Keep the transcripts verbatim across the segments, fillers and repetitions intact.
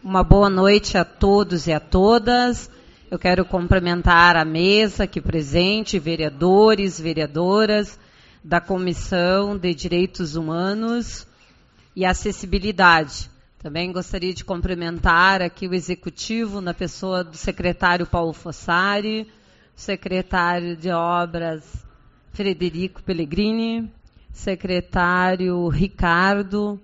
Uma boa noite a todos e a todas. Eu quero cumprimentar a mesa aqui presente, vereadores, vereadoras da Comissão de Direitos Humanos e Acessibilidade. Também gostaria de cumprimentar aqui o Executivo, na pessoa do secretário Paulo Fossari, secretário de Obras Frederico Pellegrini, secretário Ricardo,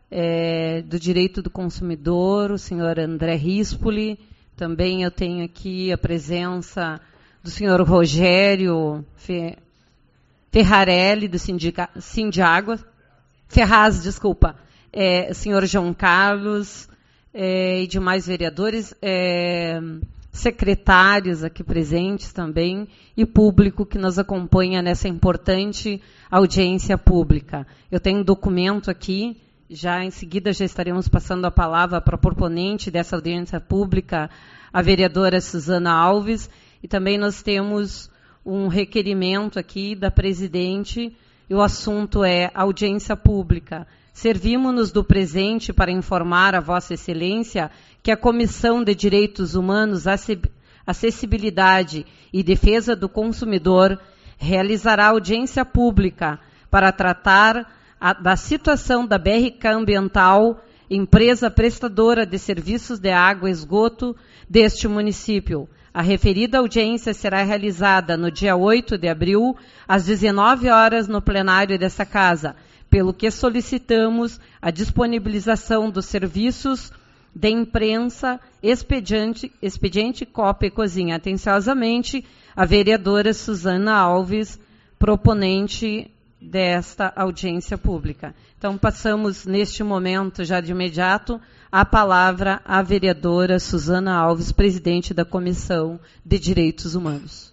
é, do Direito do Consumidor, o senhor André Rispoli. Também eu tenho aqui a presença do senhor Rogério Fe, Ferrarelli, do Sindiágua, Ferraz, desculpa, é, o senhor João Carlos é, e demais vereadores, é, secretários aqui presentes também, e público que nos acompanha nessa importante audiência pública. Eu tenho um documento aqui, já em seguida já estaremos passando a palavra para a proponente dessa audiência pública, a vereadora Suzana Alves, e também nós temos um requerimento aqui da presidente, e o assunto é audiência pública. Servimos-nos do presente para informar a Vossa Excelência que a Comissão de Direitos Humanos, Acessibilidade e Defesa do Consumidor realizará audiência pública para tratar a, da situação da B R K Ambiental, empresa prestadora de serviços de água e esgoto deste município. A referida audiência será realizada no dia oito de abril, às dezenove horas, no plenário desta Casa, pelo que solicitamos a disponibilização dos serviços de imprensa, expediente, expediente cópia e cozinha. Atenciosamente, a vereadora Suzana Alves, proponente desta audiência pública. Então, passamos, neste momento, já de imediato, a palavra à vereadora Suzana Alves, presidente da Comissão de Direitos Humanos.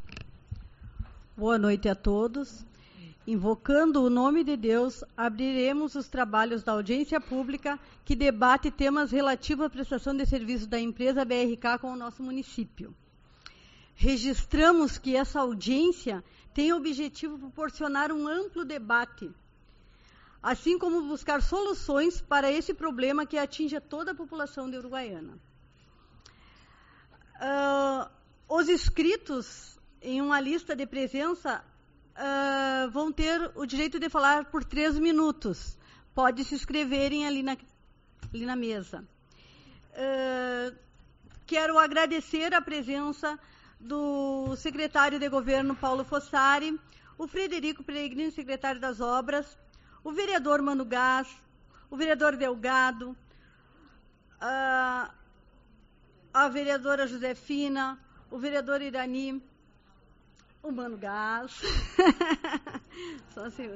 Boa noite a todos. Invocando o nome de Deus, abriremos os trabalhos da audiência pública que debate temas relativos à prestação de serviços da empresa B R K com o nosso município. Registramos que essa audiência tem o objetivo de proporcionar um amplo debate, assim como buscar soluções para esse problema que atinge a toda a população de Uruguaiana. Uh, os inscritos em uma lista de presença Uh, vão ter o direito de falar por três minutos. Pode se inscreverem ali na, ali na mesa. Uh, quero agradecer a presença do secretário de Governo, Paulo Fossari, o Frederico Pellegrini, secretário das Obras, o vereador Mano Gás, o vereador Delgado, uh, a vereadora Josefina, o vereador Irani, o Mano Gás, só assim,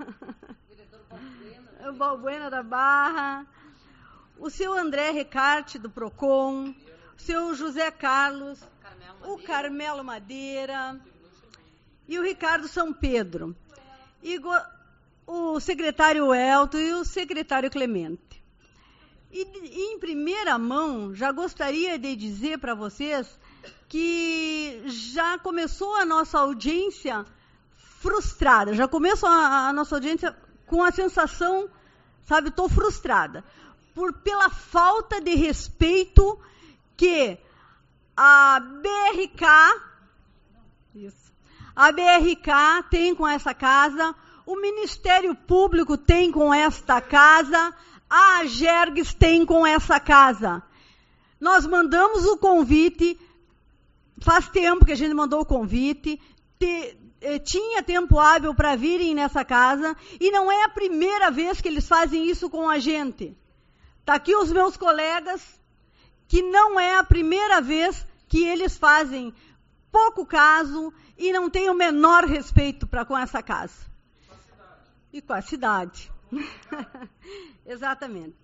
o Balbuena da Barra, o seu André Recarte, do Procon, o seu José Carlos, o Carmelo Madeira e o Ricardo São Pedro, e o secretário Elton e o secretário Clemente. E, em primeira mão, já gostaria de dizer para vocês que já começou a nossa audiência frustrada, já começou a, a nossa audiência com a sensação, sabe, estou frustrada, por, pela falta de respeito que a B R K, isso, a B R K tem com essa casa, o Ministério Público tem com esta casa, a Agergs tem com essa casa. Nós mandamos o convite. Faz tempo que a gente mandou o convite, te, eh, tinha tempo hábil para virem nessa casa, e não é a primeira vez que eles fazem isso com a gente. Está aqui os meus colegas, que não é a primeira vez que eles fazem pouco caso e não têm o menor respeito para com essa casa. Com a cidade. E com a cidade. Exatamente.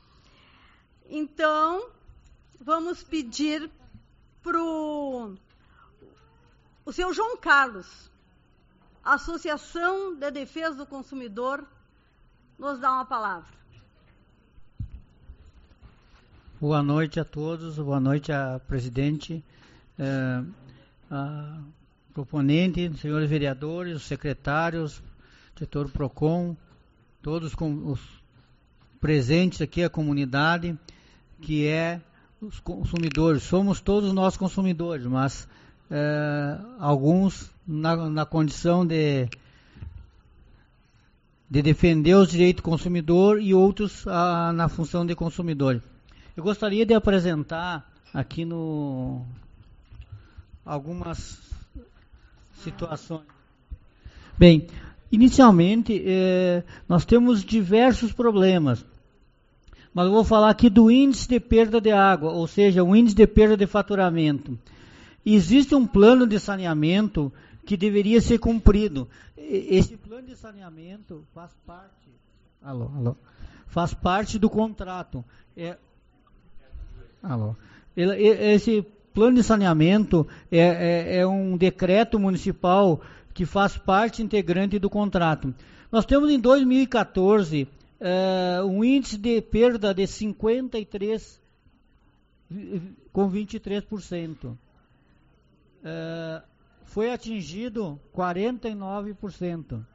Então, vamos pedir para o seu João Carlos, Associação de Defesa do Consumidor, nos dá uma palavra. Boa noite a todos, boa noite à presidente, eh, a proponente, senhores vereadores, os secretários, diretor PROCON, todos com os presentes aqui, a comunidade, que é os consumidores. Somos todos nós consumidores, mas é, alguns na, na condição de, de defender os direitos do consumidor e outros a, na função de consumidor. Eu gostaria de apresentar aqui no algumas situações. Bem, inicialmente eh, nós temos diversos problemas, mas eu vou falar aqui do índice de perda de água, ou seja, o índice de perda de faturamento. Existe um plano de saneamento que deveria ser cumprido. Esse plano de saneamento faz parte, alô, alô, faz parte do contrato. É, alô, esse plano de saneamento é, é, é um decreto municipal que faz parte integrante do contrato. Nós temos em dois mil e quatorze é, um índice de perda de cinquenta e três vírgula vinte e três por cento. É, foi atingido quarenta e nove por cento.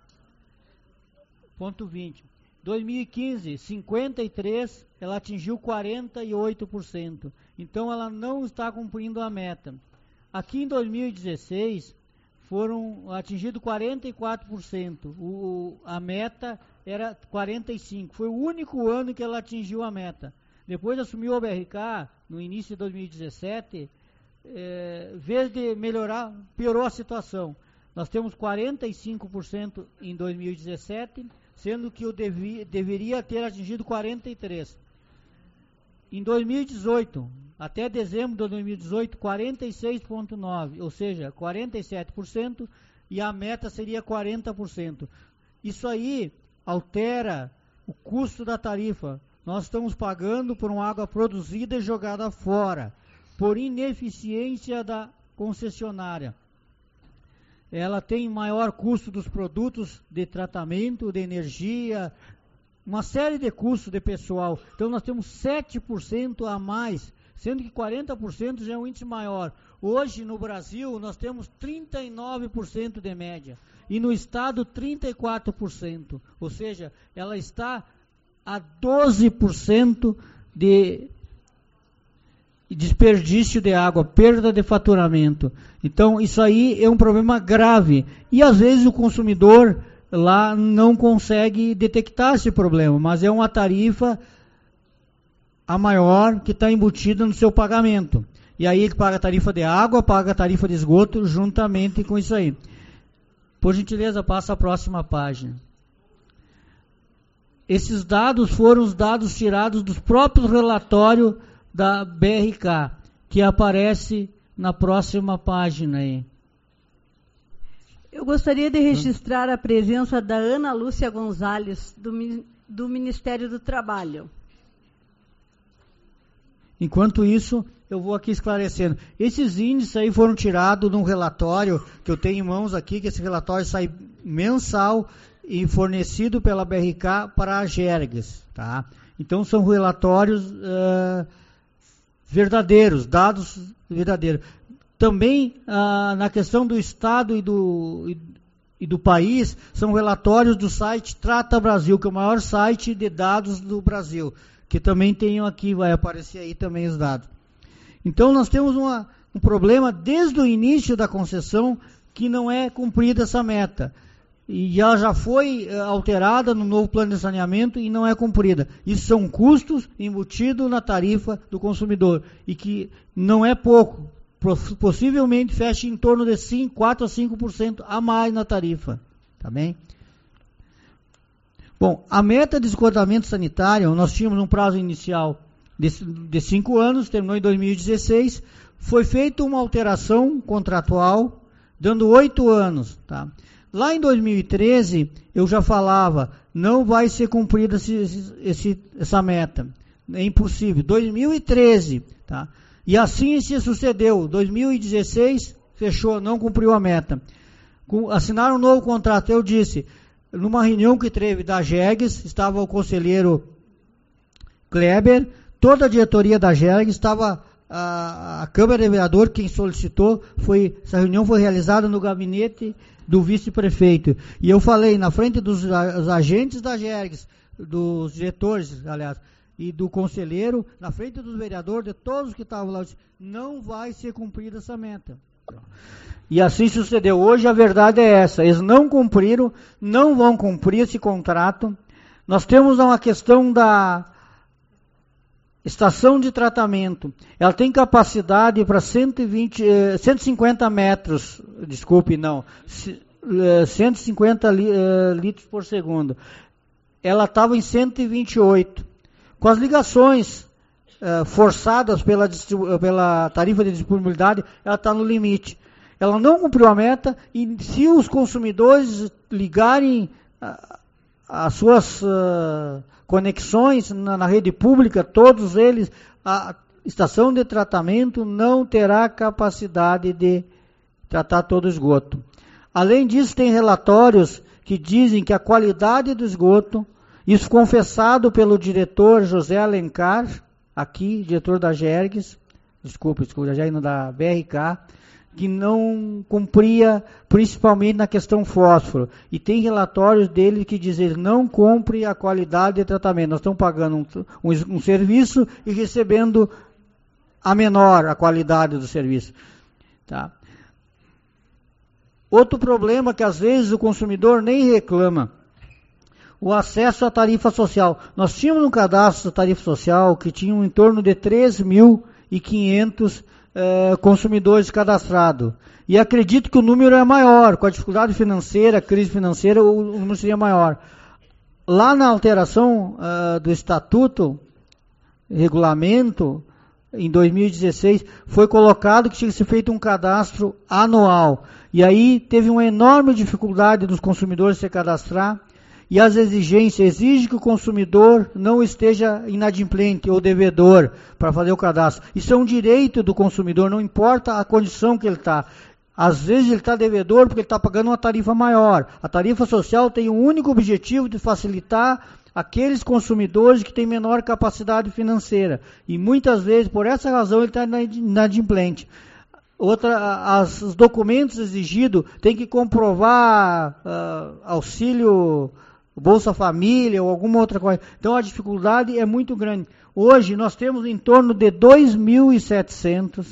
Ponto vinte. dois mil e quinze, cinquenta e três, ela atingiu quarenta e oito por cento. Então, ela não está cumprindo a meta. Aqui em dois mil e dezesseis, foram atingidos quarenta e quatro por cento. O, a meta era quarenta e cinco por cento. Foi o único ano que ela atingiu a meta. Depois assumiu a B R K, no início de dois mil e dezessete, é, em vez de melhorar, piorou a situação. Nós temos quarenta e cinco por cento em dois mil e dezessete, sendo que eu devi, deveria ter atingido quarenta e três por cento. Em dois mil e dezoito, até dezembro de dois mil e dezoito, quarenta e seis vírgula nove por cento, ou seja, quarenta e sete por cento, e a meta seria quarenta por cento. Isso aí altera o custo da tarifa. Nós estamos pagando por uma água produzida e jogada fora, por ineficiência da concessionária. Ela tem maior custo dos produtos de tratamento, de energia, uma série de custos de pessoal. Então nós temos sete por cento a mais, sendo que quarenta por cento já é um índice maior. Hoje no Brasil nós temos trinta e nove por cento de média e no estado trinta e quatro por cento. Ou seja, ela está a doze por cento de desperdício de água, perda de faturamento. Então, isso aí é um problema grave. E, às vezes, o consumidor lá não consegue detectar esse problema, mas é uma tarifa a maior que está embutida no seu pagamento. E aí ele paga a tarifa de água, paga a tarifa de esgoto, juntamente com isso aí. Por gentileza, passa a próxima página. Esses dados foram os dados tirados dos próprios relatórios da B R K, que aparece na próxima página aí. Eu gostaria de registrar a presença da Ana Lúcia Gonzalez, do, do Ministério do Trabalho. Enquanto isso, eu vou aqui esclarecendo. Esses índices aí foram tirados de um relatório que eu tenho em mãos aqui, que esse relatório sai mensal e fornecido pela B R K para a Gerges, tá? Então, são relatórios uh, verdadeiros, dados verdadeiros. Também, ah, na questão do Estado e do, e, e do país, são relatórios do site Trata Brasil, que é o maior site de dados do Brasil, que também tenho aqui, vai aparecer aí também os dados. Então, nós temos uma, um problema desde o início da concessão que não é cumprida essa meta. E ela já foi uh, alterada no novo plano de saneamento e não é cumprida. Isso são custos embutidos na tarifa do consumidor e que não é pouco. Possivelmente fecha em torno de cinco, quatro a cinco por cento a mais na tarifa. Tá bem? Bom, a meta de esgotamento sanitário, nós tínhamos um prazo inicial de, de cinco anos, terminou em dois mil e dezesseis, foi feita uma alteração contratual, dando oito anos, tá? Lá em dois mil e treze, eu já falava, não vai ser cumprida esse, esse, essa meta. É impossível. dois mil e treze, tá? E assim se sucedeu. dois mil e dezesseis, fechou, não cumpriu a meta. Com, assinaram um novo contrato. Eu disse, numa reunião que teve da Gerges, estava o conselheiro Kleber, toda a diretoria da Gerges, estava a, a Câmara de Vereadores, quem solicitou, foi, essa reunião foi realizada no gabinete do vice-prefeito. E eu falei na frente dos agentes da Gerges, dos diretores, aliás, e do conselheiro, na frente dos vereadores, de todos que estavam lá, disse, não vai ser cumprida essa meta. E assim sucedeu. Hoje a verdade é essa, eles não cumpriram, não vão cumprir esse contrato. Nós temos uma questão da estação de tratamento. Ela tem capacidade para cento e vinte, cento e cinquenta metros, desculpe, não, cento e cinquenta litros por segundo. Ela estava em cento e vinte e oito. Com as ligações uh, forçadas pela, pela tarifa de disponibilidade, ela está no limite. Ela não cumpriu a meta e se os consumidores ligarem uh, as suas uh, conexões na, na rede pública, todos eles, a estação de tratamento não terá capacidade de tratar todo o esgoto. Além disso, tem relatórios que dizem que a qualidade do esgoto, isso confessado pelo diretor José Alencar, aqui, diretor da Gergs, desculpa, desculpa, já indo da B R K, que não cumpria, principalmente na questão fósforo. E tem relatórios dele que dizem que não cumpre a qualidade de tratamento. Nós estamos pagando um, um, um serviço e recebendo a menor a qualidade do serviço. Tá? Outro problema que às vezes o consumidor nem reclama, o acesso à tarifa social. Nós tínhamos um cadastro da tarifa social que tinha em torno de três mil e quinhentos eh, consumidores cadastrados. E acredito que o número é maior, com a dificuldade financeira, crise financeira, o, o número seria maior. Lá na alteração uh, do estatuto, regulamento, em dois mil e dezesseis, foi colocado que tinha que ser feito um cadastro anual. E aí teve uma enorme dificuldade dos consumidores se cadastrar, e as exigências exigem que o consumidor não esteja inadimplente ou devedor para fazer o cadastro. Isso é um direito do consumidor, não importa a condição que ele está. Às vezes ele está devedor porque ele está pagando uma tarifa maior. A tarifa social tem o único objetivo de facilitar aqueles consumidores que têm menor capacidade financeira. E muitas vezes, por essa razão, ele está inadimplente. Outra, as, os documentos exigidos tem que comprovar uh, auxílio Bolsa Família ou alguma outra coisa. Então a dificuldade é muito grande. Hoje nós temos em torno de dois mil e setecentos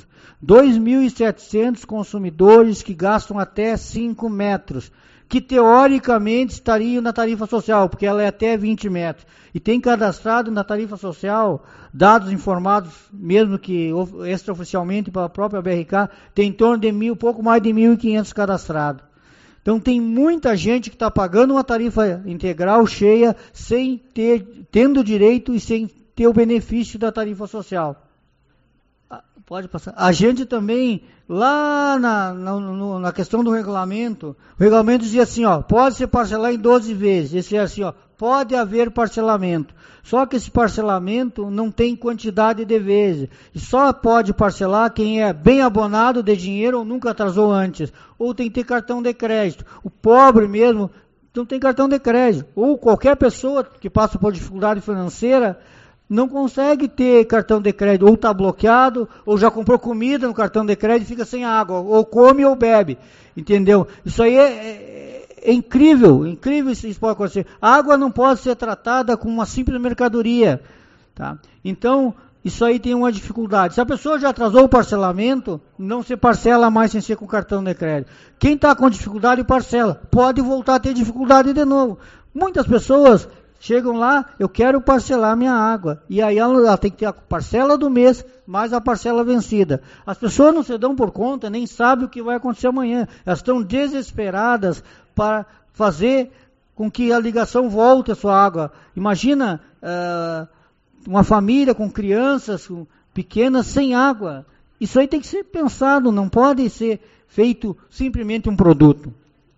consumidores que gastam até cinco metros, que teoricamente estariam na tarifa social, porque ela é até vinte metros. E tem cadastrado na tarifa social, dados informados, mesmo que extraoficialmente pela própria B R K, tem em torno de mil, pouco mais de mil e quinhentos cadastrados. Então tem muita gente que está pagando uma tarifa integral cheia, sem ter, tendo direito e sem ter o benefício da tarifa social. Pode passar. A gente também, lá na, na, na questão do regulamento, o regulamento dizia assim, ó, pode se parcelar em doze vezes. Esse é assim, ó, pode haver parcelamento. Só que esse parcelamento não tem quantidade de vezes. E só pode parcelar quem é bem abonado de dinheiro ou nunca atrasou antes. Ou tem que ter cartão de crédito. O pobre mesmo não tem cartão de crédito. Ou qualquer pessoa que passa por dificuldade financeira não consegue ter cartão de crédito, ou está bloqueado, ou já comprou comida no cartão de crédito e fica sem água, ou come ou bebe, entendeu? Isso aí é, é, é incrível, incrível isso pode acontecer. A água não pode ser tratada como uma simples mercadoria, tá? Então, isso aí tem uma dificuldade. Se a pessoa já atrasou o parcelamento, não se parcela mais sem ser com cartão de crédito. Quem está com dificuldade parcela, pode voltar a ter dificuldade de novo. Muitas pessoas chegam lá, eu quero parcelar minha água. E aí ela, ela tem que ter a parcela do mês, mais a parcela vencida. As pessoas não se dão por conta, nem sabem o que vai acontecer amanhã. Elas estão desesperadas para fazer com que a ligação volte a sua água. Imagina uh, uma família com crianças com, pequenas sem água. Isso aí tem que ser pensado, não pode ser feito simplesmente um produto.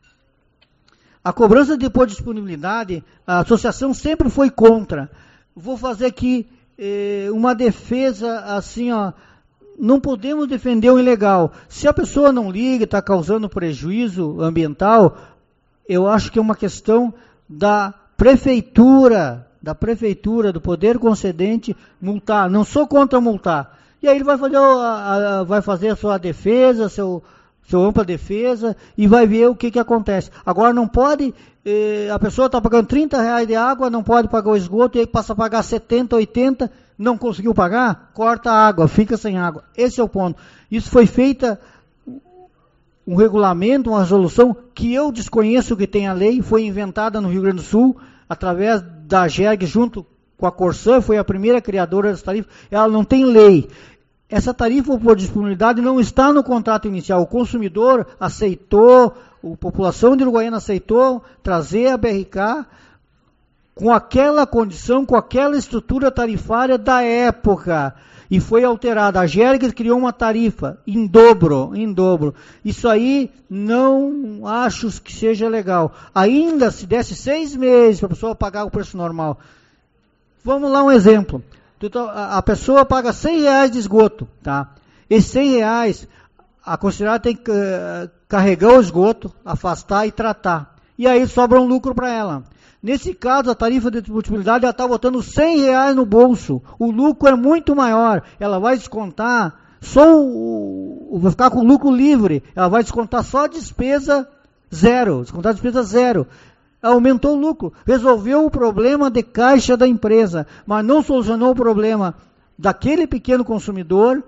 A cobrança de disponibilidade, a associação sempre foi contra. Vou fazer aqui eh, uma defesa assim, ó, não podemos defender o ilegal. Se a pessoa não liga, está causando prejuízo ambiental, eu acho que é uma questão da prefeitura, da prefeitura, do poder concedente, multar. Não sou contra multar. E aí ele vai fazer a, a, vai fazer a sua defesa, seu, sua ampla defesa, e vai ver o que, que acontece. Agora não pode, eh, a pessoa está pagando trinta reais de água, não pode pagar o esgoto, e aí passa a pagar setenta, oitenta, não conseguiu pagar, corta a água, fica sem água. Esse é o ponto. Isso foi feita um regulamento, uma resolução, que eu desconheço que tem a lei, foi inventada no Rio Grande do Sul, através da G E R G, junto com a Corsã, foi a primeira criadora dessa tarifa, ela não tem lei. Essa tarifa por disponibilidade não está no contrato inicial. O consumidor aceitou, a população de Uruguaiana aceitou trazer a B R K com aquela condição, com aquela estrutura tarifária da época. E foi alterada. A G E R G criou uma tarifa em dobro, em dobro. Isso aí não acho que seja legal. Ainda se desse seis meses para a pessoa pagar o preço normal. Vamos lá um exemplo. A pessoa paga cem reais de esgoto, tá? Esses cem reais, a concessionária tem que uh, carregar o esgoto, afastar e tratar. E aí sobra um lucro para ela. Nesse caso, a tarifa de disponibilidade, ela está botando cem reais no bolso. O lucro é muito maior. Ela vai descontar só o... vai ficar com lucro livre. Ela vai descontar só a despesa zero. Descontar a despesa zero. Aumentou o lucro, resolveu o problema de caixa da empresa, mas não solucionou o problema daquele pequeno consumidor,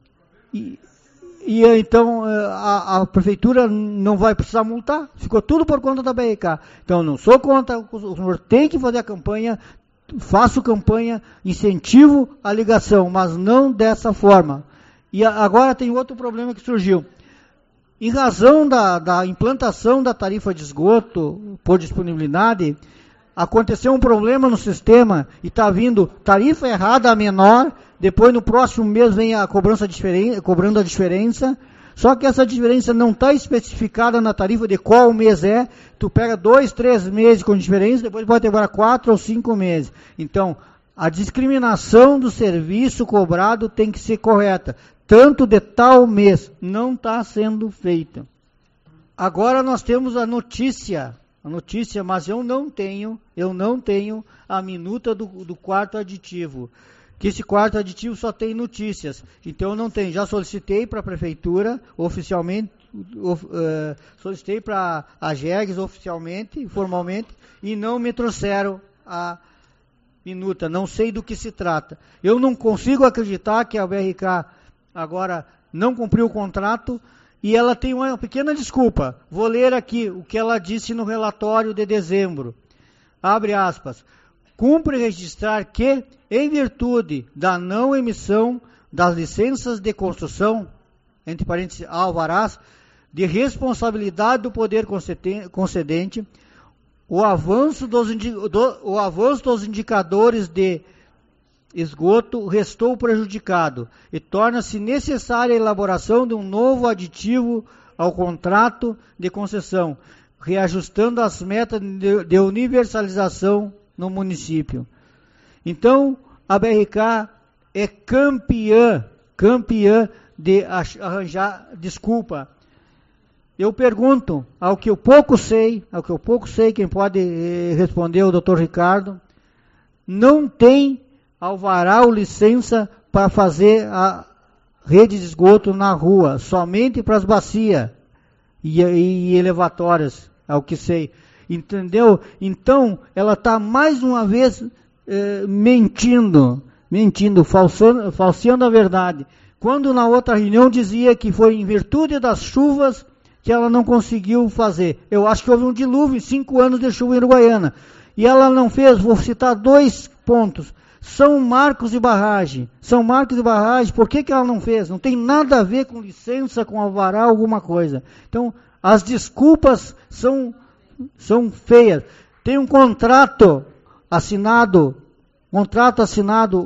e, e então a, a prefeitura não vai precisar multar, ficou tudo por conta da B R K. Então não sou contra, o consumidor tem que fazer a campanha, faço campanha, incentivo a ligação, mas não dessa forma. E a, agora tem outro problema que surgiu. Em razão da, da implantação da tarifa de esgoto por disponibilidade, aconteceu um problema no sistema e está vindo tarifa errada a menor, depois no próximo mês vem a cobrança diferen, cobrando a diferença, só que essa diferença não está especificada na tarifa de qual mês é, tu pega dois, três meses com diferença, depois pode demorar quatro ou cinco meses. Então, a discriminação do serviço cobrado tem que ser correta. Tanto de tal mês, não está sendo feita. Agora nós temos a notícia, a notícia, mas eu não tenho, eu não tenho a minuta do, do quarto aditivo. Que esse quarto aditivo só tem notícias. Então eu não tenho. Já solicitei para a prefeitura, oficialmente, of, uh, solicitei para a G E R G oficialmente, formalmente, e não me trouxeram a minuta. Não sei do que se trata. Eu não consigo acreditar que a B R K agora não cumpriu o contrato e ela tem uma pequena desculpa. Vou ler aqui o que ela disse no relatório de dezembro. Abre aspas. Cumpre registrar que, em virtude da não emissão das licenças de construção, entre parênteses, alvarás, de responsabilidade do poder concedente, o avanço dos, indi- do, o avanço dos indicadores de esgoto restou prejudicado e torna-se necessária a elaboração de um novo aditivo ao contrato de concessão, reajustando as metas de, de universalização no município. Então, a B R K é campeã, campeã de arranjar desculpa. Eu pergunto, ao que eu pouco sei, ao que eu pouco sei, quem pode eh, responder é o doutor Ricardo, não tem alvará ou licença para fazer a rede de esgoto na rua, somente para as bacias e, e elevatórias, ao que sei. Entendeu? Então, ela está mais uma vez eh, mentindo, mentindo, falsando, falseando a verdade. Quando na outra reunião dizia que foi em virtude das chuvas que ela não conseguiu fazer. Eu acho que houve um dilúvio, cinco anos de chuva em Uruguaiana. E ela não fez, vou citar dois pontos. São Marcos de barragem. São Marcos de barragem, por que, que ela não fez? Não tem nada a ver com licença, com alvará, alguma coisa. Então, as desculpas são, são feias. Tem um contrato assinado, contrato assinado,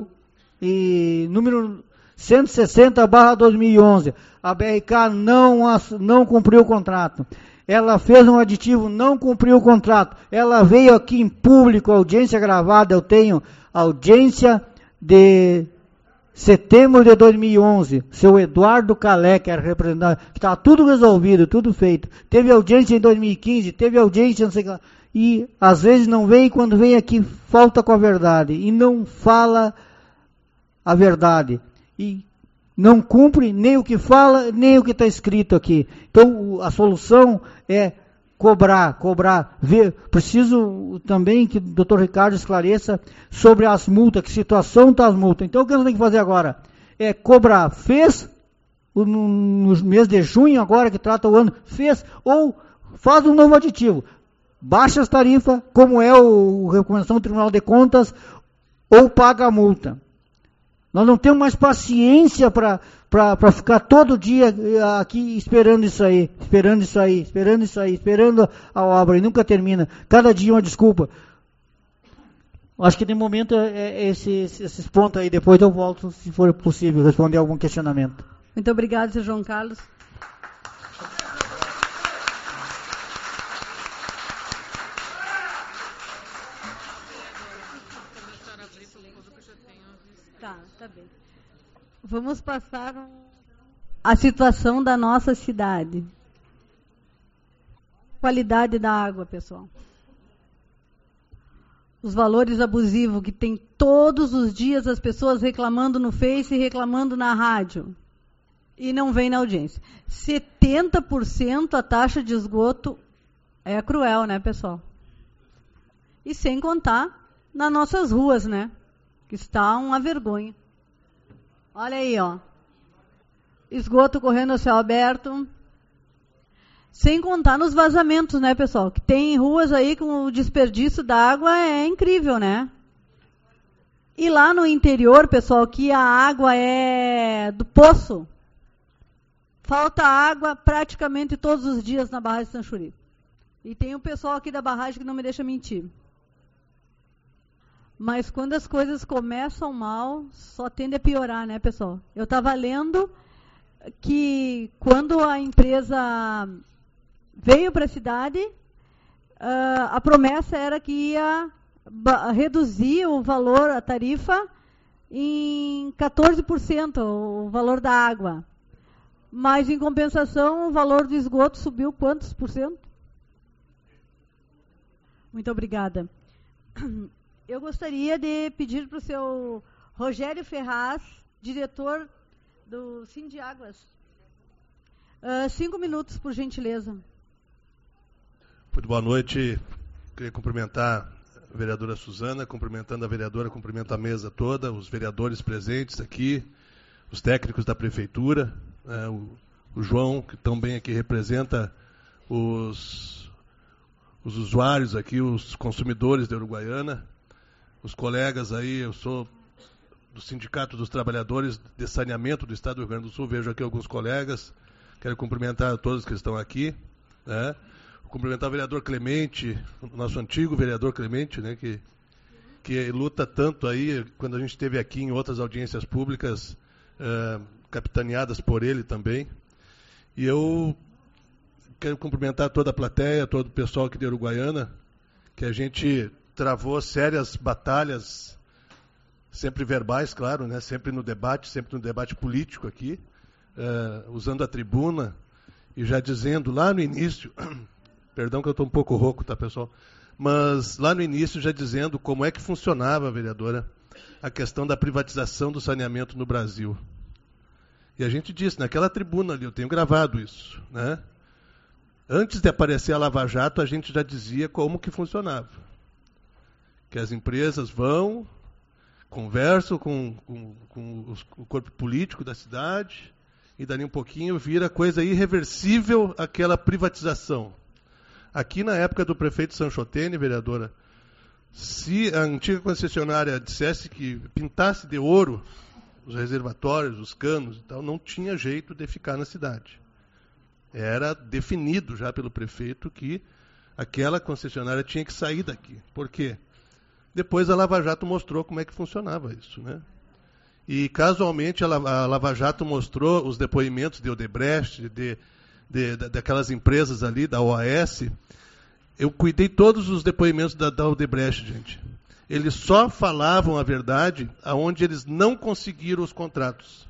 e número cento e sessenta barra dois mil e onze. A B R K não, não cumpriu o contrato. Ela fez um aditivo, não cumpriu o contrato. Ela veio aqui em público, audiência gravada, eu tenho audiência de setembro de dois mil e onze. Seu Eduardo Calé, que era representante, que estava tudo resolvido, tudo feito. Teve audiência em dois mil e quinze, teve audiência, não sei o que lá. E às vezes não vem, quando vem aqui, falta com a verdade. E não fala a verdade. E não cumpre nem o que fala, nem o que está escrito aqui. Então, a solução é cobrar, cobrar. Ver. Preciso também que o doutor Ricardo esclareça sobre as multas, que situação está as multas. Então, o que nós temos que fazer agora? É cobrar. Fez, no, no mês de junho, agora que trata o ano, fez, ou faz um novo aditivo. Baixa as tarifas, como é o, a recomendação do Tribunal de Contas, ou paga a multa. Nós não temos mais paciência para ficar todo dia aqui esperando isso aí, esperando isso aí, esperando isso aí, esperando a obra, e nunca termina. Cada dia uma desculpa. Acho que de momento é, é esse, esses pontos aí, depois eu volto, se for possível, responder algum questionamento. Muito obrigado, senhor João Carlos. Tá, tá bem. Vamos passar um... a situação da nossa cidade. Qualidade da água, pessoal. Os valores abusivos que tem todos os dias as pessoas reclamando no Face e reclamando na rádio. E não vem na audiência. setenta por cento a taxa de esgoto é cruel, né, pessoal? E sem contar nas nossas ruas, né? Que está uma vergonha. Olha aí, ó. Esgoto correndo a céu aberto. Sem contar nos vazamentos, né, pessoal? Que tem ruas aí com o desperdício da água é incrível, né? E lá no interior, pessoal, que a água é do poço. Falta água praticamente todos os dias na barragem de Sanchuri. E tem o pessoal aqui da barragem que não me deixa mentir. Mas quando as coisas começam mal, só tende a piorar, né, pessoal? Eu estava lendo que quando a empresa veio para a cidade, uh, a promessa era que ia reduzir o valor, a tarifa, em quatorze por cento, o valor da água. Mas, em compensação, o valor do esgoto subiu quantos por cento? Muito obrigada. Eu gostaria de pedir para o seu Rogério Ferraz, diretor do Sindiáguas, uh, cinco minutos, por gentileza. Muito boa noite. Queria cumprimentar a vereadora Suzana, cumprimentando a vereadora, cumprimento a mesa toda, os vereadores presentes aqui, os técnicos da prefeitura, né, o, o João, que também aqui representa os, os usuários aqui, os consumidores da Uruguaiana, os colegas aí, eu sou do Sindicato dos Trabalhadores de Saneamento do Estado do Rio Grande do Sul, vejo aqui alguns colegas, quero cumprimentar a todos que estão aqui, né? Cumprimentar o vereador Clemente, o nosso antigo vereador Clemente, né, que, que luta tanto aí, quando a gente esteve aqui em outras audiências públicas, uh, capitaneadas por ele também. E eu quero cumprimentar toda a plateia, todo o pessoal aqui de Uruguaiana, que a gente travou sérias batalhas, sempre verbais, claro, né? Sempre no debate, sempre no debate político aqui, uh, usando a tribuna e já dizendo lá no início, perdão que eu estou um pouco rouco, tá, pessoal? Mas lá no início já dizendo como é que funcionava, vereadora, a questão da privatização do saneamento no Brasil. E a gente disse, naquela tribuna ali, eu tenho gravado isso, né? Antes de aparecer a Lava Jato, a gente já dizia como que funcionava. Que as empresas vão, conversam com, com, com os, o corpo político da cidade, e dali um pouquinho vira coisa irreversível aquela privatização. Aqui na época do prefeito Sanchotene, vereadora, se a antiga concessionária dissesse que pintasse de ouro os reservatórios, os canos e tal, não tinha jeito de ficar na cidade. Era definido já pelo prefeito que aquela concessionária tinha que sair daqui. Por quê? Depois a Lava Jato mostrou como é que funcionava isso, né? E casualmente a Lava Jato mostrou os depoimentos de Odebrecht, de, de, de, daquelas empresas ali, da O A S. Eu cuidei todos os depoimentos da, da Odebrecht, gente. Eles só falavam a verdade aonde eles não conseguiram os contratos.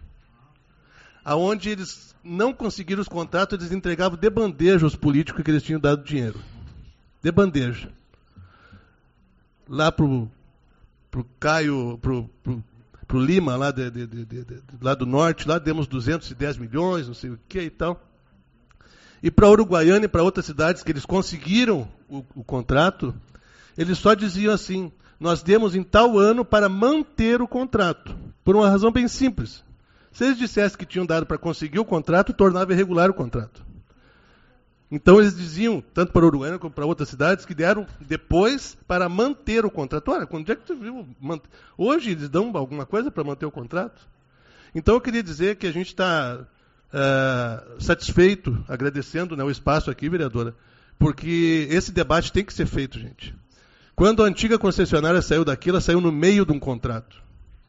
Aonde eles não conseguiram os contratos, eles entregavam de bandeja os políticos que eles tinham dado dinheiro. De bandeja. Lá pro, pro Caio, pro, pro para o Lima, lá, de, de, de, de, de, lá do norte, lá demos duzentos e dez milhões, não sei o que e tal. E para Uruguaiana e para outras cidades que eles conseguiram o, o contrato, eles só diziam assim, nós demos em tal ano para manter o contrato, por uma razão bem simples. Se eles dissessem que tinham dado para conseguir o contrato, tornava irregular o contrato. Então eles diziam, tanto para Uruguaiana como para outras cidades, que deram depois para manter o contrato. Olha, quando é que tu viu? Hoje eles dão alguma coisa para manter o contrato? Então eu queria dizer que a gente está uh, satisfeito, agradecendo, né, o espaço aqui, vereadora, porque esse debate tem que ser feito, gente. Quando a antiga concessionária saiu daqui, ela saiu no meio de um contrato.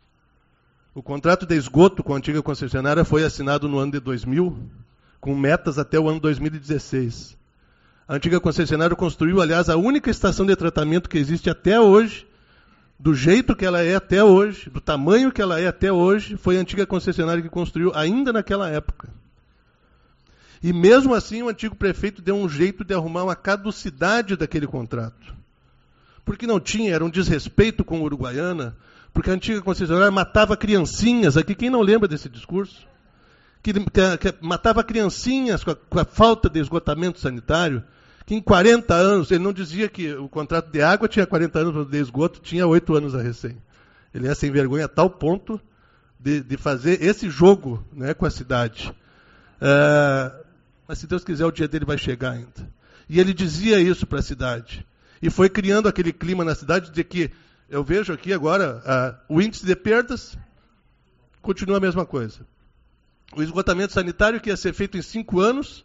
O contrato de esgoto com a antiga concessionária foi assinado no ano de dois mil, com metas até o ano dois mil e dezesseis. A antiga concessionária construiu, aliás, a única estação de tratamento que existe até hoje, do jeito que ela é até hoje, do tamanho que ela é até hoje, foi a antiga concessionária que construiu ainda naquela época. E mesmo assim, o antigo prefeito deu um jeito de arrumar uma caducidade daquele contrato. Porque não tinha, era um desrespeito com a Uruguaiana, porque a antiga concessionária matava criancinhas, aqui quem não lembra desse discurso? Que, que, que matava criancinhas com a, com a falta de esgotamento sanitário, que em quarenta anos, ele não dizia que o contrato de água tinha quarenta anos, o de esgoto tinha oito anos a recém. Ele é sem vergonha a tal ponto de, de fazer esse jogo, né, com a cidade. É, mas se Deus quiser, o dia dele vai chegar ainda. E ele dizia isso para a cidade. E foi criando aquele clima na cidade de que, eu vejo aqui agora, uh, o índice de perdas continua a mesma coisa. O esgotamento sanitário que ia ser feito em cinco anos,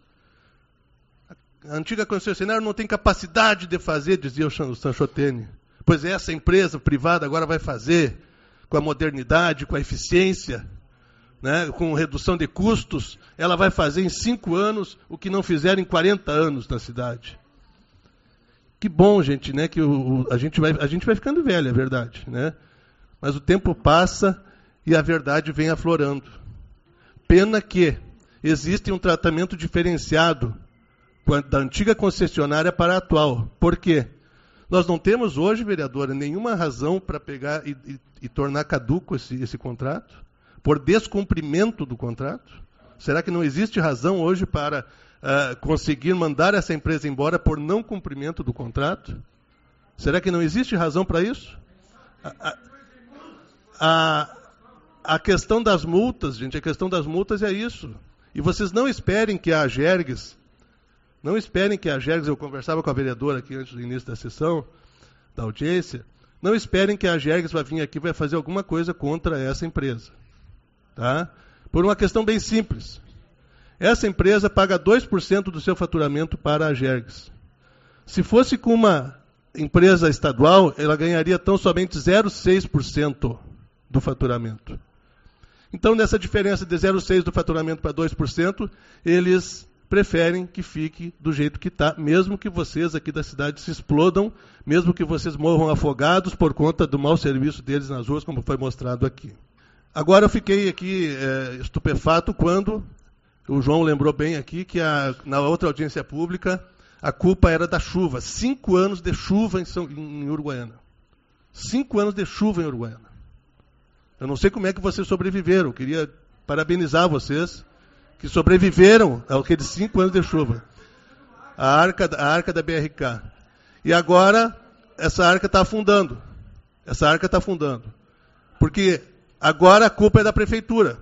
a antiga concessionária não tem capacidade de fazer, dizia o Sanchotene. Pois essa empresa privada agora vai fazer, com a modernidade, com a eficiência, né, com redução de custos, ela vai fazer em cinco anos o que não fizeram em quarenta anos na cidade. Que bom, gente, né, que o, o, a, gente vai, a gente vai ficando velho, é verdade, né? Mas o tempo passa e a verdade vem aflorando. Pena que existe um tratamento diferenciado da antiga concessionária para a atual. Por quê? Nós não temos hoje, vereadora, nenhuma razão para pegar e, e, e tornar caduco esse, esse contrato, por descumprimento do contrato. Será que não existe razão hoje para uh, conseguir mandar essa empresa embora por não cumprimento do contrato? Será que não existe razão para isso? A, a, a, a questão das multas, gente, a questão das multas é isso. E vocês não esperem que a Agergues, não esperem que a Agergues, eu conversava com a vereadora aqui antes do início da sessão, da audiência, não esperem que a Agergues vai vir aqui e vai fazer alguma coisa contra essa empresa. Tá? Por uma questão bem simples. Essa empresa paga dois por cento do seu faturamento para a Agergues. Se fosse com uma empresa estadual, ela ganharia tão somente zero vírgula seis por cento do faturamento. Então, nessa diferença de zero vírgula seis por cento do faturamento para dois por cento, eles preferem que fique do jeito que está, mesmo que vocês aqui da cidade se explodam, mesmo que vocês morram afogados por conta do mau serviço deles nas ruas, como foi mostrado aqui. Agora eu fiquei aqui é, estupefato quando o João lembrou bem aqui que a, na outra audiência pública a culpa era da chuva. Cinco anos de chuva em, São, em Uruguaiana. Cinco anos de chuva em Uruguaiana. Eu não sei como é que vocês sobreviveram. Eu queria parabenizar vocês que sobreviveram àqueles cinco anos de chuva. A arca, a arca da B R K. E agora essa arca está afundando. Essa arca está afundando. Porque agora a culpa é da prefeitura.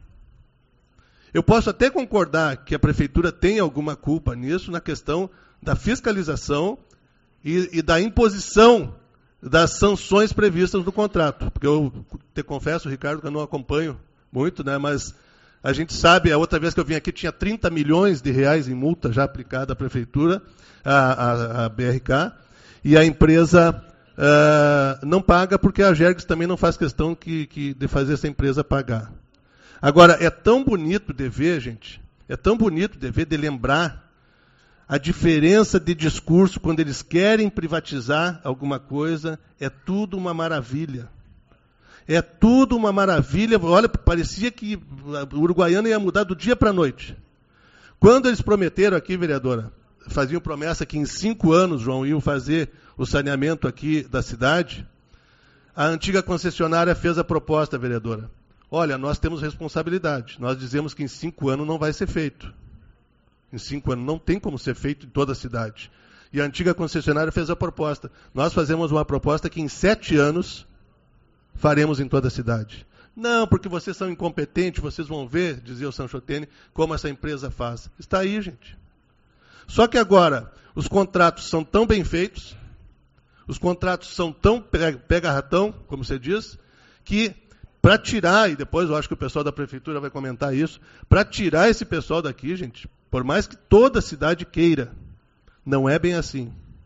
Eu posso até concordar que a prefeitura tem alguma culpa nisso, na questão da fiscalização e, e da imposição das sanções previstas no contrato. Porque eu te confesso, Ricardo, que eu não acompanho muito, né, mas a gente sabe, a outra vez que eu vim aqui tinha trinta milhões de reais em multa já aplicada à prefeitura, à, à, à B R K, e a empresa uh, não paga porque a Agergues também não faz questão que, que, de fazer essa empresa pagar. Agora, é tão bonito de ver, gente, é tão bonito de ver, de lembrar a diferença de discurso quando eles querem privatizar alguma coisa, é tudo uma maravilha. É tudo uma maravilha. Olha, parecia que o Uruguaiana ia mudar do dia para a noite. Quando eles prometeram aqui, vereadora, faziam promessa que em cinco anos, João, iam fazer o saneamento aqui da cidade, a antiga concessionária fez a proposta, vereadora. Olha, nós temos responsabilidade. Nós dizemos que em cinco anos não vai ser feito. Em cinco anos não tem como ser feito em toda a cidade. E a antiga concessionária fez a proposta. Nós fazemos uma proposta que em sete anos faremos em toda a cidade. Não, porque vocês são incompetentes, vocês vão ver, dizia o Sanchotene, como essa empresa faz. Está aí, gente. Só que agora, os contratos são tão bem feitos, os contratos são tão pega-ratão, como você diz, que para tirar, e depois eu acho que o pessoal da prefeitura vai comentar isso, para tirar esse pessoal daqui, gente, por mais que toda a cidade queira, não é bem assim.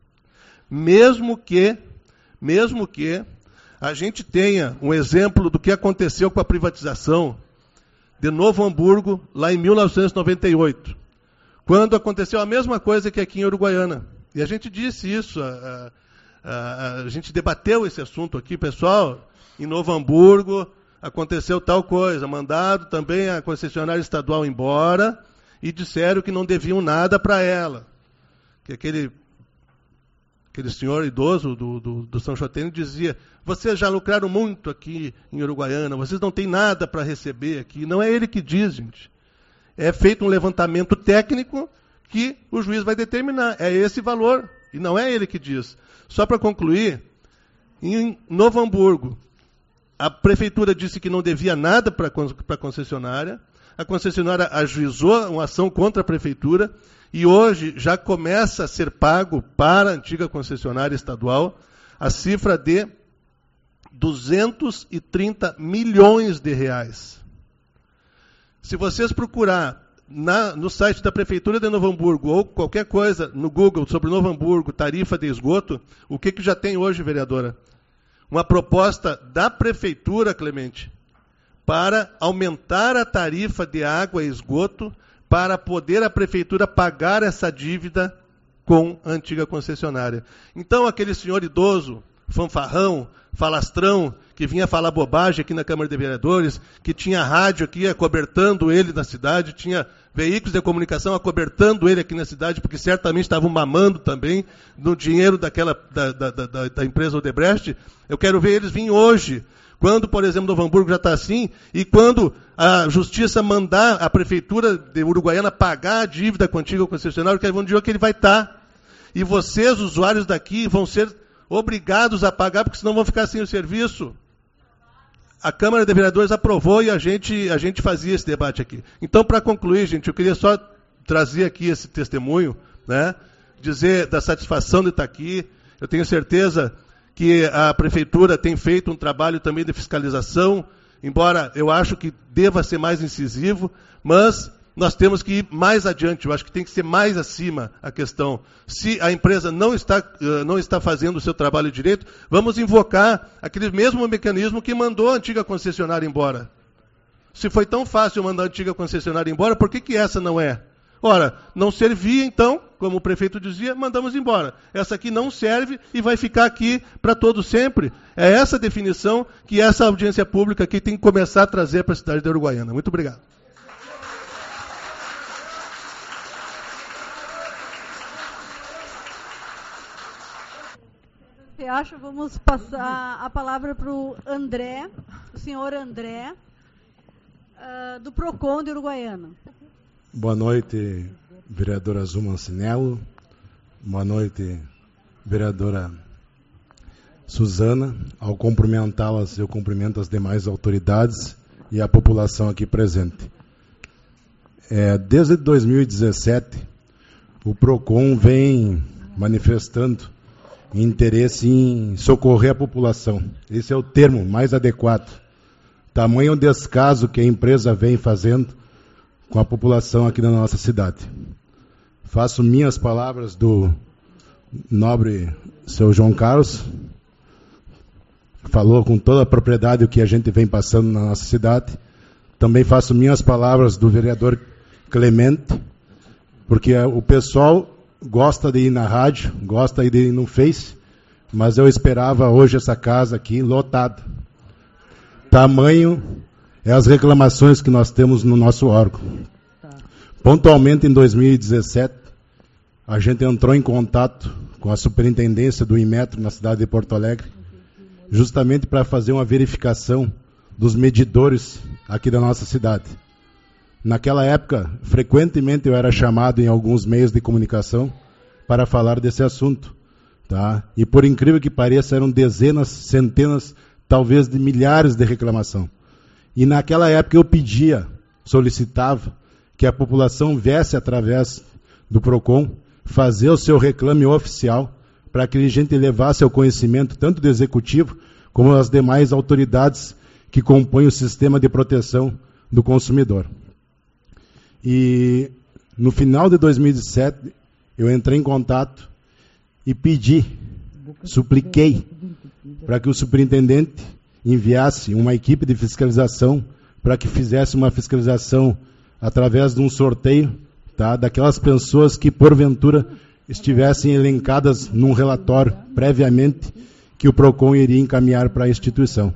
Mesmo que, mesmo que a gente tenha um exemplo do que aconteceu com a privatização de Novo Hamburgo, lá em mil novecentos e noventa e oito, quando aconteceu a mesma coisa que aqui em Uruguaiana. E a gente disse isso, a, a, a gente debateu esse assunto aqui, pessoal, em Novo Hamburgo aconteceu tal coisa, mandaram também a concessionária estadual embora e disseram que não deviam nada para ela. Que aquele, aquele senhor idoso do, do, do Sanchotene dizia, vocês já lucraram muito aqui em Uruguaiana, vocês não têm nada para receber aqui. Não é ele que diz, gente. É feito um levantamento técnico que o juiz vai determinar. É esse valor, e não é ele que diz. Só para concluir, em Novo Hamburgo, a prefeitura disse que não devia nada para a concessionária, a concessionária ajuizou uma ação contra a prefeitura, e hoje já começa a ser pago para a antiga concessionária estadual a cifra de duzentos e trinta milhões de reais. Se vocês procurar na, no site da Prefeitura de Novo Hamburgo ou qualquer coisa no Google sobre Novo Hamburgo, tarifa de esgoto, o que, que já tem hoje, vereadora? Uma proposta da Prefeitura, Clemente, para aumentar a tarifa de água e esgoto para poder a Prefeitura pagar essa dívida com a antiga concessionária. Então, aquele senhor idoso, fanfarrão, falastrão, que vinha falar bobagem aqui na Câmara de Vereadores, que tinha rádio aqui acobertando ele na cidade, tinha veículos de comunicação acobertando ele aqui na cidade, porque certamente estavam mamando também no dinheiro daquela, da, da, da, da empresa Odebrecht. Eu quero ver eles virem hoje, quando, por exemplo, Novo Hamburgo já está assim, e quando a Justiça mandar a Prefeitura de Uruguaiana pagar a dívida com o antigo concessionário, eu quero ver um dia que ele vai estar. E vocês, usuários daqui, vão ser obrigados a pagar, porque senão vão ficar sem o serviço. A Câmara de Vereadores aprovou e a gente, a gente fazia esse debate aqui. Então, para concluir, gente, eu queria só trazer aqui esse testemunho, né, dizer da satisfação de estar aqui. Eu tenho certeza que a Prefeitura tem feito um trabalho também de fiscalização, embora eu acho que deva ser mais incisivo, mas nós temos que ir mais adiante. Eu acho que tem que ser mais acima a questão. Se a empresa não está, não está fazendo o seu trabalho direito, vamos invocar aquele mesmo mecanismo que mandou a antiga concessionária embora. Se foi tão fácil mandar a antiga concessionária embora, por que, que essa não é? Ora, não servia, então, como o prefeito dizia, mandamos embora. Essa aqui não serve e vai ficar aqui para todo sempre. É essa definição que essa audiência pública aqui tem que começar a trazer para a cidade de Uruguaiana. Muito obrigado. Eu acho, vamos passar a palavra para o André, o senhor André, uh, do PROCON de Uruguaiana. Boa noite, vereadora Zuma Ancinello. Boa noite, vereadora Suzana. Ao cumprimentá-las, eu cumprimento as demais autoridades e a população aqui presente. É, desde dois mil e dezessete, o PROCON vem manifestando interesse em socorrer a população. Esse é o termo mais adequado. Tamanho descaso que a empresa vem fazendo com a população aqui na nossa cidade. Faço minhas palavras do nobre seu João Carlos, falou com toda a propriedade o que a gente vem passando na nossa cidade. Também faço minhas palavras do vereador Clemente, porque o pessoal gosta de ir na rádio, gosta de ir no Face, mas eu esperava hoje essa casa aqui lotada. Tamanho é as reclamações que nós temos no nosso órgão. Pontualmente em dois mil e dezessete, a gente entrou em contato com a superintendência do Inmetro na cidade de Porto Alegre justamente para fazer uma verificação dos medidores aqui da nossa cidade. Naquela época, frequentemente eu era chamado em alguns meios de comunicação para falar desse assunto. Tá? E por incrível que pareça, eram dezenas, centenas, talvez de milhares de reclamação. E naquela época eu pedia, solicitava, que a população viesse através do PROCON fazer o seu reclame oficial para que a gente levasse ao conhecimento tanto do Executivo como das demais autoridades que compõem o sistema de proteção do consumidor. E no final de dois mil e dezessete, eu entrei em contato e pedi, supliquei, para que o superintendente enviasse uma equipe de fiscalização para que fizesse uma fiscalização através de um sorteio, tá, daquelas pessoas que, porventura, estivessem elencadas num relatório previamente que o PROCON iria encaminhar para a instituição.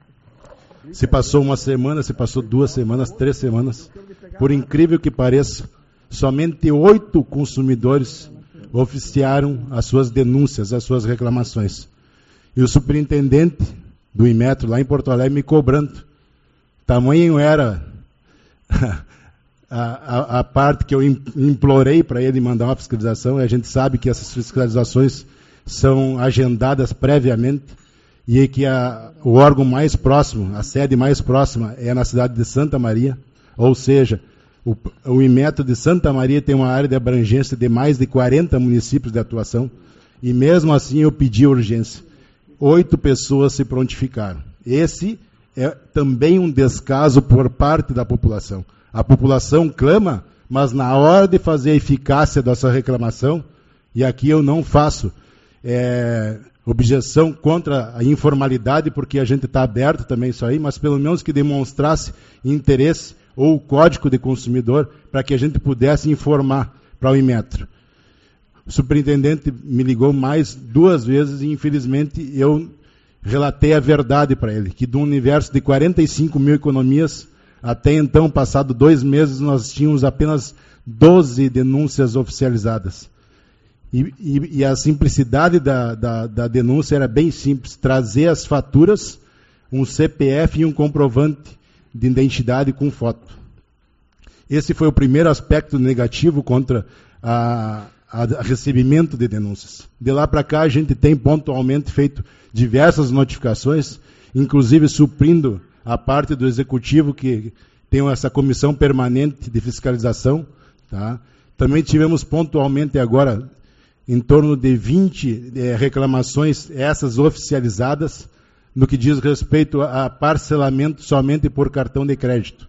Se passou uma semana, se passou duas semanas, três semanas, por incrível que pareça, somente oito consumidores oficiaram as suas denúncias, as suas reclamações. E o superintendente do Inmetro, lá em Porto Alegre, me cobrando. Tamanho era a, a, a parte que eu implorei para ele mandar uma fiscalização, e a gente sabe que essas fiscalizações são agendadas previamente, e que a, o órgão mais próximo, a sede mais próxima, é na cidade de Santa Maria, ou seja, o, o Inmetro de Santa Maria tem uma área de abrangência de mais de quarenta municípios de atuação, e mesmo assim eu pedi urgência. Oito pessoas se prontificaram. Esse é também um descaso por parte da população. A população clama, mas na hora de fazer a eficácia dessa reclamação, e aqui eu não faço é, objeção contra a informalidade, porque a gente está aberto também isso aí, mas pelo menos que demonstrasse interesse ou o código de consumidor para que a gente pudesse informar para o Inmetro. O superintendente me ligou mais duas vezes e, infelizmente, eu relatei a verdade para ele, que do universo de quarenta e cinco mil economias, até então, passado dois meses, nós tínhamos apenas doze denúncias oficializadas. E, e, e a simplicidade da, da, da denúncia era bem simples, trazer as faturas, um C P F e um comprovante de identidade com foto. Esse foi o primeiro aspecto negativo contra a, a, a recebimento de denúncias. De lá para cá, a gente tem pontualmente feito diversas notificações, inclusive suprindo a parte do Executivo, que tem essa comissão permanente de fiscalização. Tá? Também tivemos pontualmente agora em torno de vinte eh, reclamações, essas oficializadas, no que diz respeito a parcelamento somente por cartão de crédito.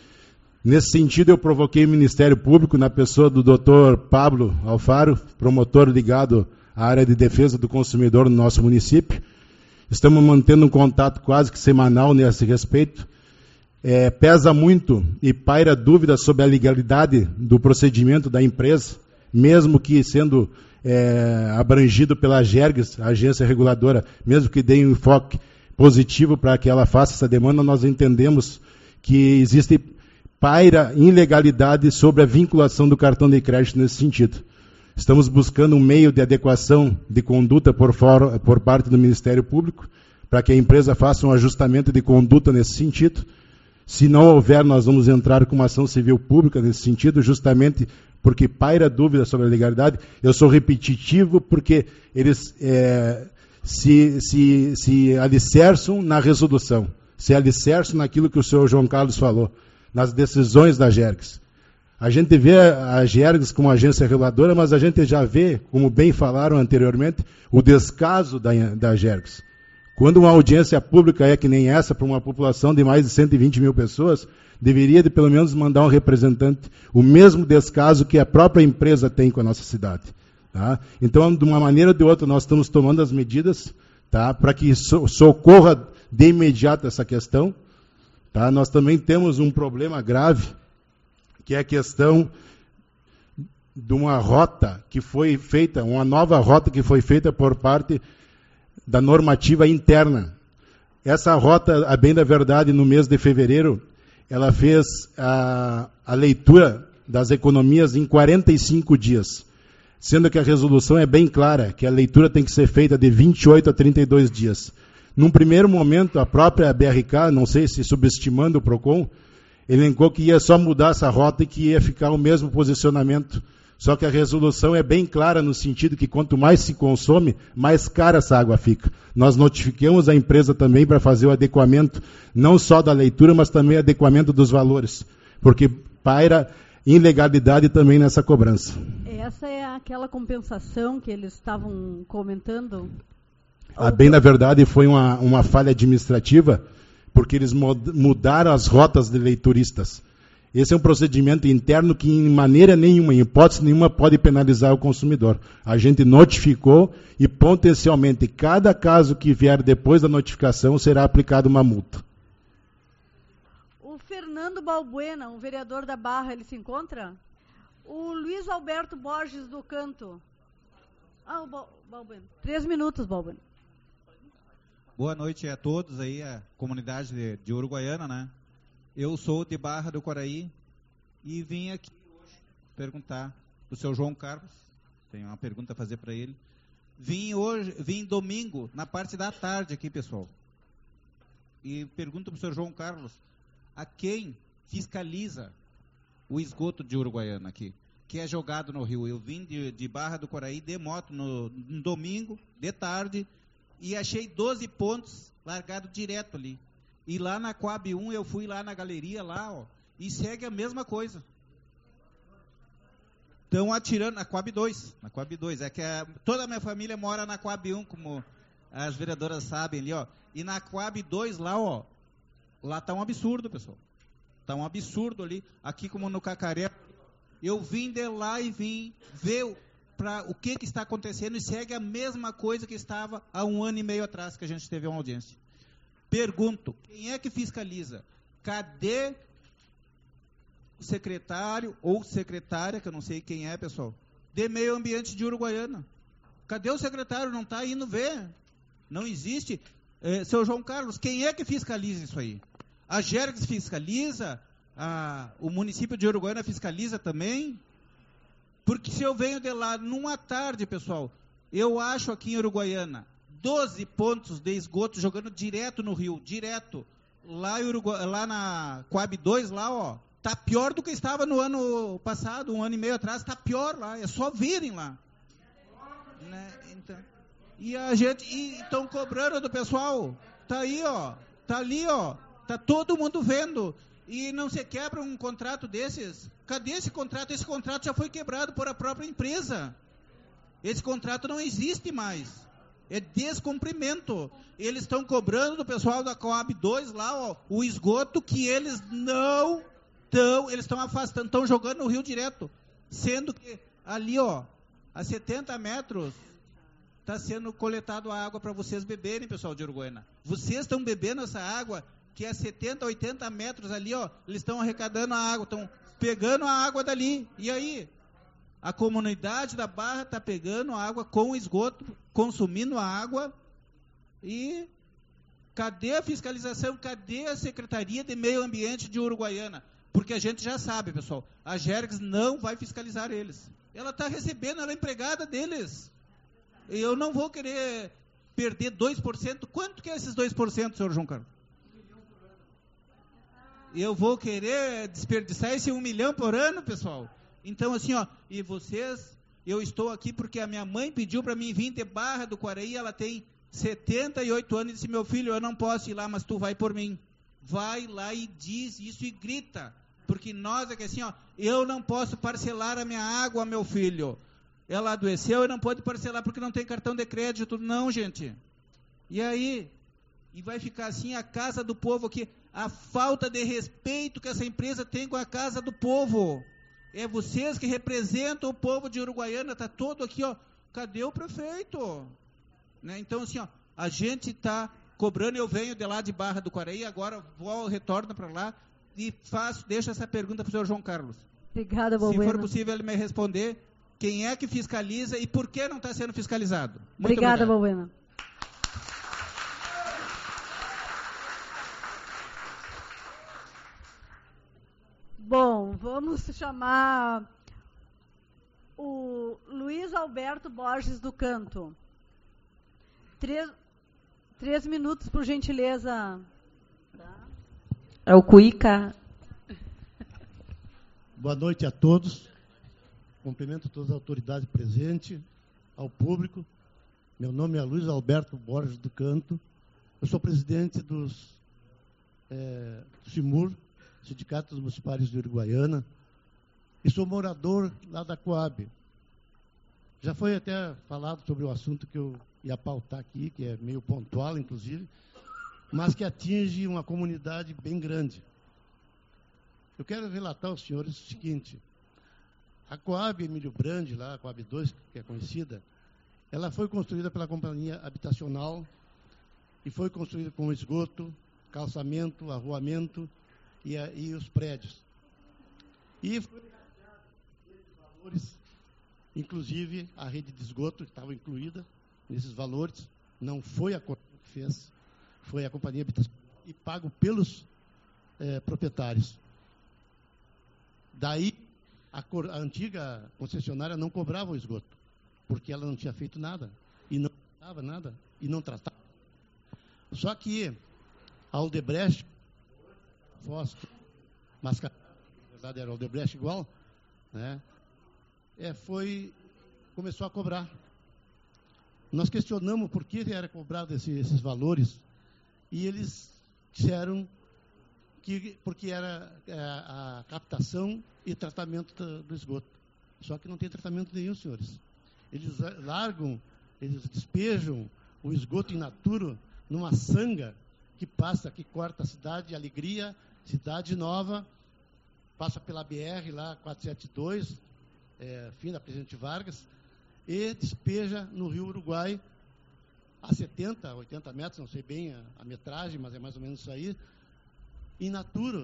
Nesse sentido, eu provoquei o Ministério Público, na pessoa do doutor Pablo Alfaro, promotor ligado à área de defesa do consumidor no nosso município. Estamos mantendo um contato quase que semanal nesse respeito. É, pesa muito e paira dúvidas sobre a legalidade do procedimento da empresa, mesmo que sendo é, abrangido pela Gergs, a agência reguladora, mesmo que dê um enfoque positivo para que ela faça essa demanda, nós entendemos que existe paira ilegalidade sobre a vinculação do cartão de crédito nesse sentido. Estamos buscando um meio de adequação de conduta por, fora, por parte do Ministério Público, para que a empresa faça um ajustamento de conduta nesse sentido. Se não houver, nós vamos entrar com uma ação civil pública nesse sentido, justamente porque paira dúvida sobre a legalidade. Eu sou repetitivo porque eles é, se, se, se alicerçam na resolução, se alicerçam naquilo que o senhor João Carlos falou, nas decisões da Gergs. A gente vê a Gergs como agência reguladora, mas a gente já vê, como bem falaram anteriormente, o descaso da, da Gergs. Quando uma audiência pública é que nem essa, para uma população de mais de cento e vinte mil pessoas, deveria de pelo menos mandar um representante, o mesmo descaso que a própria empresa tem com a nossa cidade. Tá? Então, de uma maneira ou de outra, nós estamos tomando as medidas, tá, para que so, socorra de imediato essa questão. Tá? Nós também temos um problema grave, que é a questão de uma rota que foi feita, uma nova rota que foi feita por parte da normativa interna. Essa rota, a bem da verdade, no mês de fevereiro, ela fez a, a leitura das economias em quarenta e cinco dias, sendo que a resolução é bem clara, que a leitura tem que ser feita de vinte e oito a trinta e dois dias. Num primeiro momento, a própria B R K, não sei se subestimando o PROCON, elencou que ia só mudar essa rota e que ia ficar o mesmo posicionamento. Só que a resolução é bem clara no sentido que quanto mais se consome, mais cara essa água fica. Nós notificamos a empresa também para fazer o adequamento, não só da leitura, mas também o adequamento dos valores, porque paira ilegalidade também nessa cobrança. Essa é aquela compensação que eles estavam comentando? Ah, bem, na verdade, foi uma, uma falha administrativa, porque eles mudaram as rotas de leituristas. Esse é um procedimento interno que, em maneira nenhuma, em hipótese nenhuma, pode penalizar o consumidor. A gente notificou e, potencialmente, cada caso que vier depois da notificação, será aplicada uma multa. O Fernando Balbuena, o vereador da Barra, ele se encontra? O Luiz Alberto Borges do Canto. Ah, o Balbuena. Três minutos, Balbuena. Boa noite a todos aí, a comunidade de, de Uruguaiana, né? Eu sou de Barra do Quaraí e vim aqui hoje perguntar para o seu João Carlos, tenho uma pergunta a fazer para ele. Vim hoje, vim domingo, na parte da tarde aqui, pessoal. E pergunto para o seu João Carlos, a quem fiscaliza o esgoto de Uruguaiana aqui, que é jogado no rio? Eu vim de, de Barra do Quaraí de moto no, no domingo, de tarde, e achei doze pontos largados direto ali. E lá na Coab um, eu fui lá na galeria, lá, ó, e segue a mesma coisa. Estão atirando, na Coab dois, na Coab dois, é que a, toda a minha família mora na Coab um, como as vereadoras sabem ali, ó. E na Coab dois lá, ó, lá tá um absurdo, pessoal. Tá um absurdo ali, aqui como no Cacaré. Eu vim de lá e vim ver pra, o que que está acontecendo e segue a mesma coisa que estava há um ano e meio atrás, que a gente teve uma audiência. Pergunto, quem é que fiscaliza? Cadê o secretário ou secretária, que eu não sei quem é, pessoal, de meio ambiente de Uruguaiana? Cadê o secretário? Não está indo ver? Não existe. É, seu João Carlos, quem é que fiscaliza isso aí? A Gergs fiscaliza? A, o município de Uruguaiana fiscaliza também? Porque se eu venho de lá numa tarde, pessoal, eu acho aqui em Uruguaiana doze pontos de esgoto jogando direto no rio, direto. Lá, em Urugu... lá na Coab dois, lá, ó, tá pior do que estava no ano passado, um ano e meio atrás, tá pior lá, é só virem lá. Né? Então, e a gente, e estão cobrando do pessoal, tá aí, ó, tá ali, ó, tá todo mundo vendo, e não se quebra um contrato desses? Cadê esse contrato? Esse contrato já foi quebrado por a própria empresa. Esse contrato não existe mais. É descumprimento. Eles estão cobrando do pessoal da Coab dois lá, ó, o esgoto que eles não estão, eles estão afastando, estão jogando no rio direto. Sendo que ali, ó, a setenta metros, está sendo coletado a água para vocês beberem, pessoal de Uruguaiana. Vocês estão bebendo essa água, que é setenta, oitenta metros ali, ó, eles estão arrecadando a água, estão pegando a água dali. E aí? A comunidade da Barra está pegando a água com esgoto, consumindo a água, e cadê a fiscalização? Cadê a Secretaria de Meio Ambiente de Uruguaiana? Porque a gente já sabe, pessoal, a Gergs não vai fiscalizar eles. Ela está recebendo, ela é empregada deles. Eu não vou querer perder dois por cento. Quanto que é esses dois por cento, senhor João Carlos? Eu vou querer desperdiçar esse um milhão por ano, pessoal? Então, assim, ó, e vocês, eu estou aqui porque a minha mãe pediu para mim vir de Barra do Quaraí, ela tem setenta e oito anos, e disse, meu filho, eu não posso ir lá, mas tu vai por mim. Vai lá e diz isso e grita, porque nós, é que assim, ó, eu não posso parcelar a minha água, meu filho. Ela adoeceu e não pode parcelar porque não tem cartão de crédito. Não, gente. E aí? E vai ficar assim a casa do povo aqui, a falta de respeito que essa empresa tem com a casa do povo. É vocês que representam o povo de Uruguaiana, está todo aqui, ó. Cadê o prefeito? Né? Então, assim, ó, a gente está cobrando, eu venho de lá de Barra do Quaraí, agora vou, retorno para lá e faço, deixo essa pergunta para o senhor João Carlos. Obrigada, Balbuena. Se for possível ele me responder, quem é que fiscaliza e por que não está sendo fiscalizado? Muito Obrigada, obrigado. Balbuena. Bom, vamos chamar o Luiz Alberto Borges do Canto. Três, Três minutos, por gentileza. É o Cuica. Boa noite a todos. Cumprimento todas as autoridades presentes, ao público. Meu nome é Luiz Alberto Borges do Canto. Eu sou presidente dos é, SIMUR, Sindicatos Municipais de Uruguaiana, e sou morador lá da Coab. Já foi até falado sobre o assunto que eu ia pautar aqui, que é meio pontual, inclusive, mas que atinge uma comunidade bem grande. Eu quero relatar aos senhores o seguinte: a Coab Emílio Brandi, lá, a Coab dois, que é conhecida, ela foi construída pela companhia habitacional e foi construída com esgoto, calçamento, arruamento e, a, e os prédios. E foi valores, inclusive a rede de esgoto que estava incluída nesses valores, não foi a Coab que fez, foi a companhia habitacional e pago pelos eh, proprietários. Daí, a, cor, a antiga concessionária não cobrava o esgoto, porque ela não tinha feito nada, e não tratava nada, e não tratava. Só que a Aldebrecht, Fosco, Mascarenhas, na verdade era a Aldebrecht igual, né, é, foi, começou a cobrar. Nós questionamos por que era cobrado esse, esses valores, e eles disseram que porque era é, a captação e tratamento do, do esgoto. Só que não tem tratamento nenhum, senhores. Eles largam, eles despejam o esgoto in natura numa sanga que passa, que corta a cidade Alegria, Cidade Nova, passa pela B R lá, quatrocentos e setenta e dois, é, fim da Presidente Vargas, e despeja no Rio Uruguai a setenta, oitenta metros, não sei bem a, a metragem, mas é mais ou menos isso aí, in natura,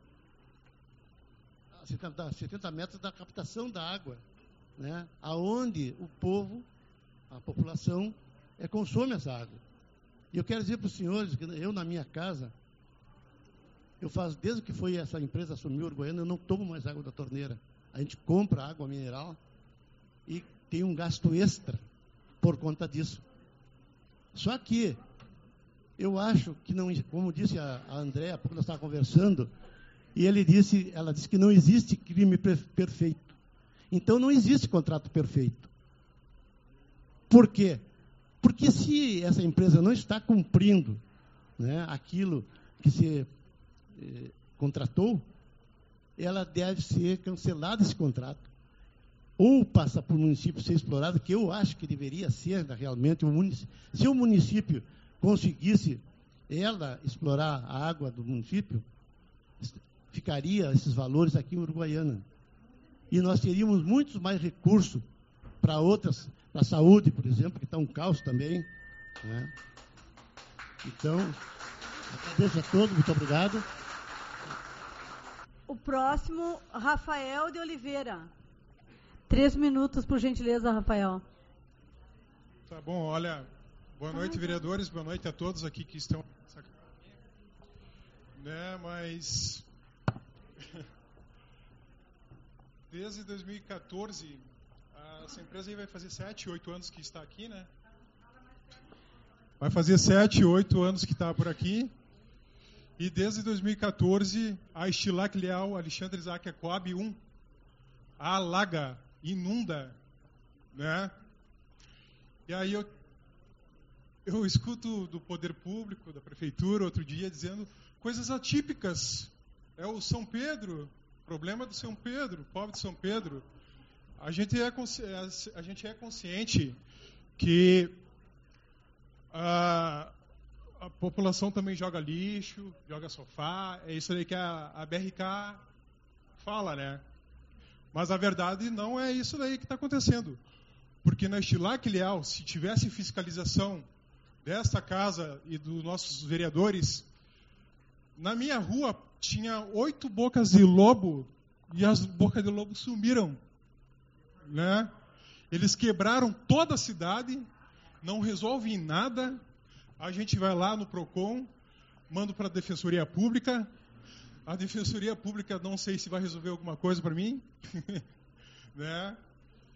a setenta metros da captação da água, né, aonde o povo, a população, é, consome essa água. E eu quero dizer para os senhores que eu, na minha casa, eu faço, desde que foi essa empresa assumiu o Uruguaiana, eu não tomo mais água da torneira. A gente compra água mineral e tem um gasto extra por conta disso. Só que eu acho que não, como disse a, a Andréa, há pouco nós estávamos conversando, e ele disse, ela disse que não existe crime perfeito. Então não existe contrato perfeito. Por quê? Porque se essa empresa não está cumprindo, né, aquilo que se eh, contratou, ela deve ser cancelada esse contrato. Ou passa para o município ser explorado, que eu acho que deveria ser realmente o município. Se o município conseguisse ela explorar a água do município, ficaria esses valores aqui em Uruguaiana. E nós teríamos muitos mais recursos para outras, para a saúde, por exemplo, que está um caos também, né? Então, agradeço a todos, muito obrigado. O próximo, Rafael de Oliveira. Três minutos, por gentileza, Rafael. Tá bom, olha, boa noite, vereadores, boa noite a todos aqui que estão nessa campanha, né, mas desde dois mil e quatorze, essa empresa aí vai fazer sete, oito anos que está aqui, né? Vai fazer sete, oito anos que está por aqui. E desde dois mil e quatorze, a Estilac Leal, Alexandre Isaac, a Coab um, alaga, inunda, né? E aí eu, eu escuto do poder público, da prefeitura, outro dia, dizendo coisas atípicas. É o São Pedro, problema do São Pedro, pobre de São Pedro. A gente é, a gente é consciente que a, a população também joga lixo, joga sofá, é isso aí que a, a B R K fala, né? Mas a verdade não é isso daí que está acontecendo. Porque na Estilac Leal, se tivesse fiscalização desta casa e dos nossos vereadores, na minha rua tinha oito bocas de lobo e as bocas de lobo sumiram, né? Eles quebraram toda a cidade, não resolvem nada. A gente vai lá no PROCON, manda para a Defensoria Pública. A Defensoria Pública não sei se vai resolver alguma coisa para mim, né?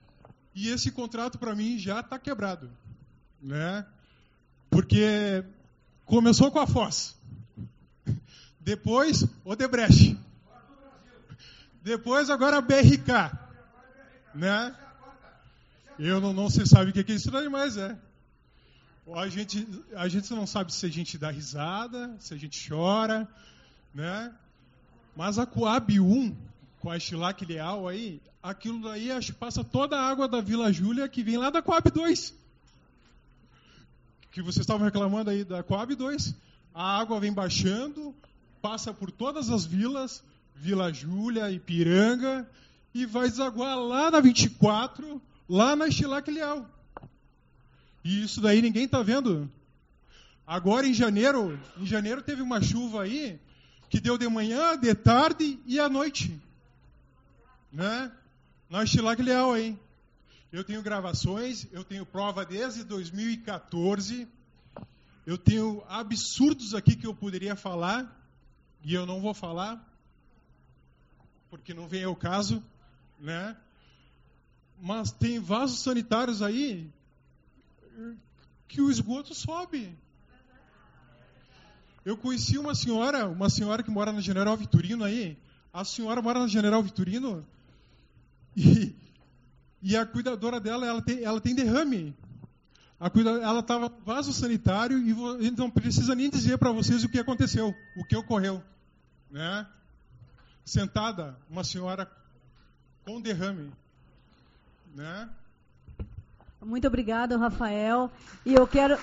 E esse contrato para mim já está quebrado, né? Porque Começou com a Foz. Depois, Odebrecht. Depois, agora a B R K. Né? Eu não, não sei sabe o que é isso daí, mas é. A gente, a gente não sabe se a gente dá risada, se a gente chora, né? Mas a Coab um, com a Estilac Leal aí, aquilo daí acho que passa toda a água da Vila Júlia que vem lá da Coab dois. Que vocês estavam reclamando aí da Coab dois. A água vem baixando, passa por todas as vilas, Vila Júlia, Ipiranga, e vai desaguar lá na vinte e quatro, lá na Estilac Leal. E isso daí ninguém está vendo. Agora em janeiro, em janeiro teve uma chuva aí, que deu de manhã, de tarde e à noite. Né? Na Estilac Leal aí. Eu tenho gravações, eu tenho prova desde dois mil e quatorze, eu tenho absurdos aqui que eu poderia falar, e eu não vou falar, porque não vem ao caso, né? Mas tem vasos sanitários aí que o esgoto sobe. Eu conheci uma senhora, uma senhora que mora na General Vitorino aí, a senhora mora na General Vitorino e, e a cuidadora dela, ela tem, ela tem derrame. A cuida, ela estava no vaso sanitário e vo, não precisa nem dizer para vocês o que aconteceu, o que ocorreu. Né? Sentada, uma senhora com derrame. Né? Muito obrigado, Rafael. E eu quero...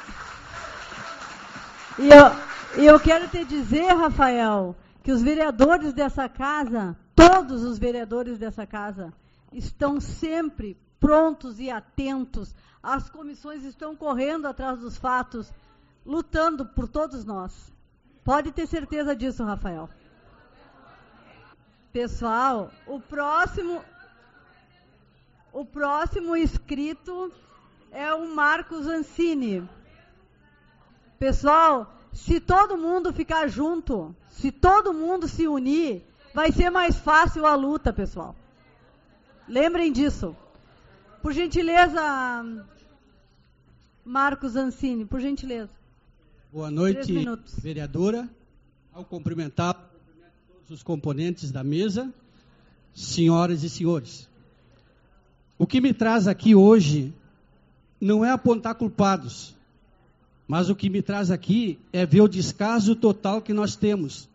E eu, eu quero te dizer, Rafael, que os vereadores dessa casa, todos os vereadores dessa casa, estão sempre prontos e atentos. As comissões estão correndo atrás dos fatos, lutando por todos nós. Pode ter certeza disso, Rafael. Pessoal, o próximo, o próximo inscrito é o Marcos Ancini. Pessoal, se todo mundo ficar junto, se todo mundo se unir, vai ser mais fácil a luta, pessoal. Lembrem disso. Por gentileza, Marcos Ancini, por gentileza. Boa noite, vereadora. Ao cumprimentar todos os componentes da mesa, senhoras e senhores. O que me traz aqui hoje não é apontar culpados, mas o que me traz aqui é ver o descaso total que nós temos.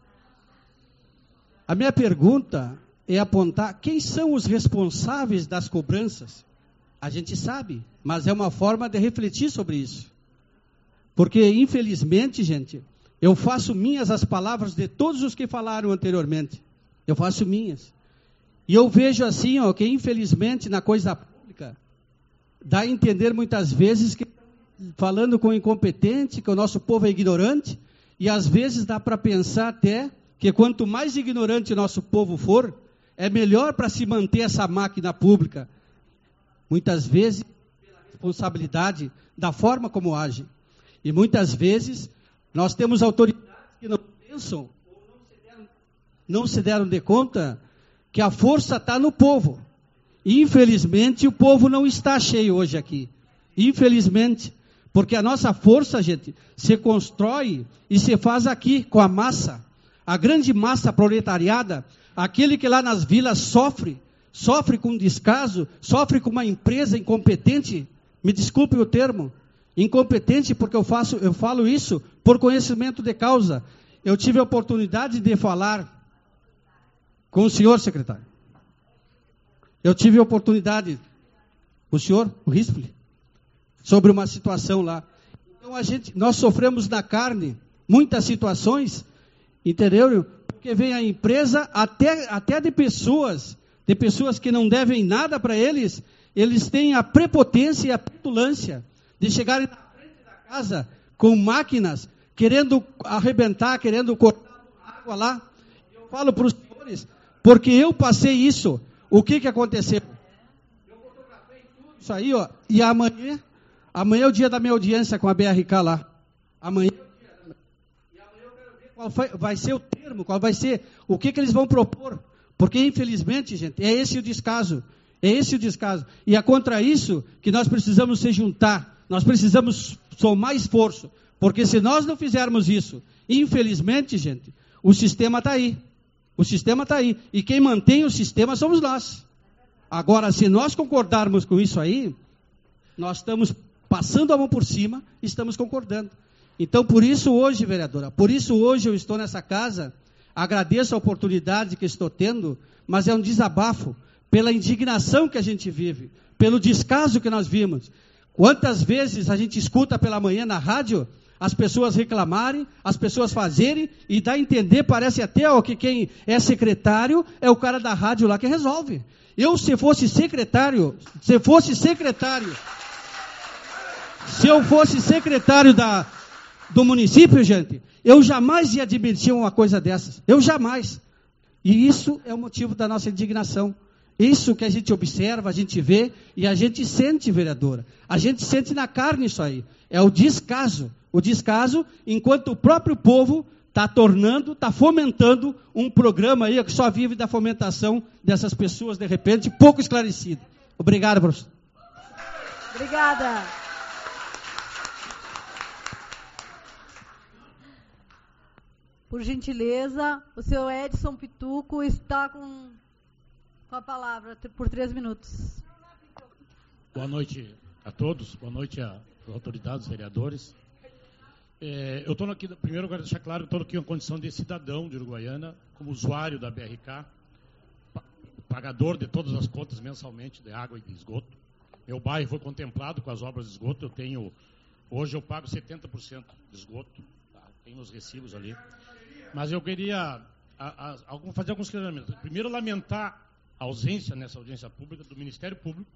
A minha pergunta é apontar quem são os responsáveis das cobranças. A gente sabe, mas é uma forma de refletir sobre isso. Porque, infelizmente, gente, eu faço minhas as palavras de todos os que falaram anteriormente. Eu faço minhas. E eu vejo assim, ó, que infelizmente na coisa pública, dá a entender muitas vezes que falando com incompetente, que o nosso povo é ignorante, e às vezes dá para pensar até que quanto mais ignorante o nosso povo for, é melhor para se manter essa máquina pública. Muitas vezes, pela responsabilidade da forma como age. E muitas vezes, nós temos autoridades que não pensam, ou não se deram, não se deram de conta, que a força está no povo. E, infelizmente, o povo não está cheio hoje aqui. Infelizmente. Porque a nossa força, gente, se constrói e se faz aqui, com a massa. A grande massa proletariada, aquele que lá nas vilas sofre, sofre com descaso, sofre com uma empresa incompetente, me desculpe o termo, incompetente porque eu, faço, eu falo isso por conhecimento de causa. Eu tive a oportunidade de falar com o senhor secretário. Eu tive a oportunidade, o senhor, o Rispoli, sobre uma situação lá. Então a gente, nós sofremos na carne muitas situações, entendeu? Porque vem a empresa até, até de pessoas, de pessoas que não devem nada para eles, eles têm a prepotência e a petulância de chegarem na frente da casa com máquinas, querendo arrebentar, querendo cortar água lá. Eu falo para os senhores, porque eu passei isso. O que que aconteceu? Eu fotografei tudo isso aí, ó, e amanhã, amanhã é o dia da minha audiência com a B R K lá. Amanhã é o dia da... E amanhã eu quero ver qual foi, vai ser o termo, qual vai ser, o que que eles vão propor. Porque, infelizmente, gente, é esse o descaso. É esse o descaso. E é contra isso que nós precisamos se juntar. Nós precisamos somar esforço. Porque se nós não fizermos isso, infelizmente, gente, o sistema está aí. O sistema está aí. E quem mantém o sistema somos nós. Agora, se nós concordarmos com isso aí, nós estamos passando a mão por cima, estamos concordando. Então, por isso hoje, vereadora, por isso hoje eu estou nessa casa, agradeço a oportunidade que estou tendo, mas é um desabafo pela indignação que a gente vive, pelo descaso que nós vimos. Quantas vezes a gente escuta pela manhã na rádio as pessoas reclamarem, as pessoas fazerem, e dá a entender, parece até ó, que quem é secretário é o cara da rádio lá que resolve. Eu, se fosse secretário, se fosse secretário, se eu fosse secretário da, do município, gente, eu jamais ia admitir uma coisa dessas. Eu jamais. E isso é o motivo da nossa indignação. Isso que a gente observa, a gente vê e a gente sente, vereadora. A gente sente na carne isso aí. É o descaso. O descaso, enquanto o próprio povo está tornando, está fomentando um programa aí que só vive da fomentação dessas pessoas, de repente, pouco esclarecidas. Obrigado, professor. Obrigada. Por gentileza, o senhor Edson Pituco está com, com a palavra por três minutos. Boa noite a todos, boa noite às autoridades, vereadores. É, eu estou aqui, primeiro eu quero deixar claro que estou aqui em condição de cidadão de Uruguaiana, como usuário da B R K, pagador de todas as contas mensalmente de água e de esgoto. Meu bairro foi contemplado com as obras de esgoto, eu tenho, hoje eu pago setenta por cento de esgoto, tá? Tem nos recibos ali. Mas eu queria a, a, fazer alguns questionamentos. Primeiro, lamentar a ausência nessa audiência pública do Ministério Público,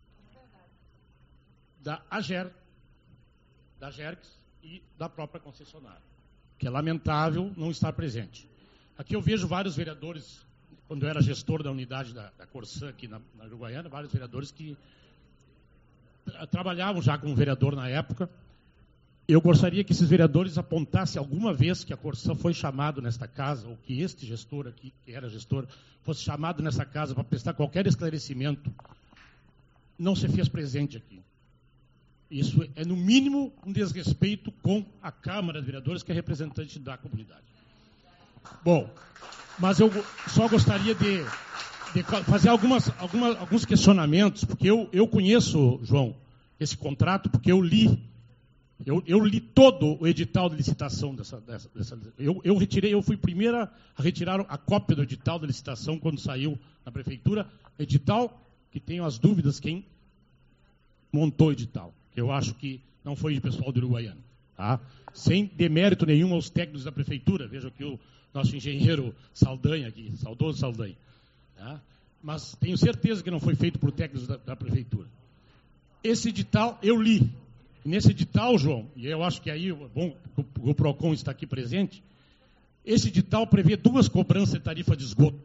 da AGER, da GERCS e da própria concessionária, que é lamentável não estar presente. Aqui eu vejo vários vereadores, quando eu era gestor da unidade da, da Corsã aqui na, na Uruguaiana, vários vereadores que tra trabalhavam já como vereador na época. Eu gostaria que esses vereadores apontassem alguma vez que a Corsã foi chamado nesta casa, ou que este gestor aqui, que era gestor, fosse chamado nessa casa para prestar qualquer esclarecimento. Não se fez presente aqui. Isso é, no mínimo, um desrespeito com a Câmara de Vereadores, que é representante da comunidade. Bom, mas eu só gostaria de, de fazer algumas, algumas, alguns questionamentos, porque eu, eu conheço, João, esse contrato, porque eu li, eu, eu li todo o edital de licitação dessa... dessa, dessa eu, eu retirei, eu fui primeira a retirar a cópia do edital de licitação quando saiu na prefeitura, edital que tenho as dúvidas quem montou o edital. Eu acho que não foi de pessoal do Uruguaiana, tá? Sem demérito nenhum aos técnicos da prefeitura. Veja aqui o nosso engenheiro Saldanha, aqui, saudoso Saldanha. Tá? Mas tenho certeza que não foi feito por técnicos da, da prefeitura. Esse edital eu li. Nesse edital, João, e eu acho que aí bom, o, o PROCON está aqui presente, esse edital prevê duas cobranças de tarifa de esgoto.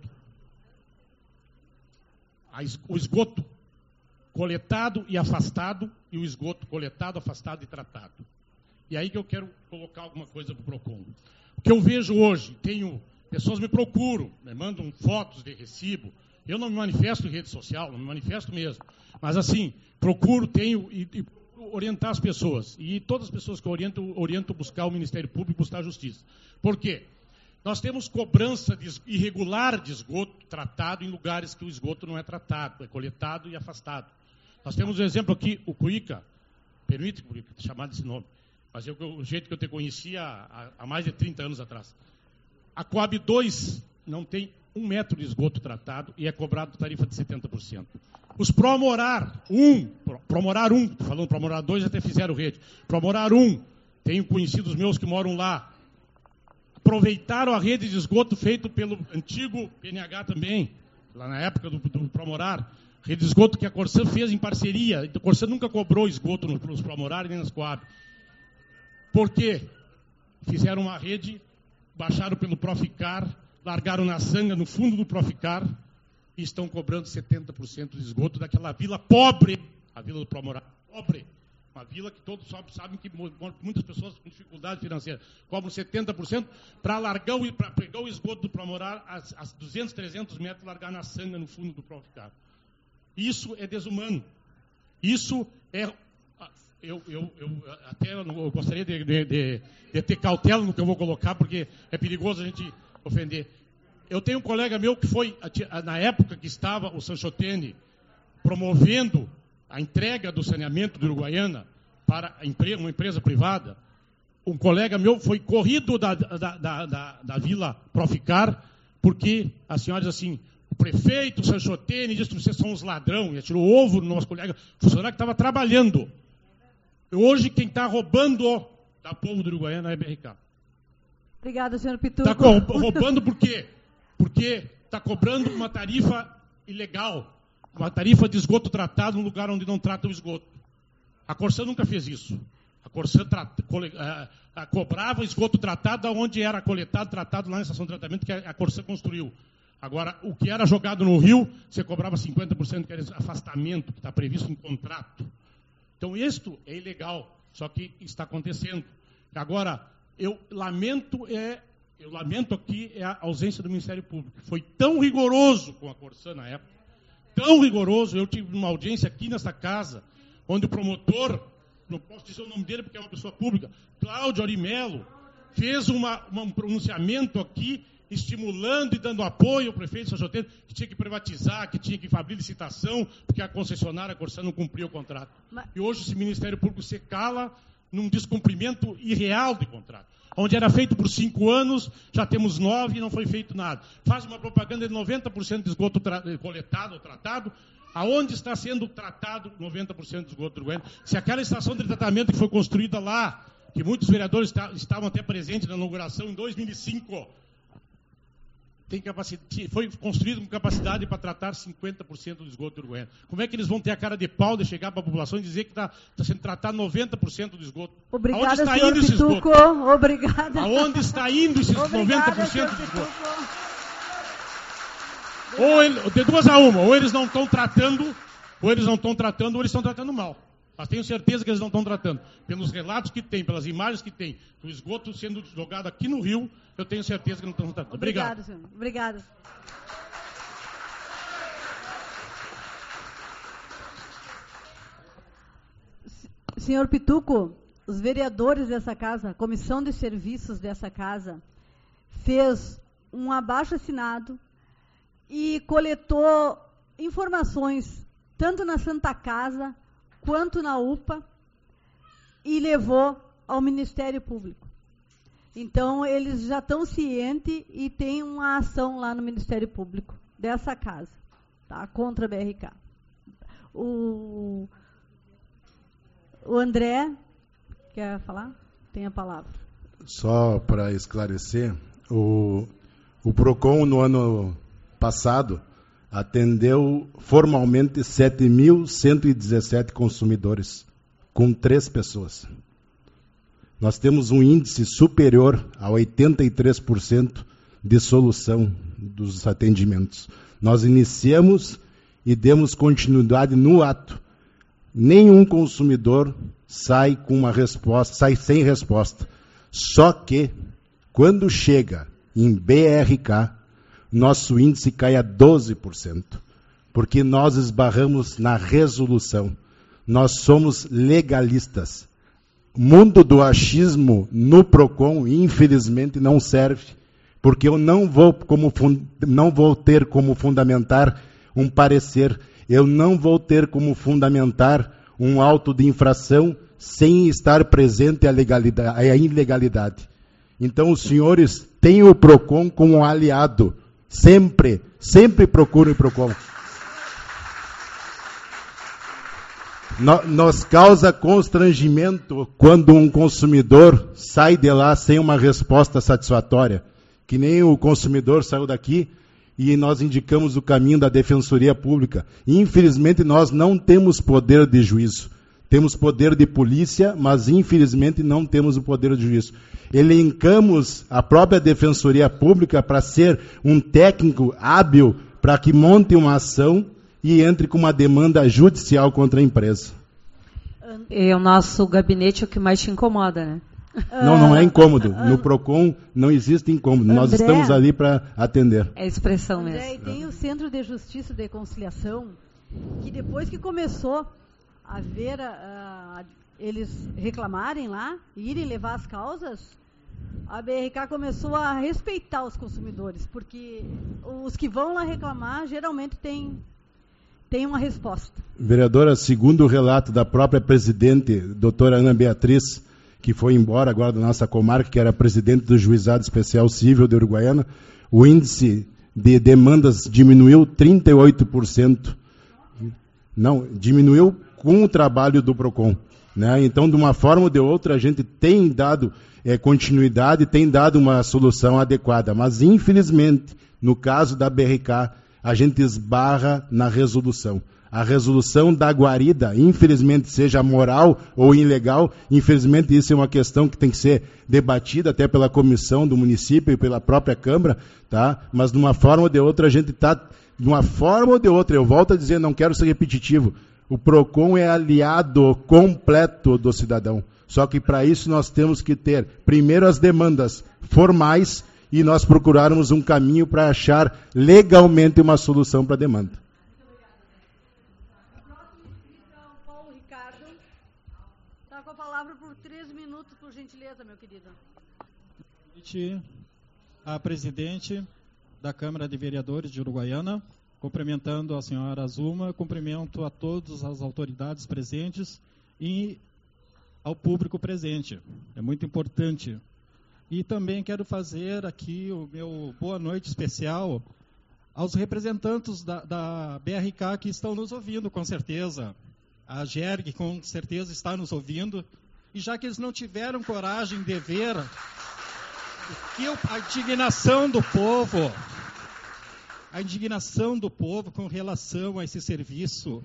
A, o esgoto coletado e afastado, e o esgoto coletado, afastado e tratado. E aí que eu quero colocar alguma coisa para o PROCON. O que eu vejo hoje, tenho, pessoas me procuram, me mandam fotos de recibo, eu não me manifesto em rede social, não me manifesto mesmo, mas assim, procuro, tenho, e, e orientar as pessoas, e todas as pessoas que eu oriento, oriento buscar o Ministério Público, buscar a Justiça. Por quê? Nós temos cobrança de, irregular de esgoto tratado em lugares que o esgoto não é tratado, é coletado e afastado. Nós temos um exemplo aqui, o Cuíca, permite chamar desse nome, mas eu, o jeito que eu te conhecia há, há mais de trinta anos atrás. A Coab dois não tem um metro de esgoto tratado e é cobrado tarifa de setenta por cento. Os Promorar um, Promorar um, estou falando Promorar dois, até fizeram rede. Promorar um, tenho conhecidos meus que moram lá, aproveitaram a rede de esgoto feito pelo antigo P N H também, lá na época do, do Promorar. Rede de esgoto que a Corsã fez em parceria. A Corsã nunca cobrou esgoto nos Promorar nem nas Coab. Por quê? Fizeram uma rede, baixaram pelo Proficar, largaram na sanga no fundo do Proficar e estão cobrando setenta por cento de esgoto daquela vila pobre, a vila do Promorar, pobre. Uma vila que todos sabem que muitas pessoas com dificuldade financeira cobram setenta por cento para largar o, para pegar o esgoto do Promorar a, a duzentos, trezentos metros e largar na sanga no fundo do Proficar. Isso é desumano. Isso é eu, eu, eu até eu gostaria de, de, de, de ter cautela no que eu vou colocar, porque é perigoso a gente ofender. Eu tenho um colega meu que foi, na época que estava o Sanchotene promovendo a entrega do saneamento de Uruguaiana para uma empresa privada, um colega meu foi corrido da, da, da, da, da Vila Proficar, porque a senhora diz assim, o prefeito Sanchotene disse que vocês são uns ladrão, e atirou ovo no nosso colega, funcionário que estava trabalhando. Hoje quem está roubando da povo do Uruguaiana é a B R K. Obrigada, senhor Pituco. Está roubando por quê? Porque está cobrando uma tarifa ilegal, uma tarifa de esgoto tratado no lugar onde não trata o esgoto. A Corsã nunca fez isso. A Corsã trata, cole, a, a, cobrava esgoto tratado onde era coletado, tratado lá na estação de tratamento que a, a Corsã construiu. Agora, o que era jogado no rio, você cobrava cinquenta por cento, que era afastamento, que está previsto em contrato. Então, isto é ilegal, só que está acontecendo. Agora, eu lamento, é, eu lamento aqui é a ausência do Ministério Público. Foi tão rigoroso com a Corsã na época, tão rigoroso, eu tive uma audiência aqui nesta casa, onde o promotor, não posso dizer o nome dele porque é uma pessoa pública, Cláudio Arimelo, fez uma, uma, um pronunciamento aqui, estimulando e dando apoio ao prefeito Sanchotene, que tinha que privatizar, que tinha que abrir licitação, porque a concessionária, a Corsã, não cumpriu o contrato. Mas... E hoje esse Ministério Público se cala num descumprimento irreal de contrato. Onde era feito por cinco anos, já temos nove e não foi feito nada. Faz uma propaganda de noventa por cento de esgoto tra... coletado ou tratado, aonde está sendo tratado noventa por cento de esgoto uruguaiano. Se aquela estação de tratamento que foi construída lá, que muitos vereadores estavam até presentes na inauguração em dois mil e cinco, tem capacidade, foi construído com capacidade para tratar cinquenta por cento do esgoto uruguaiano. Como é que eles vão ter a cara de pau de chegar para a população e dizer que está tá sendo tratado noventa por cento do esgoto? Obrigada, aonde está senhor indo esse Pituco. esgoto? Obrigada. Aonde está indo esses Obrigada, noventa por cento do esgoto? Pituco. Ou ele, de duas a uma, ou eles não estão tratando, ou eles não estão tratando, ou eles estão tratando mal. Mas tenho certeza que eles não estão tratando. Pelos relatos que tem, pelas imagens que tem, do esgoto sendo jogado aqui no rio, eu tenho certeza que não estão tratando. Obrigado. Obrigado, senhor. Obrigada. Senhor Pituco, os vereadores dessa casa, a comissão de serviços dessa casa, fez um abaixo-assinado e coletou informações, tanto na Santa Casa, quanto na U P A, e levou ao Ministério Público. Então, eles já estão cientes e tem uma ação lá no Ministério Público dessa casa, tá? Contra a B R K. O, o André, quer falar? Tem a palavra. Só para esclarecer, o, o PROCON, no ano passado, atendeu formalmente sete mil cento e dezessete consumidores, com três pessoas. Nós temos um índice superior a oitenta e três por cento de solução dos atendimentos. Nós iniciamos e demos continuidade no ato. Nenhum consumidor sai com uma resposta, sai sem resposta. Só que, quando chega em B R K, nosso índice cai a doze por cento, porque nós esbarramos na resolução. Nós somos legalistas. O mundo do achismo no PROCON, infelizmente, não serve, porque eu não vou, como, não vou ter como fundamentar um parecer, eu não vou ter como fundamentar um auto de infração sem estar presente a, legalidade, a ilegalidade. Então, os senhores têm o PROCON como aliado. Sempre, sempre procurem o PROCON. No, nos causa constrangimento quando um consumidor sai de lá sem uma resposta satisfatória. Que nem o consumidor saiu daqui e nós indicamos o caminho da Defensoria Pública. Infelizmente, nós não temos poder de juízo. Temos poder de polícia, mas infelizmente não temos o poder de juízo. Elencamos a própria Defensoria Pública para ser um técnico hábil para que monte uma ação e entre com uma demanda judicial contra a empresa. E o nosso gabinete é o que mais te incomoda, né? Não, não é incômodo. No PROCON não existe incômodo. André, Nós estamos ali para atender. É expressão André, mesmo. E tem o Centro de Justiça e de Conciliação, que depois que começou a ver a, a, eles reclamarem lá, irem levar as causas, a B R K começou a respeitar os consumidores, porque os que vão lá reclamar geralmente têm, têm uma resposta. Vereadora, segundo o relato da própria presidente, doutora Ana Beatriz, que foi embora agora da nossa comarca, que era presidente do Juizado Especial Civil de Uruguaiana, o índice de demandas diminuiu trinta e oito por cento. Não, diminuiu com o trabalho do PROCON. Né? Então, de uma forma ou de outra, a gente tem dado é, continuidade, tem dado uma solução adequada. Mas, infelizmente, no caso da B R K, a gente esbarra na resolução. A resolução da guarida, infelizmente, seja moral ou ilegal, infelizmente isso é uma questão que tem que ser debatida até pela comissão do município e pela própria Câmara, tá? Mas de uma forma ou de outra a gente está, de uma forma ou de outra, eu volto a dizer, não quero ser repetitivo, o PROCON é aliado completo do cidadão. Só que para isso nós temos que ter, primeiro, as demandas formais e nós procurarmos um caminho para achar legalmente uma solução para a demanda. Está com a palavra por três minutos, por gentileza, meu querido. A presidente da Câmara de Vereadores de Uruguaiana, cumprimentando a senhora Zuma, cumprimento a todas as autoridades presentes e ao público presente. É muito importante. E também quero fazer aqui o meu boa noite especial aos representantes da, da B R K que estão nos ouvindo, com certeza. A Gerg, com certeza, está nos ouvindo. E já que eles não tiveram coragem de ver que a indignação do povo, a indignação do povo com relação a esse serviço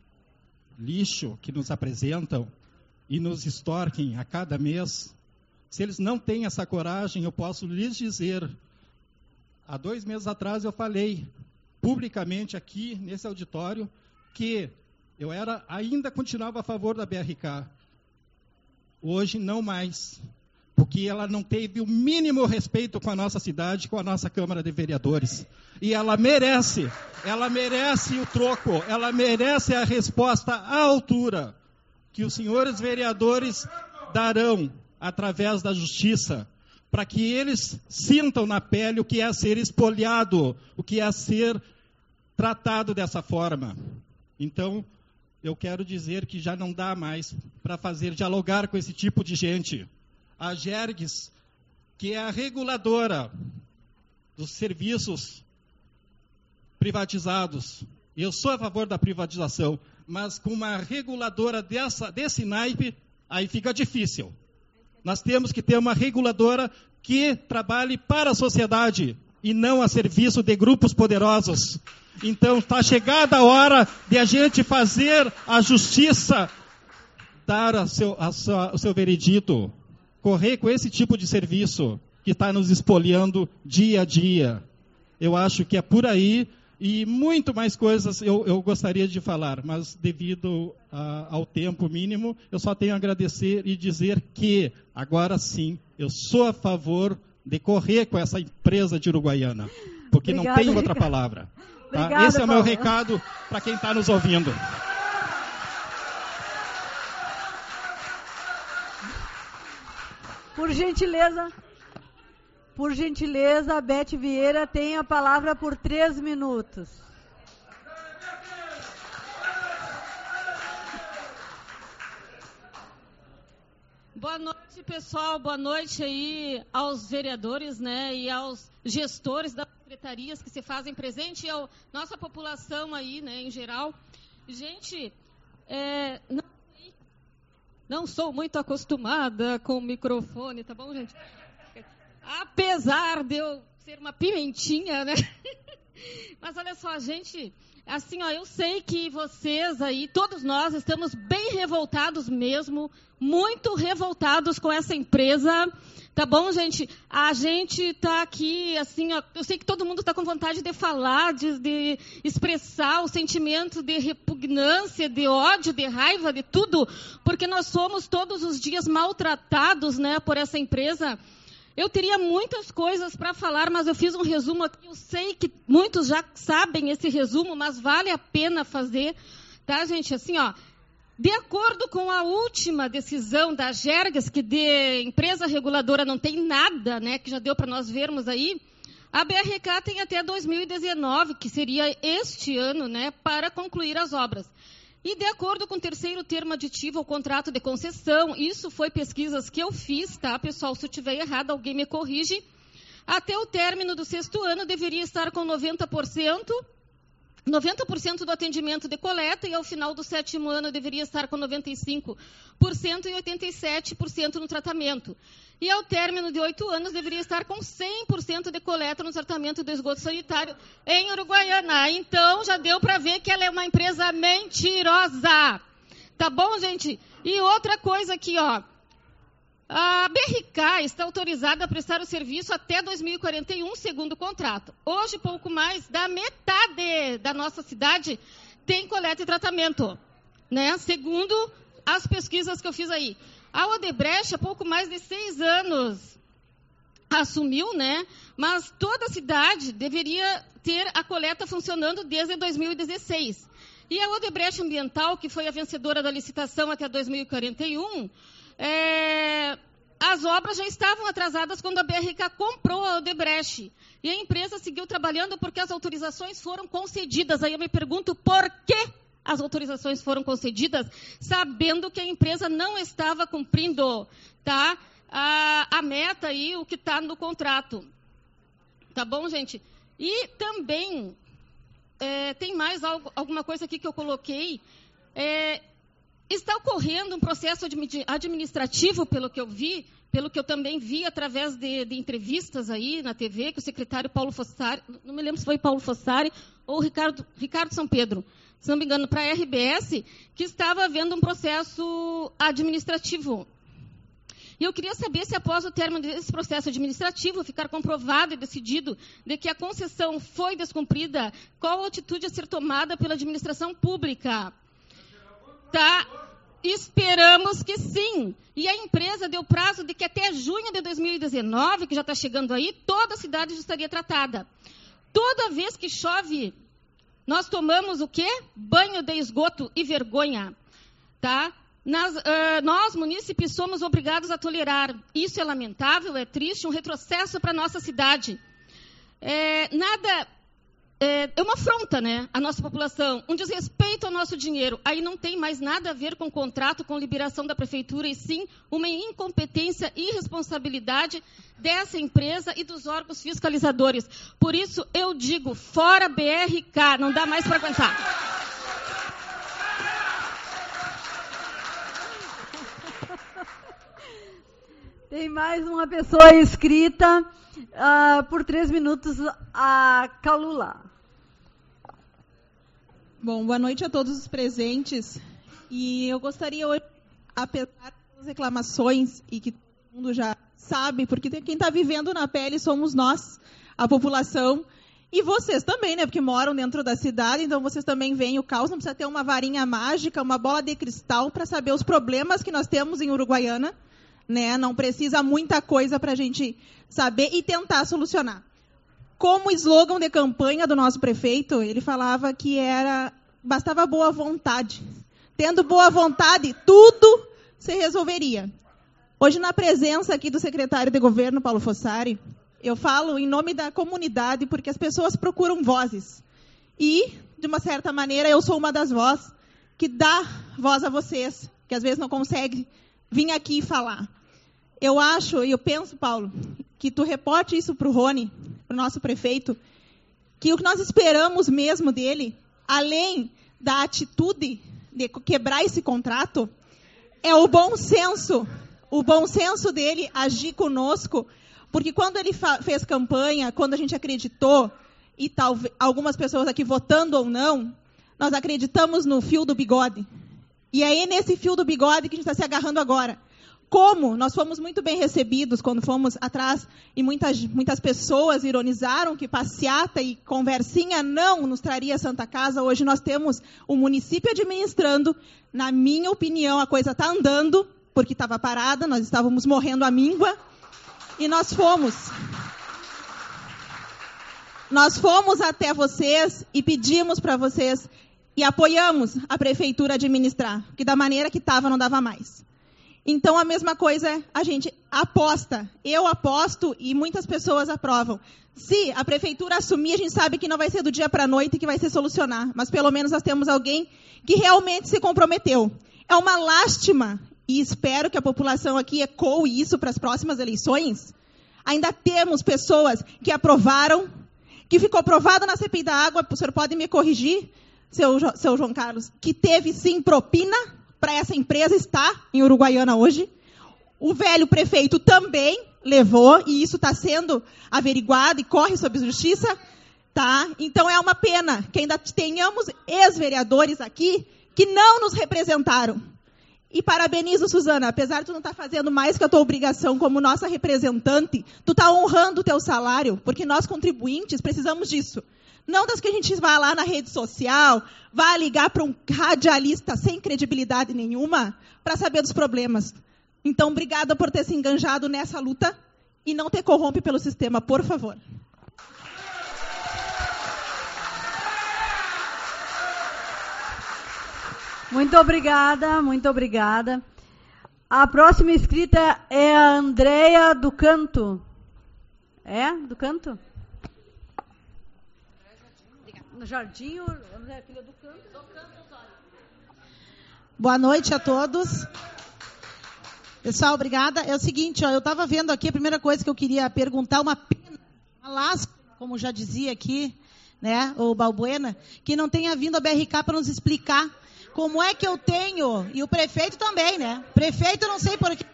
lixo que nos apresentam e nos extorquem a cada mês, se eles não têm essa coragem, eu posso lhes dizer, há dois meses atrás eu falei publicamente aqui nesse auditório que eu era, ainda continuava a favor da B R K. Hoje não mais, porque ela não teve o mínimo respeito com a nossa cidade, com a nossa Câmara de Vereadores. E ela merece, ela merece o troco, ela merece a resposta à altura que os senhores vereadores darão através da justiça, para que eles sintam na pele o que é ser espoliado, o que é ser tratado dessa forma. Então, eu quero dizer que já não dá mais para fazer dialogar com esse tipo de gente. A Gergs, que é a reguladora dos serviços privatizados, eu sou a favor da privatização, mas com uma reguladora dessa, desse naipe, aí fica difícil. Nós temos que ter uma reguladora que trabalhe para a sociedade e não a serviço de grupos poderosos. Então, está chegada a hora de a gente fazer a justiça dar a seu, a sua, o seu veredito, correr com esse tipo de serviço que está nos espoliando dia a dia. Eu acho que é por aí e muito mais coisas eu, eu gostaria de falar, mas devido a, ao tempo mínimo, eu só tenho a agradecer e dizer que, agora sim, eu sou a favor de correr com essa empresa de Uruguaiana, porque Obrigada, não tem outra palavra. Tá? Obrigada, Esse é o meu Paulo. recado para quem está nos ouvindo. Por gentileza, por gentileza, a Beth Vieira tem a palavra por três minutos. Boa noite, pessoal. Boa noite aí aos vereadores, né, e aos gestores das secretarias que se fazem presente e a nossa população aí, né, em geral. Gente, é, não, não sou muito acostumada com o microfone, tá bom, gente? Apesar de eu ser uma pimentinha, né? Mas olha só, gente, assim, ó, eu sei que vocês aí, todos nós, estamos bem revoltados mesmo, muito revoltados com essa empresa, tá bom, gente? A gente tá aqui, assim, ó, eu sei que todo mundo está com vontade de falar, de, de expressar o sentimento de repugnância, de ódio, de raiva, de tudo, porque nós somos todos os dias maltratados, né, por essa empresa. Eu teria muitas coisas para falar, mas eu fiz um resumo aqui. Eu sei que muitos já sabem esse resumo, mas vale a pena fazer, tá, gente? Assim, ó, De acordo com a última decisão da Gerges, que de empresa reguladora não tem nada, né, que já deu para nós vermos aí, a B R K tem até dois mil e dezenove, que seria este ano, né, para concluir as obras. E de acordo com o terceiro termo aditivo ao contrato de concessão, isso foi pesquisas que eu fiz, tá, pessoal? Se eu estiver errado, alguém me corrige. Até o término do sexto ano, deveria estar com noventa por cento, noventa por cento do atendimento de coleta, e ao final do sétimo ano, deveria estar com noventa e cinco por cento e oitenta e sete por cento no tratamento. E ao término de oito anos, deveria estar com cem por cento de coleta no tratamento do esgoto sanitário em Uruguaiana. Então, já deu para ver que ela é uma empresa mentirosa. Tá bom, gente? E outra coisa aqui, ó. A B R K está autorizada a prestar o serviço até dois mil e quarenta e um, segundo o contrato. Hoje, pouco mais da metade da nossa cidade tem coleta e tratamento, né? Segundo as pesquisas que eu fiz aí. A Odebrecht, há pouco mais de seis anos, assumiu, né? Mas toda a cidade deveria ter a coleta funcionando desde dois mil e dezesseis. E a Odebrecht Ambiental, que foi a vencedora da licitação até dois mil e quarenta e um, é, as obras já estavam atrasadas quando a B R K comprou a Odebrecht. E a empresa seguiu trabalhando porque as autorizações foram concedidas. Aí eu me pergunto por que as autorizações foram concedidas, sabendo que a empresa não estava cumprindo, tá, a, a meta e o que está no contrato. Tá bom, gente? E também, é, tem mais algo, alguma coisa aqui que eu coloquei. É, está ocorrendo um processo administrativo, pelo que eu vi, pelo que eu também vi através de, de entrevistas aí na T V, que o secretário Paulo Fossari, não me lembro se foi Paulo Fossari ou Ricardo, Ricardo São Pedro, se não me engano, para a R B S, que estava havendo um processo administrativo. E eu queria saber se, após o término desse processo administrativo, ficar comprovado e decidido de que a concessão foi descumprida, qual a atitude a ser tomada pela administração pública? Tá? Esperamos que sim. E a empresa deu prazo de que até junho de dois mil e dezenove, que já está chegando aí, toda a cidade já estaria tratada. Toda vez que chove, nós tomamos o quê? Banho de esgoto e vergonha. Tá? Nas, uh, nós, munícipes, somos obrigados a tolerar. Isso é lamentável, é triste, um retrocesso para a nossa cidade. É, nada... É, é uma afronta, né, à nossa população, um desrespeito ao nosso dinheiro. Aí não tem mais nada a ver com contrato, com liberação da prefeitura, e sim uma incompetência e irresponsabilidade dessa empresa e dos órgãos fiscalizadores. Por isso, eu digo, fora B R K, não dá mais para aguentar. Tem mais uma pessoa inscrita, uh, por três minutos, a Calula. Bom, boa noite a todos os presentes. E eu gostaria hoje, apesar das reclamações, e que todo mundo já sabe, porque quem está vivendo na pele somos nós, a população, e vocês também, né? Porque moram dentro da cidade, então vocês também veem o caos. Não precisa ter uma varinha mágica, uma bola de cristal para saber os problemas que nós temos em Uruguaiana, né? Não precisa muita coisa para a gente saber e tentar solucionar. Como slogan de campanha do nosso prefeito, ele falava que era, bastava boa vontade. Tendo boa vontade, tudo se resolveria. Hoje, na presença aqui do secretário de governo, Paulo Fossari, eu falo em nome da comunidade, porque as pessoas procuram vozes. E, de uma certa maneira, eu sou uma das vozes que dá voz a vocês, que às vezes não conseguem vir aqui e falar. Eu acho, e eu penso, Paulo, que tu reporte isso para o Rony, para o nosso prefeito, que o que nós esperamos mesmo dele, além da atitude de quebrar esse contrato, é o bom senso, o bom senso dele agir conosco, porque quando ele fez campanha, quando a gente acreditou, e talvez algumas pessoas aqui votando ou não, nós acreditamos no fio do bigode. E é nesse fio do bigode que a gente está se agarrando agora. Como nós fomos muito bem recebidos quando fomos atrás e muitas, muitas pessoas ironizaram que passeata e conversinha não nos traria Santa Casa. Hoje nós temos o município administrando. Na minha opinião, a coisa está andando, porque estava parada, nós estávamos morrendo à míngua. E nós fomos. Nós fomos até vocês e pedimos para vocês e apoiamos a prefeitura a administrar, que da maneira que estava não dava mais. Então, a mesma coisa, a gente aposta. Eu aposto e muitas pessoas aprovam. Se a prefeitura assumir, a gente sabe que não vai ser do dia para a noite que vai se solucionar. Mas, pelo menos, nós temos alguém que realmente se comprometeu. É uma lástima, e espero que a população aqui ecoe isso para as próximas eleições. Ainda temos pessoas que aprovaram, que ficou aprovado na C P I da água, o senhor pode me corrigir, seu, seu João Carlos, que teve, sim, propina para essa empresa estar em Uruguaiana hoje. O velho prefeito também levou, e isso está sendo averiguado e corre sob justiça. Tá? Então, é uma pena que ainda tenhamos ex-vereadores aqui que não nos representaram. E parabenizo, Suzana, apesar de tu não estar fazendo mais que a tua obrigação como nossa representante, tu está honrando o teu salário, porque nós, contribuintes, precisamos disso. Não das que a gente vá lá na rede social, vá ligar para um radialista sem credibilidade nenhuma para saber dos problemas. Então, obrigada por ter se enganjado nessa luta e não ter corrompe pelo sistema, por favor. Muito obrigada, muito obrigada. A próxima inscrita é a Andréia do Canto. É? Do Canto? No Jardim, Andréia, filha do Canto. Boa noite a todos. Pessoal, obrigada. É o seguinte, ó, eu estava vendo aqui, a primeira coisa que eu queria perguntar, uma pena, uma lástima, como já dizia aqui, né, o Balbuena, que não tenha vindo a B R K para nos explicar como é que eu tenho, e o prefeito também, né? Prefeito, não sei por quê.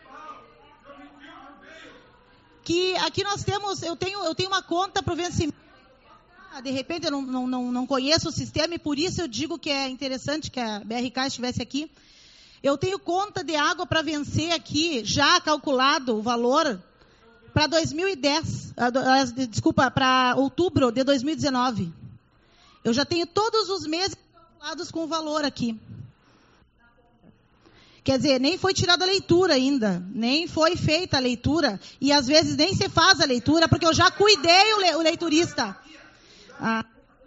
Que aqui nós temos, eu tenho, eu tenho uma conta para o vencimento. De repente eu não, não, não, não conheço o sistema e por isso eu digo que é interessante que a B R K estivesse aqui. Eu tenho conta de água para vencer aqui, já calculado o valor para dois mil e dez, desculpa, para outubro de dois mil e dezenove. Eu já tenho todos os meses calculados com o valor aqui. Quer dizer, nem foi tirada a leitura ainda, nem foi feita a leitura, e às vezes nem se faz a leitura, porque eu já cuidei o, le o leiturista. Ah.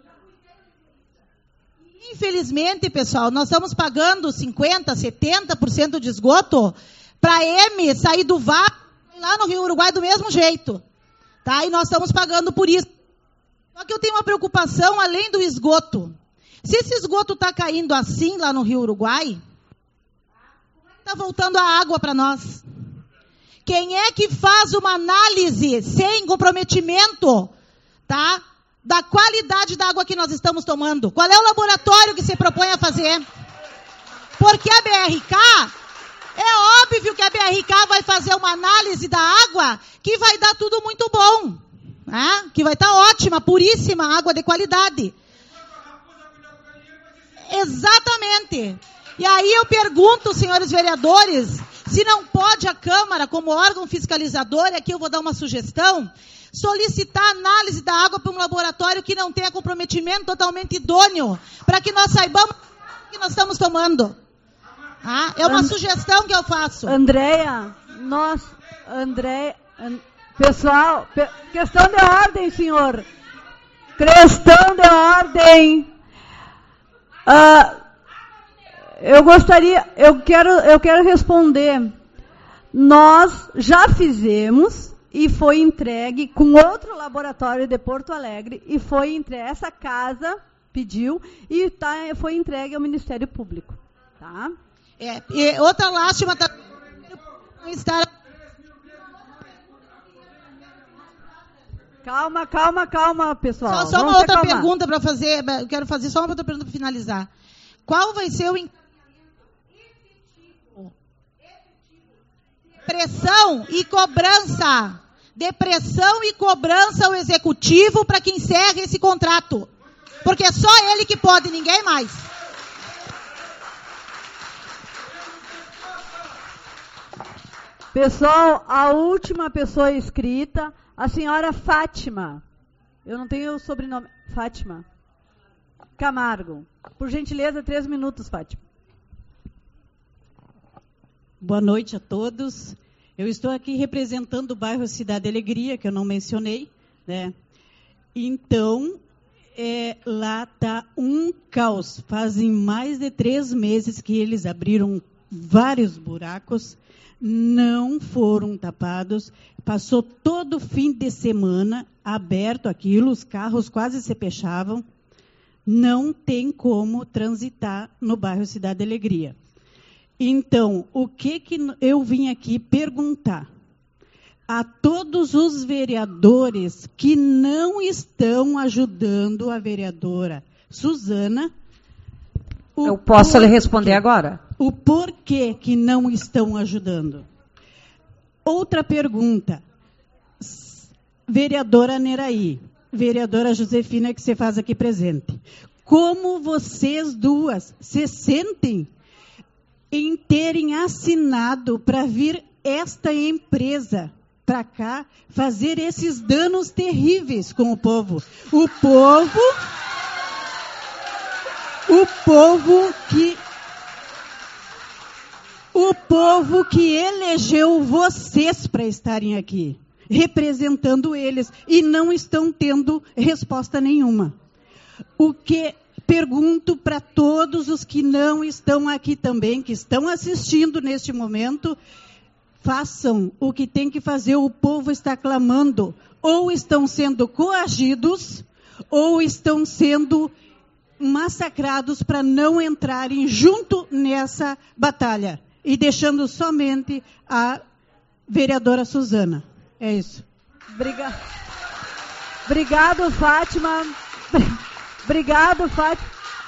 Infelizmente, pessoal, nós estamos pagando cinquenta por cento, setenta por cento de esgoto para a M sair do V A R lá no Rio Uruguai do mesmo jeito. Tá? E nós estamos pagando por isso. Só que eu tenho uma preocupação além do esgoto. Se esse esgoto está caindo assim lá no Rio Uruguai, está voltando a água para nós. Quem é que faz uma análise sem comprometimento, tá, da qualidade da água que nós estamos tomando? Qual é o laboratório que se propõe a fazer? Porque a B R K, é óbvio que a B R K vai fazer uma análise da água que vai dar tudo muito bom, né? Que vai estar ótima, puríssima, água de qualidade. Exatamente. E aí eu pergunto, senhores vereadores, se não pode a Câmara, como órgão fiscalizador, e aqui eu vou dar uma sugestão, solicitar análise da água para um laboratório que não tenha comprometimento totalmente idôneo, para que nós saibamos o que nós estamos tomando. Ah, é uma And... sugestão que eu faço. Andréia, nós, André, and... pessoal, pe... questão de ordem, senhor. Questão de ordem. Uh, eu gostaria, eu quero, eu quero responder. Nós já fizemos e foi entregue com outro laboratório de Porto Alegre e foi entregue, essa casa pediu e tá, foi entregue ao Ministério Público. Tá? É, e outra lástima tá, estar... Calma, calma, calma, pessoal. Só, só uma outra acalmar. pergunta para fazer, eu quero fazer só uma outra pergunta para finalizar. Qual vai ser o pressão e cobrança, depressão e cobrança ao executivo para que encerre esse contrato? Porque é só ele que pode, ninguém mais. Pessoal, a última pessoa inscrita, a senhora Fátima. Eu não tenho o sobrenome. Fátima Camargo. Por gentileza, três minutos, Fátima. Boa noite a todos. Eu estou aqui representando o bairro Cidade Alegria, que eu não mencionei, né? Então, É, lá está um caos. Fazem mais de três meses que eles abriram vários buracos, não foram tapados. Passou todo fim de semana aberto aquilo, os carros quase se fechavam. Não tem como transitar no bairro Cidade de Alegria. Então, o que, que eu vim aqui perguntar? A todos os vereadores que não estão ajudando a vereadora Suzana. Eu posso lhe responder agora? O porquê que não estão ajudando. Outra pergunta. Vereadora Neraí, vereadora Josefina, que você faz aqui presente. Como vocês duas se sentem em terem assinado para vir esta empresa para cá fazer esses danos terríveis com o povo? O povo, o povo que, o povo que elegeu vocês para estarem aqui, representando eles, e não estão tendo resposta nenhuma. O que pergunto para todos os que não estão aqui também, que estão assistindo neste momento, façam o que tem que fazer, o povo está clamando. Ou estão sendo coagidos, ou estão sendo massacrados para não entrarem junto nessa batalha. E deixando somente a vereadora Suzana. É isso. Obrigado, Obrigado Fátima. Obrigado, Fátima.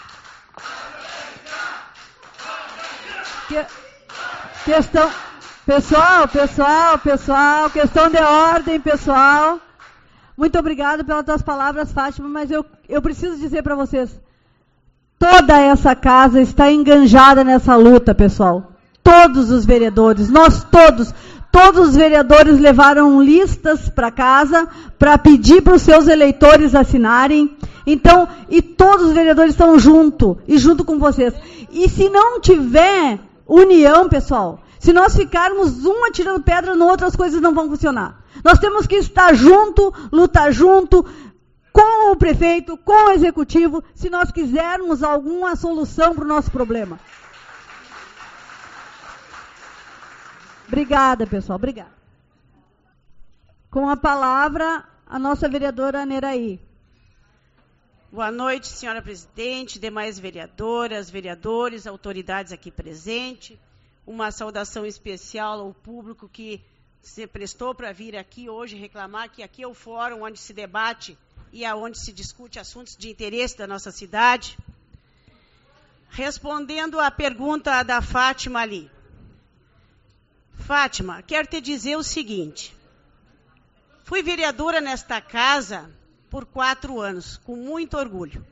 Que... Questão... Pessoal, pessoal, pessoal, questão de ordem, pessoal. Muito obrigado pelas tuas palavras, Fátima, mas eu, eu preciso dizer para vocês, toda essa casa está enganjada nessa luta, pessoal. Todos os vereadores, nós todos, todos os vereadores levaram listas para casa para pedir para os seus eleitores assinarem. Então, e todos os vereadores estão junto, e junto com vocês. E se não tiver união, pessoal, se nós ficarmos um atirando pedra no outro, as coisas não vão funcionar. Nós temos que estar junto, lutar junto com o prefeito, com o executivo, se nós quisermos alguma solução para o nosso problema. Obrigada, pessoal. Obrigada. Com a palavra, a nossa vereadora Neraí. Boa noite, senhora presidente, demais vereadoras, vereadores, autoridades aqui presentes. Uma saudação especial ao público que se prestou para vir aqui hoje reclamar que aqui é o fórum onde se debate e aonde se discute assuntos de interesse da nossa cidade. Respondendo à pergunta da Fátima ali. Fátima, quero te dizer o seguinte. Fui vereadora nesta casa por quatro anos, com muito orgulho.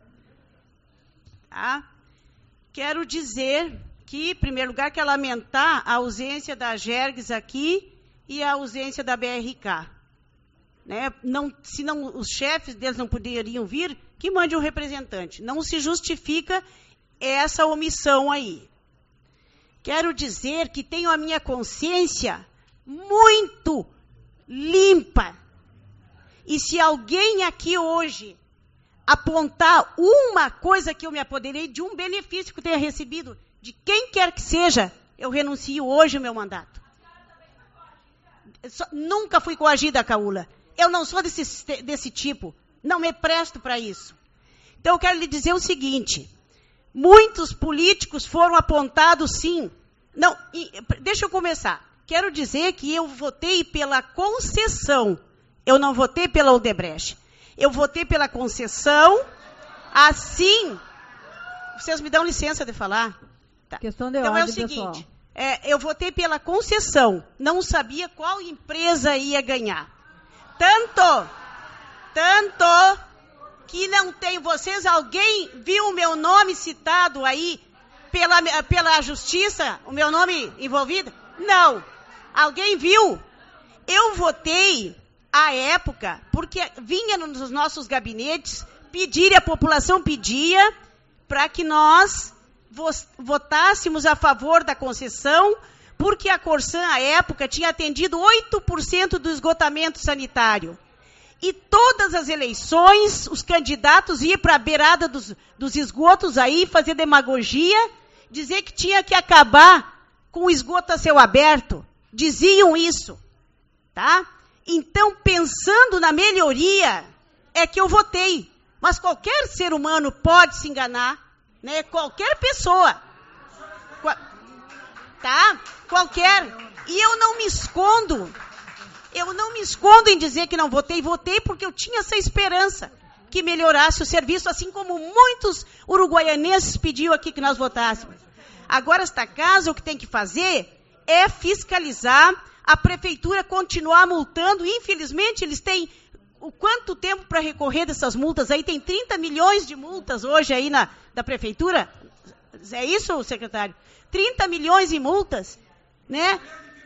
Tá? Quero dizer que, em primeiro lugar, quero lamentar a ausência da Gergues aqui e a ausência da B R K. Né? Não, se não, os chefes deles não poderiam vir, que mande um representante. Não se justifica essa omissão aí. Quero dizer que tenho a minha consciência muito limpa. E se alguém aqui hoje apontar uma coisa que eu me apoderei de um benefício que eu tenha recebido, de quem quer que seja, eu renuncio hoje o meu mandato. Só, nunca fui coagida, Caula. Eu não sou desse, desse tipo. Não me presto para isso. Então, eu quero lhe dizer o seguinte. Muitos políticos foram apontados, sim. Não, e, deixa eu começar. Quero dizer que eu votei pela concessão. Eu não votei pela Odebrecht. Eu votei pela concessão. Assim... Vocês me dão licença de falar? Tá. Questão de então ordem, é o seguinte, é, eu votei pela concessão, não sabia qual empresa ia ganhar. Tanto, tanto que não tem vocês, alguém viu o meu nome citado aí pela, pela justiça, o meu nome envolvido? Não. Alguém viu? Eu votei à época, porque vinha nos nossos gabinetes pedir, a população pedia para que nós votássemos a favor da concessão, porque a Corsan, à época, tinha atendido oito por cento do esgotamento sanitário. E todas as eleições, os candidatos iam para a beirada dos, dos esgotos aí, fazer demagogia, dizer que tinha que acabar com o esgoto a céu aberto. Diziam isso, tá? Então, pensando na melhoria, é que eu votei. Mas qualquer ser humano pode se enganar, né? Qualquer pessoa. Tá? Qualquer. E eu não me escondo. Eu não me escondo em dizer que não votei. Votei porque eu tinha essa esperança que melhorasse o serviço, assim como muitos uruguaianenses pediam aqui que nós votássemos. Agora, esta casa, o que tem que fazer é fiscalizar, a prefeitura continuar multando. Infelizmente, eles têm o quanto tempo para recorrer dessas multas aí? Tem trinta milhões de multas hoje aí na da prefeitura. É isso, secretário? trinta milhões em multas, né?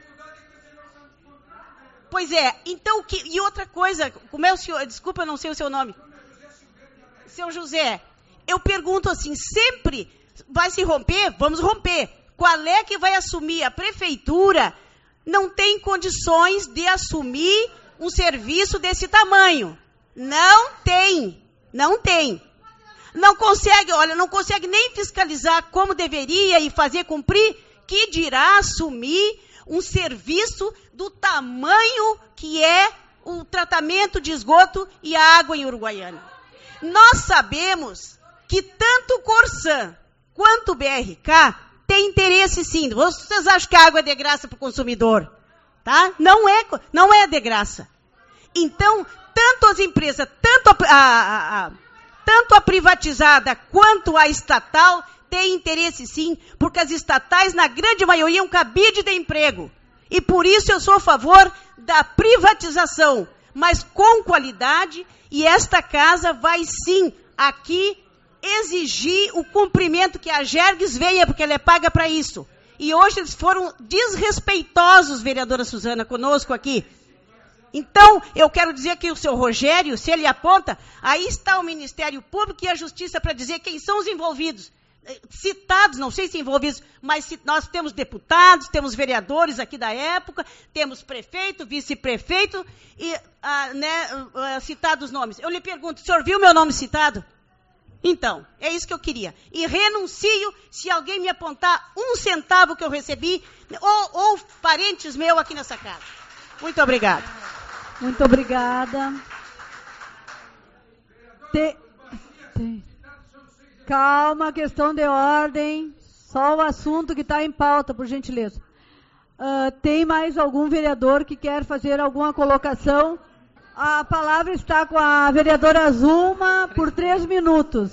Pois é. Então, que, e outra coisa, como é o senhor, desculpa, eu não sei o seu nome. Seu José, eu pergunto assim, sempre vai se romper? Vamos romper. Qual é que vai assumir? A prefeitura não tem condições de assumir um serviço desse tamanho. Não tem. Não tem. Não consegue, olha, não consegue nem fiscalizar como deveria e fazer cumprir, que dirá assumir um serviço do tamanho que é o tratamento de esgoto e a água em Uruguaiana. Nós sabemos que tanto o Corsan quanto o B R K tem interesse sim. Vocês acham que a água é de graça para o consumidor? Tá? Não é, não é de graça. Então, tanto as empresas, tanto a, a, a, tanto a privatizada quanto a estatal têm interesse sim, porque as estatais, na grande maioria, é um cabide de emprego. E por isso eu sou a favor da privatização, mas com qualidade, e esta casa vai sim aqui exigir o cumprimento que a Jergues venha, porque ela é paga para isso. E hoje eles foram desrespeitosos, vereadora Suzana, conosco aqui. Então, eu quero dizer que o seu Rogério, se ele aponta, aí está o Ministério Público e a Justiça para dizer quem são os envolvidos. Citados, não sei se envolvidos, mas se, nós temos deputados, temos vereadores aqui da época, temos prefeito, vice-prefeito, e ah, né, ah, citados os nomes. Eu lhe pergunto, o senhor viu meu nome citado? Então, é isso que eu queria. E renuncio se alguém me apontar um centavo que eu recebi, ou, ou parentes meus aqui nessa casa. Muito obrigada. Muito obrigada. Te... Te... Calma, questão de ordem. Só o assunto que está em pauta, por gentileza. Uh, tem mais algum vereador que quer fazer alguma colocação? A palavra está com a vereadora Zuma por três minutos.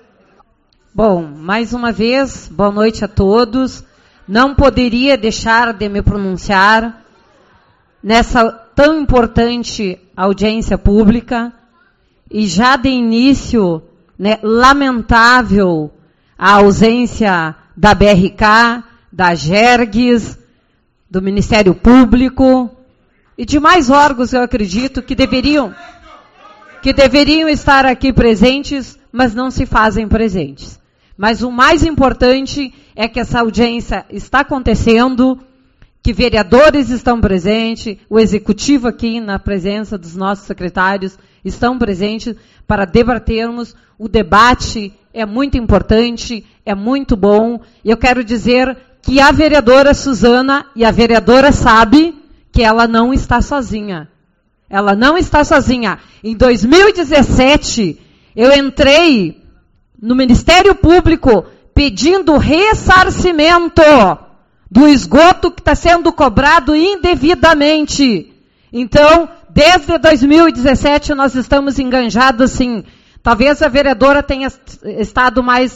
Bom, mais uma vez, boa noite a todos. Não poderia deixar de me pronunciar nessa tão importante audiência pública e já de início, né, lamentável a ausência da B R K, da Jergues, do Ministério Público e de mais órgãos, eu acredito, que deveriam, que deveriam estar aqui presentes, mas não se fazem presentes. Mas o mais importante é que essa audiência está acontecendo, que vereadores estão presentes, o executivo aqui na presença dos nossos secretários estão presentes para debatermos. O debate é muito importante, é muito bom. E eu quero dizer que a vereadora Suzana, e a vereadora sabe que ela não está sozinha. Ela não está sozinha. Em dois mil e dezessete, eu entrei no Ministério Público pedindo ressarcimento do esgoto que está sendo cobrado indevidamente. Então, desde dois mil e dezessete, nós estamos enganjados, assim. Talvez a vereadora tenha estado mais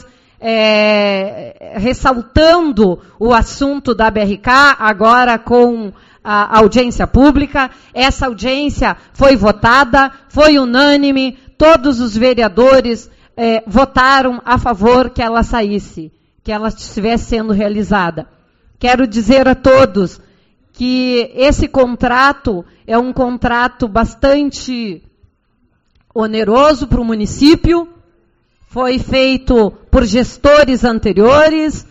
é, ressaltando o assunto da B R K, agora com a audiência pública. Essa audiência foi votada, foi unânime, todos os vereadores é, votaram a favor que ela saísse, que ela estivesse sendo realizada. Quero dizer a todos que esse contrato é um contrato bastante oneroso para o município, foi feito por gestores anteriores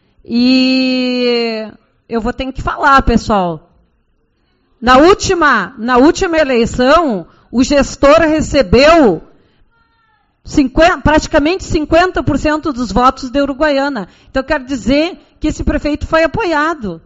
e eu vou ter que falar, pessoal. Na última, na última eleição, o gestor recebeu cinquenta, praticamente cinquenta por cento dos votos de Uruguaiana. Então, quero dizer que esse prefeito foi apoiado.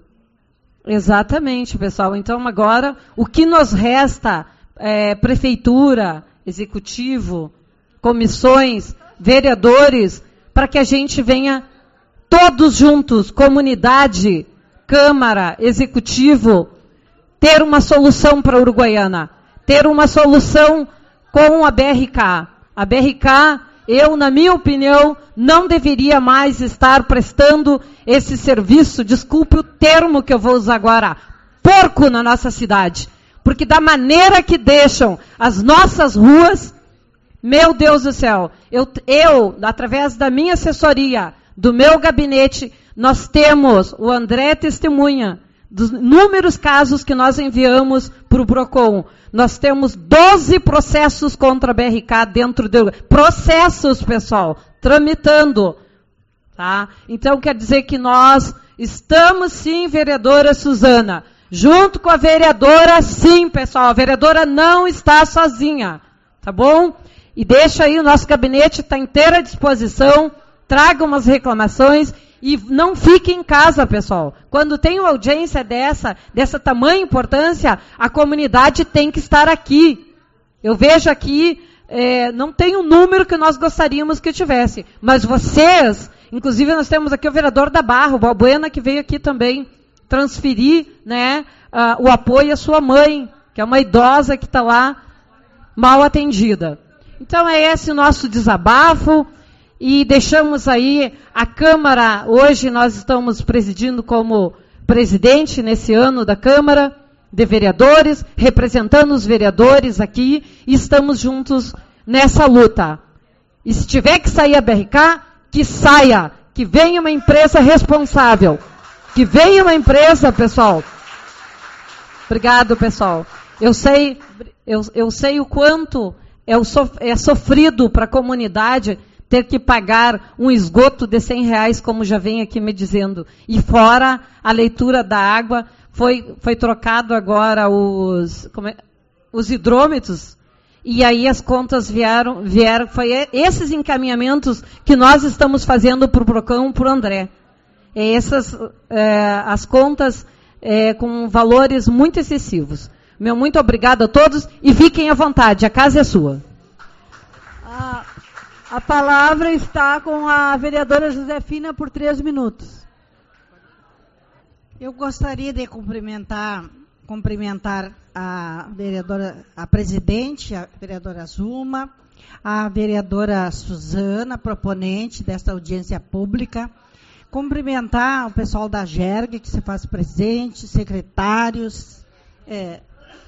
Exatamente, pessoal. Então, agora, o que nos resta, é, prefeitura, executivo, comissões, vereadores, para que a gente venha todos juntos, comunidade, Câmara, Executivo, ter uma solução para a Uruguaiana, ter uma solução com a B R K. A B R K, eu, na minha opinião, não deveria mais estar prestando esse serviço, desculpe o termo que eu vou usar agora, porco na nossa cidade. Porque da maneira que deixam as nossas ruas, meu Deus do céu, eu, eu, através da minha assessoria, do meu gabinete, nós temos, o André testemunha, dos inúmeros casos que nós enviamos para o PROCON. Nós temos doze processos contra a B R K dentro do... Processos, pessoal, tramitando. Tá? Então, quer dizer que nós estamos, sim, vereadora Suzana, junto com a vereadora, sim, pessoal, a vereadora não está sozinha, tá bom? E deixa aí, o nosso gabinete está inteiro à disposição, traga umas reclamações e não fique em casa, pessoal. Quando tem uma audiência dessa, dessa tamanha importância, a comunidade tem que estar aqui. Eu vejo aqui, é, não tem o número que nós gostaríamos que tivesse, mas vocês, inclusive nós temos aqui o vereador da Barra, o Balbuena, que veio aqui também transferir, né, uh, o apoio à sua mãe, que é uma idosa que está lá mal atendida. Então é esse o nosso desabafo. E deixamos aí a Câmara, hoje nós estamos presidindo como presidente nesse ano da Câmara de Vereadores, representando os vereadores aqui, e estamos juntos nessa luta. E se tiver que sair a B R K, que saia, que venha uma empresa responsável, que venha uma empresa, pessoal. Obrigado, pessoal. Eu sei, eu, eu sei o quanto é, o sof, é sofrido para a comunidade ter que pagar um esgoto de cem reais, como já vem aqui me dizendo. E fora a leitura da água, foi, foi trocado agora os, como é, os hidrômetros, e aí as contas vieram, vieram, foi esses encaminhamentos que nós estamos fazendo para o PROCON, para o André. É essas, é, as contas é, com valores muito excessivos. Meu muito obrigado a todos, e fiquem à vontade, a casa é sua. Ah. A palavra está com a vereadora Josefina por três minutos. Eu gostaria de cumprimentar, cumprimentar a vereadora, a presidente, a vereadora Zuma, a vereadora Suzana, proponente desta audiência pública, cumprimentar o pessoal da Jerg, que se faz presente, secretários, é,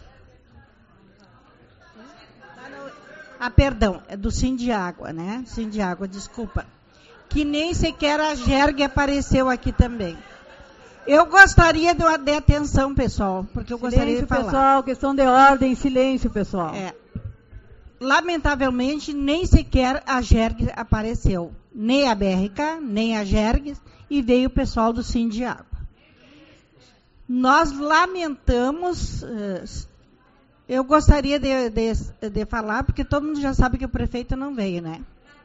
Ah, perdão, é do Sindiágua, né? Sindiágua, desculpa. Que nem sequer a Jerg apareceu aqui também. Eu gostaria de, de atenção, pessoal, porque eu silêncio, gostaria de falar. Pessoal, questão de ordem, silêncio, pessoal. É, lamentavelmente, nem sequer a Jerg apareceu. Nem a B R K, nem a Jerg, e veio o pessoal do Sindiágua. Nós lamentamos... Uh, Eu gostaria de, de, de falar, porque todo mundo já sabe que o prefeito não veio, né?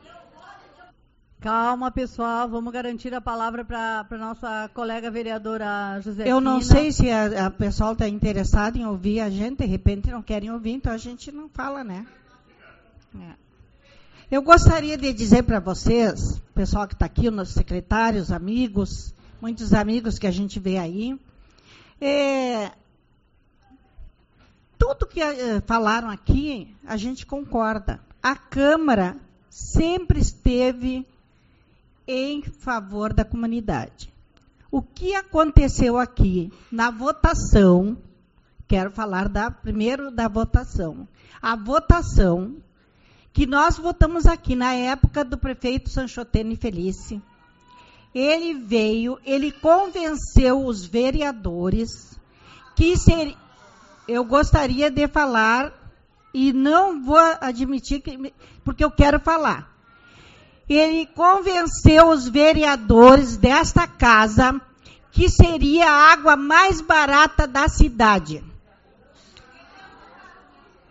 Calma, pessoal, vamos garantir a palavra para a nossa colega vereadora Josefina. Eu não sei se a, a pessoal está interessado em ouvir a gente, de repente não querem ouvir, então a gente não fala, né? É. Eu gostaria de dizer para vocês, pessoal que está aqui, os nossos secretários, amigos, muitos amigos que a gente vê aí, é... Tudo que uh, falaram aqui, a gente concorda. A Câmara sempre esteve em favor da comunidade. O que aconteceu aqui na votação, quero falar da, primeiro da votação. A votação que nós votamos aqui na época do prefeito Sanchotene Felice, ele veio, ele convenceu os vereadores que seria... Eu gostaria de falar, e não vou admitir, que, porque eu quero falar. Ele convenceu os vereadores desta casa que seria a água mais barata da cidade.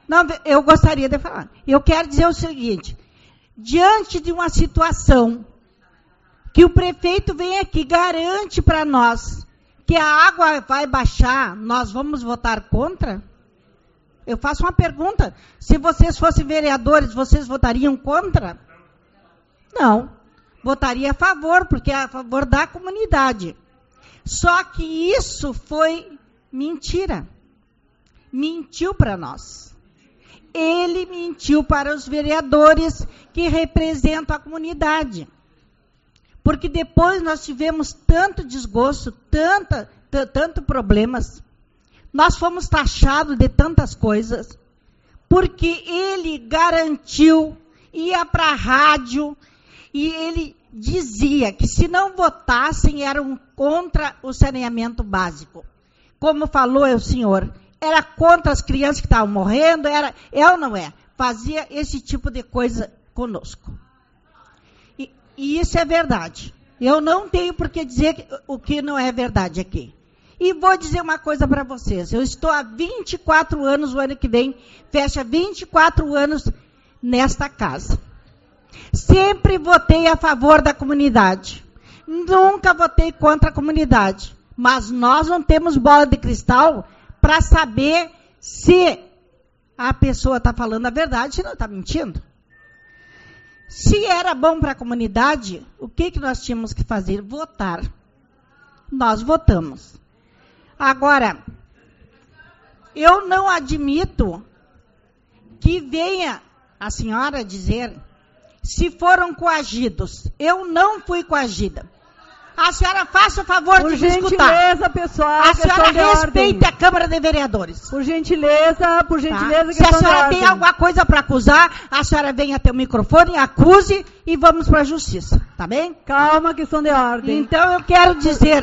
Não, eu gostaria de falar. Eu quero dizer o seguinte, diante de uma situação que o prefeito vem aqui, garante para nós que a água vai baixar, nós vamos votar contra? Eu faço uma pergunta. Se vocês fossem vereadores, vocês votariam contra? Não. Votaria a favor, porque é a favor da comunidade. Só que isso foi mentira. Mentiu para nós. Ele mentiu para os vereadores que representam a comunidade. Porque depois nós tivemos tanto desgosto, tanta, tanto problemas. Nós fomos taxados de tantas coisas. Porque ele garantiu, ia para a rádio, e ele dizia que se não votassem eram contra o saneamento básico. Como falou o senhor, era contra as crianças que estavam morrendo, era, é ou não é? Fazia esse tipo de coisa conosco. E, e isso é verdade. Eu não tenho por que dizer que, o que não é verdade aqui. E vou dizer uma coisa para vocês. Eu estou há vinte e quatro anos, o ano que vem, fecha vinte e quatro anos nesta casa. Sempre votei a favor da comunidade. Nunca votei contra a comunidade. Mas nós não temos bola de cristal para saber se a pessoa está falando a verdade, se não está mentindo. Se era bom para a comunidade, o que, que nós tínhamos que fazer? Votar. Nós votamos. Agora, eu não admito que venha a senhora dizer se foram coagidos. Eu não fui coagida. A senhora faça o favor por de me escutar. Por gentileza, pessoal. A senhora respeite a Câmara de Vereadores. Por gentileza, por gentileza. Tá? Se a senhora tem alguma coisa para acusar, a senhora venha até o microfone, acuse e vamos para a justiça. Tá bem? Calma, questão de ordem. Então eu quero dizer...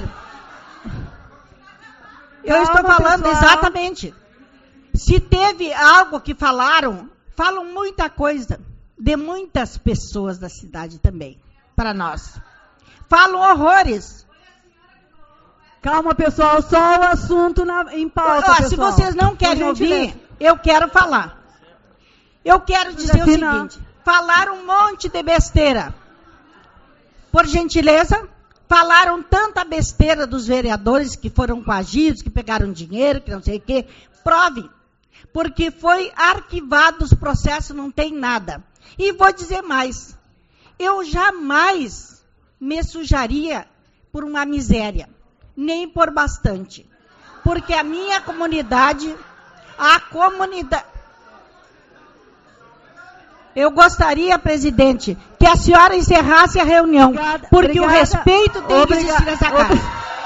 Eu Calma, estou falando pessoal. exatamente. Se teve algo que falaram, falam muita coisa. De muitas pessoas da cidade também, para nós. Falam horrores. Calma, pessoal, só o assunto na, em pauta, Ó, pessoal. Se vocês não querem ouvir, eu quero falar. Eu quero dizer o seguinte. Falaram um monte de besteira. Por gentileza, falaram tanta besteira dos vereadores que foram coagidos, que pegaram dinheiro, que não sei o quê. Prove. Porque foi arquivado os processos, não tem nada. E vou dizer mais. Eu jamais me sujaria por uma miséria. Nem por bastante. Porque a minha comunidade, a comunidade... Eu gostaria, presidente, que a senhora encerrasse a reunião. Obrigada, porque obrigada. O respeito tem Obriga... que existir nessa casa.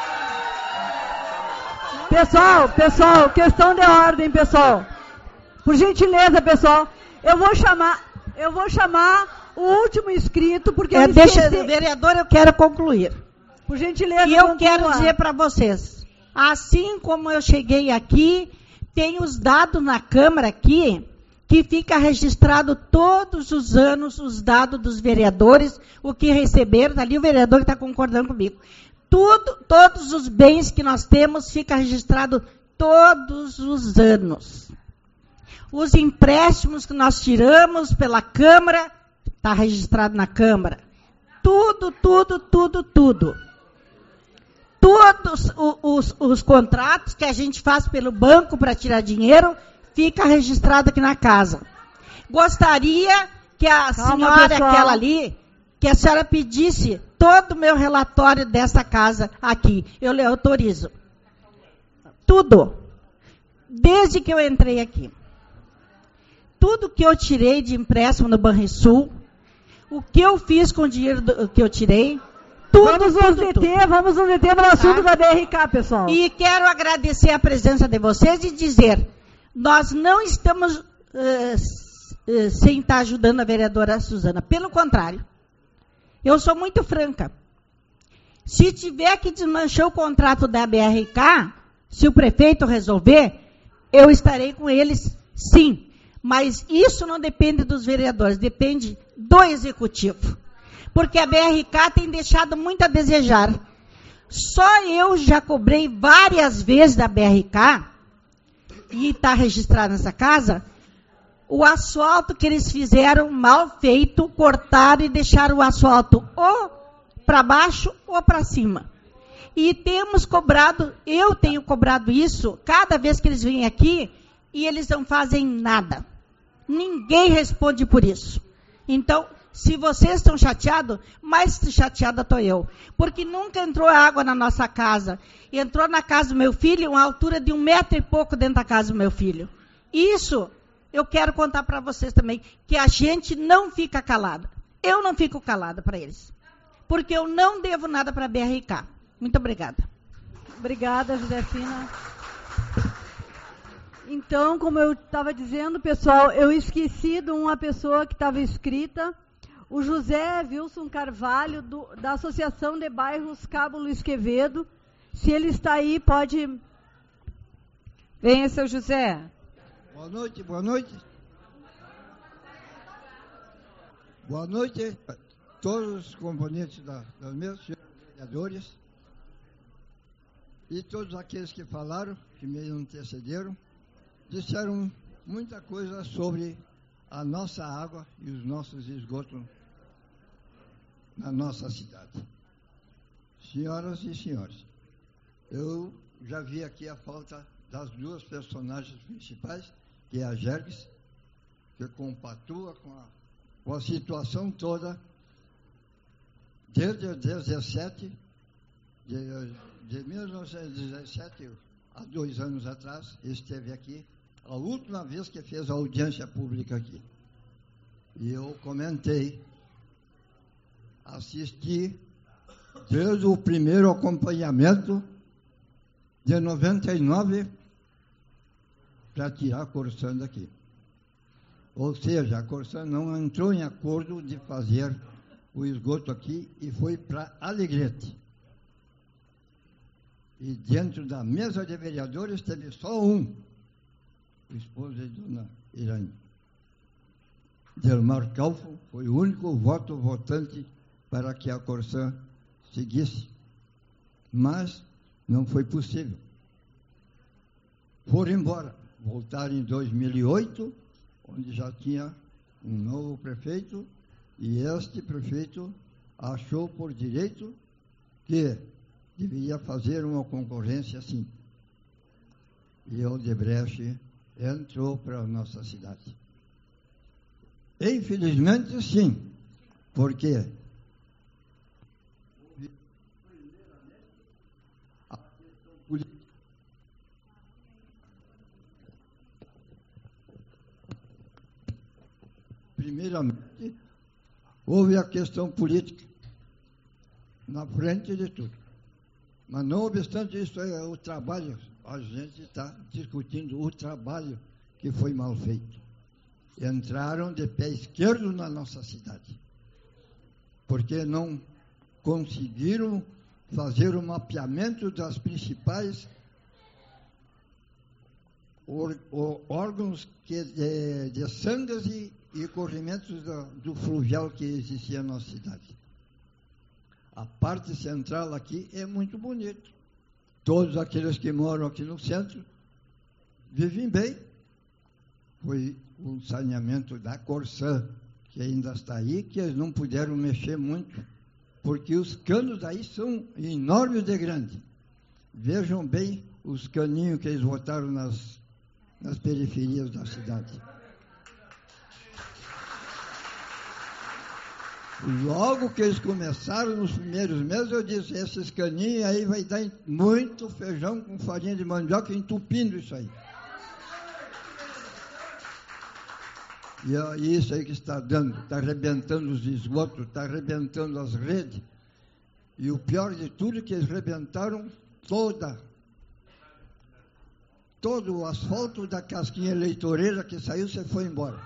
Pessoal, pessoal, questão de ordem, pessoal. Por gentileza, pessoal, eu vou chamar, eu vou chamar o último inscrito, porque é, eu deixa, vereador, eu quero concluir. Por gentileza, e eu quero dizer para vocês, assim como eu cheguei aqui, tem os dados na Câmara aqui, que fica registrado todos os anos os dados dos vereadores, o que receberam, ali o vereador está concordando comigo. Tudo, todos os bens que nós temos fica registrado todos os anos. Os empréstimos que nós tiramos pela Câmara, está registrado na Câmara. Tudo, tudo, tudo, tudo. Todos os, os, os contratos que a gente faz pelo banco para tirar dinheiro, fica registrado aqui na casa. Gostaria que a Calma, senhora, pessoal. aquela ali, que a senhora pedisse todo o meu relatório dessa casa aqui. Eu lhe autorizo. Tudo. Desde que eu entrei aqui. Tudo que eu tirei de empréstimo no Banrisul, o que eu fiz com o dinheiro do, que eu tirei, tudo, vamos tudo, nos deter, tudo. Vamos nos deter no assunto tá? da B R K, pessoal. E quero agradecer a presença de vocês e dizer, nós não estamos uh, uh, sem estar ajudando a vereadora Suzana. Pelo contrário, eu sou muito franca. Se tiver que desmanchar o contrato da B R K, se o prefeito resolver, eu estarei com eles, sim. Mas isso não depende dos vereadores, depende do executivo. Porque a B R K tem deixado muito a desejar. Só eu já cobrei várias vezes da B R K, e está registrado nessa casa, o asfalto que eles fizeram mal feito, cortaram e deixaram o asfalto ou para baixo ou para cima. E temos cobrado, eu tenho cobrado isso, cada vez que eles vêm aqui, e eles não fazem nada. Ninguém responde por isso. Então, se vocês estão chateados, mais chateada estou eu. Porque nunca entrou água na nossa casa. Entrou na casa do meu filho, uma altura de um metro e pouco dentro da casa do meu filho. Isso, eu quero contar para vocês também, que a gente não fica calada. Eu não fico calada para eles. Porque eu não devo nada para a B R K. Muito obrigada. Obrigada, Josefina. Então, como eu estava dizendo, pessoal, eu esqueci de uma pessoa que estava inscrita, o José Wilson Carvalho, do, da Associação de Bairros Cabo Luiz Quevedo. Se ele está aí, pode... Venha, seu José. Boa noite, boa noite. Boa noite a todos os componentes da, das mesas, senhores vereadores, e todos aqueles que falaram, que me antecederam, disseram muita coisa sobre a nossa água e os nossos esgotos na nossa cidade. Senhoras e senhores, eu já vi aqui a falta das duas personagens principais, que é a Jergues, que compatua com a, com a situação toda desde dezessete, de, de mil novecentos e dezessete, há dois anos atrás, esteve aqui, a última vez que fez a audiência pública aqui. E eu comentei, assisti desde o primeiro acompanhamento de noventa e nove para tirar a Corsã daqui. Ou seja, a Corsã não entrou em acordo de fazer o esgoto aqui e foi para Alegrete. E dentro da mesa de vereadores teve só um, o esposo de Dona Irane. Delmar Calfo foi o único voto votante para que a Corsã seguisse. Mas não foi possível. Foram embora. Voltaram em dois mil e oito, onde já tinha um novo prefeito, e este prefeito achou por direito que deveria fazer uma concorrência assim. E o Odebrecht entrou para a nossa cidade. Infelizmente, sim, porque a questão política primeiramente houve a questão política na frente de tudo. Mas não obstante isso, é o trabalho, a gente está discutindo o trabalho que foi mal feito. Entraram de pé esquerdo na nossa cidade, porque não conseguiram fazer o mapeamento das principais or, or, órgãos que, de, de sangas e, e corrimentos do, do fluvial que existia na nossa cidade. A parte central aqui é muito bonito. Todos aqueles que moram aqui no centro vivem bem. Foi o saneamento da Corsã, que ainda está aí, que eles não puderam mexer muito, porque os canos daí são enormes de grande. Vejam bem os caninhos que eles botaram nas, nas periferias da cidade. Logo que eles começaram, nos primeiros meses, eu disse, esses caninhos aí vai dar muito feijão com farinha de mandioca, entupindo isso aí. E é isso aí que está dando, está arrebentando os esgotos, está arrebentando as redes. E o pior de tudo é que eles arrebentaram toda, todo o asfalto da casquinha eleitoreira que saiu, você foi embora.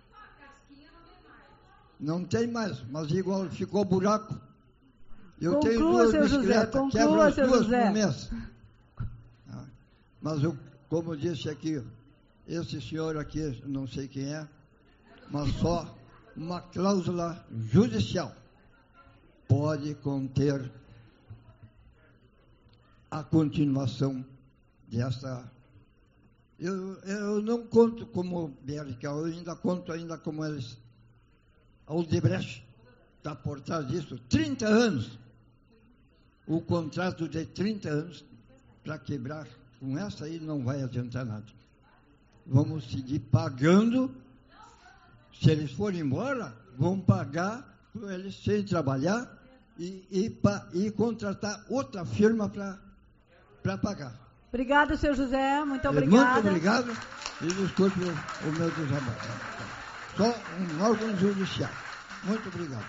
Não tem mais, mas igual ficou buraco. Eu conclua, tenho duas bicicletas, quebro as duas José. no mês. Ah, mas eu, como disse aqui, esse senhor aqui, não sei quem é, mas só uma cláusula judicial pode conter a continuação dessa Eu, eu não conto como B R K, eu ainda conto ainda como eles. A Odebrecht está por trás disso. trinta anos. O contrato de trinta anos para quebrar. Com essa aí não vai adiantar nada. Vamos seguir pagando. Se eles forem embora, vão pagar para eles sem trabalhar e, e, pa, e contratar outra firma para pagar. Obrigada, senhor José. Muito obrigada. Muito obrigado. E desculpe o, o meu desabato. Só um órgão judicial. Muito obrigado.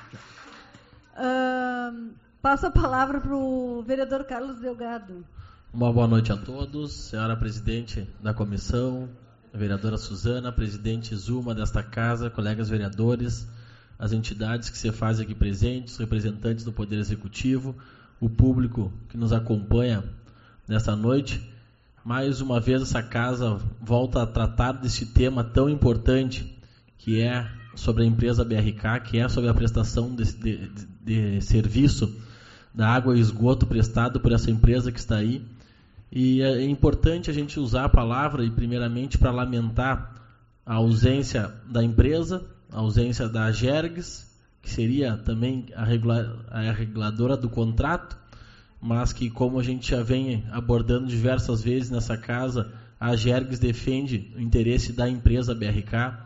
Uh, passo a palavra para o vereador Carlos Delgado. Uma boa noite a todos. Senhora presidente da comissão, a vereadora Suzana, presidente Zuma desta casa, colegas vereadores, as entidades que se fazem aqui presentes, representantes do Poder Executivo, o público que nos acompanha nesta noite. Mais uma vez essa casa volta a tratar deste tema tão importante que é sobre a empresa B R K, que é sobre a prestação de, de, de serviço da água e esgoto prestado por essa empresa que está aí. E é importante a gente usar a palavra, e primeiramente para lamentar a ausência da empresa, a ausência da Agergs, que seria também a, regula, a reguladora do contrato, mas que, como a gente já vem abordando diversas vezes nessa casa, a Agergs defende o interesse da empresa B R K.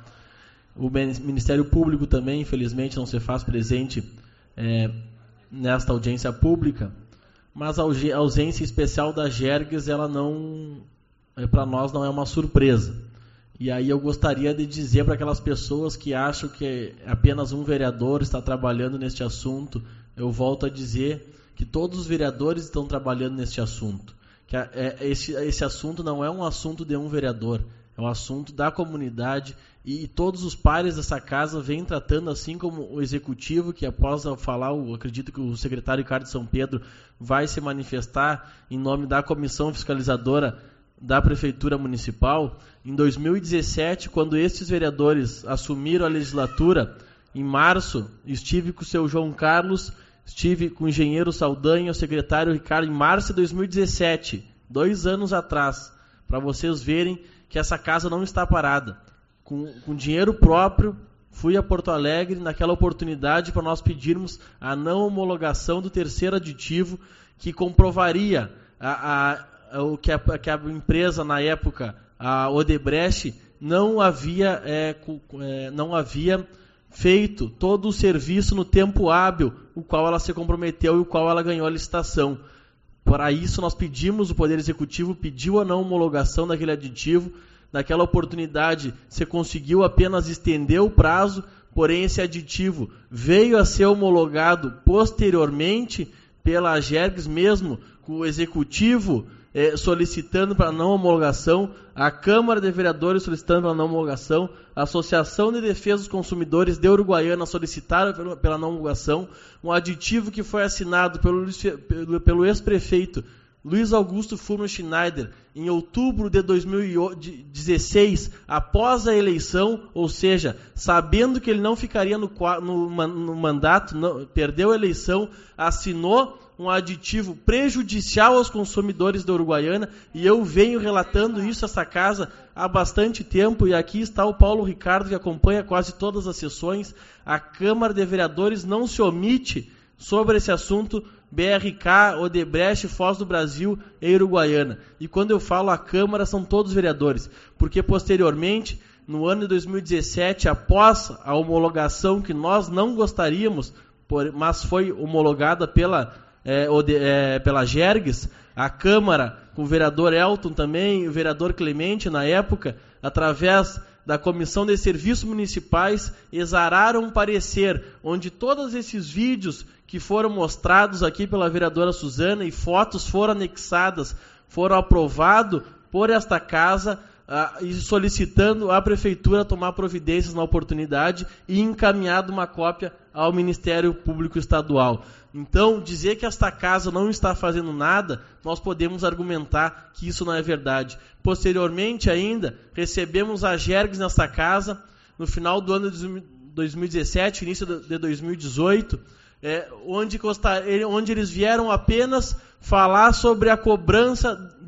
O Ministério Público também, infelizmente, não se faz presente é, nesta audiência pública, mas a ausência especial da Agergs, ela não, é, para nós, não é uma surpresa. E aí eu gostaria de dizer para aquelas pessoas que acham que apenas um vereador está trabalhando neste assunto, eu volto a dizer que todos os vereadores estão trabalhando neste assunto. Que é, esse, esse assunto não é um assunto de um vereador, é um assunto da comunidade, e, e todos os pares dessa casa vêm tratando, assim como o executivo, que após falar, eu acredito que o secretário Ricardo São Pedro vai se manifestar em nome da comissão fiscalizadora da Prefeitura Municipal. Em dois mil e dezessete, quando estes vereadores assumiram a legislatura, em março, estive com o seu João Carlos, estive com o engenheiro Saldanha, o secretário Ricardo, em março de dois mil e dezessete, dois anos atrás, para vocês verem que essa casa não está parada. Com, com dinheiro próprio, fui a Porto Alegre naquela oportunidade para nós pedirmos a não homologação do terceiro aditivo, que comprovaria a, a, o que a, que a empresa, na época, a Odebrecht, não havia, é, é, não havia feito todo o serviço no tempo hábil, o qual ela se comprometeu e o qual ela ganhou a licitação. Para isso, nós pedimos, o Poder Executivo pediu a não homologação daquele aditivo. Naquela oportunidade, se conseguiu apenas estender o prazo, porém esse aditivo veio a ser homologado posteriormente pela Agergs, mesmo com o Executivo eh, solicitando para não homologação, a Câmara de Vereadores solicitando para não homologação, a Associação de Defesa dos Consumidores de Uruguaiana solicitaram pela não homologação, um aditivo que foi assinado pelo, pelo, pelo ex-prefeito Luiz Augusto Furno Schneider, em outubro de dois mil e dezesseis, após a eleição, ou seja, sabendo que ele não ficaria no, no, no mandato, não, perdeu a eleição, assinou um aditivo prejudicial aos consumidores da Uruguaiana, e eu venho relatando isso a essa casa há bastante tempo, e aqui está o Paulo Ricardo, que acompanha quase todas as sessões. A Câmara de Vereadores não se omite sobre esse assunto. B R K, Odebrecht, Foz do Brasil e Uruguaiana. E quando eu falo a Câmara, são todos vereadores, porque posteriormente, no ano de dois mil e dezessete, após a homologação que nós não gostaríamos, mas foi homologada pela, é, é, pela Agergs, a Câmara, com o vereador Elton também, o vereador Clemente, na época, através da Comissão de Serviços Municipais, exararam um parecer, onde todos esses vídeos que foram mostrados aqui pela vereadora Suzana e fotos foram anexadas, foram aprovados por esta casa, ah, e solicitando à Prefeitura tomar providências na oportunidade e encaminhado uma cópia ao Ministério Público Estadual. Então, dizer que esta casa não está fazendo nada, nós podemos argumentar que isso não é verdade. Posteriormente ainda, recebemos a Agergs nesta casa, no final do ano de dois mil e dezessete, início de dois mil e dezoito, é, onde, onde eles vieram apenas falar sobre a cobrança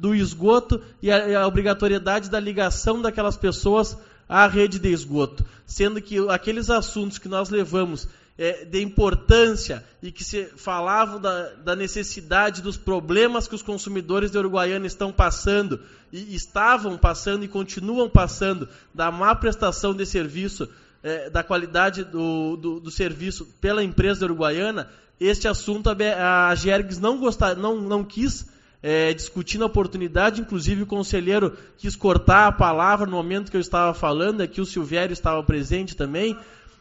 do esgoto e a, e a obrigatoriedade da ligação daquelas pessoas à rede de esgoto, sendo que aqueles assuntos que nós levamos é, de importância e que se falavam da, da necessidade dos problemas que os consumidores de Uruguaiana estão passando, e estavam passando e continuam passando, da má prestação de serviço, é, da qualidade do, do, do serviço pela empresa de Uruguaiana, este assunto a, a Gergs não, gostar, não, não quis é, discutir na oportunidade, inclusive o conselheiro quis cortar a palavra no momento que eu estava falando, aqui o Silvério estava presente também.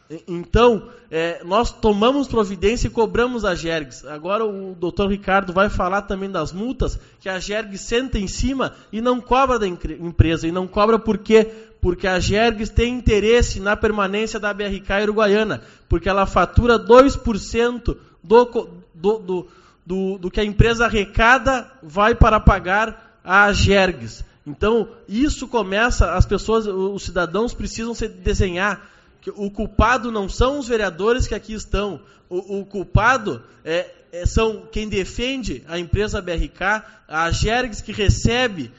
Então, é, nós tomamos providência e cobramos a Gergs. Agora o doutor Ricardo vai falar também das multas, que a Gergs senta em cima e não cobra da empresa. E não cobra por quê? Porque a Gergs tem interesse na permanência da B R K Uruguaiana, porque ela fatura dois por cento do, do, do, do, do que a empresa arrecada vai para pagar a Gergs. Então, isso começa, as pessoas, os cidadãos precisam se desenhar. O culpado não são os vereadores que aqui estão. O, o culpado é, é, são quem defende a empresa B R K, a Gergs que recebe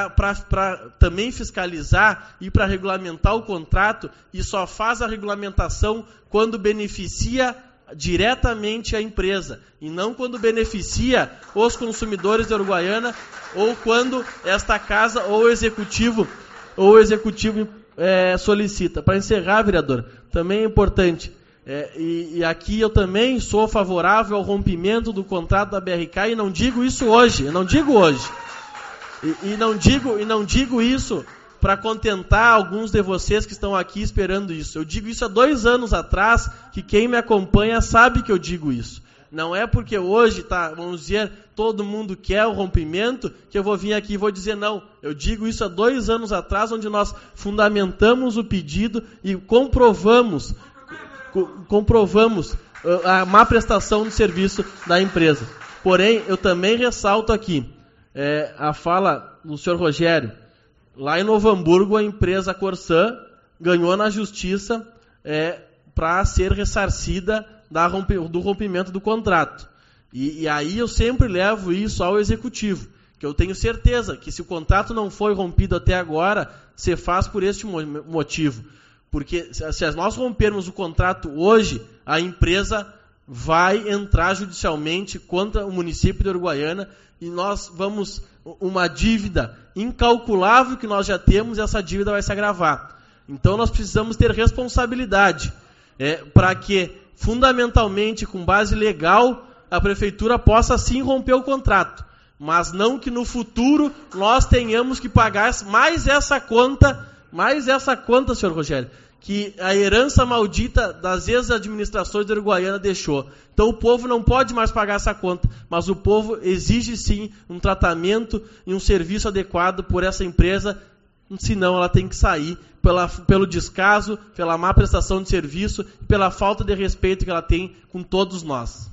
para também fiscalizar e para regulamentar o contrato, e só faz a regulamentação quando beneficia diretamente a empresa, e não quando beneficia os consumidores de Uruguaiana, ou quando esta casa ou o executivo, ou o executivo É, solicita. Para encerrar, vereador, também é importante, é, e, e aqui eu também sou favorável ao rompimento do contrato da B R K, e não digo isso hoje, eu não digo hoje, e, e, não, digo, e não digo isso para contentar alguns de vocês que estão aqui esperando isso. Eu digo isso há dois anos atrás, que quem me acompanha sabe que eu digo isso. Não é porque hoje, tá, vamos dizer, todo mundo quer o rompimento, que eu vou vir aqui e vou dizer não. Eu digo isso há dois anos atrás, onde nós fundamentamos o pedido e comprovamos, co comprovamos a má prestação de serviço da empresa. Porém, eu também ressalto aqui é, a fala do senhor Rogério. Lá em Novo Hamburgo, a empresa Corsã ganhou na justiça é, para ser ressarcida Da rompe, do rompimento do contrato. E, e aí eu sempre levo isso ao executivo, que eu tenho certeza que se o contrato não foi rompido até agora, se faz por este motivo. Porque se, se nós rompermos o contrato hoje, a empresa vai entrar judicialmente contra o município de Uruguaiana, e nós vamos, uma dívida incalculável que nós já temos, essa dívida vai se agravar. Então nós precisamos ter responsabilidade é, para que fundamentalmente, com base legal, a prefeitura possa sim romper o contrato, mas não que no futuro nós tenhamos que pagar mais essa conta, mais essa conta, senhor Rogério, que a herança maldita das ex-administrações de Uruguaiana deixou. Então o povo não pode mais pagar essa conta, mas o povo exige sim um tratamento e um serviço adequado por essa empresa, senão ela tem que sair pela, pelo descaso, pela má prestação de serviço e pela falta de respeito que ela tem com todos nós.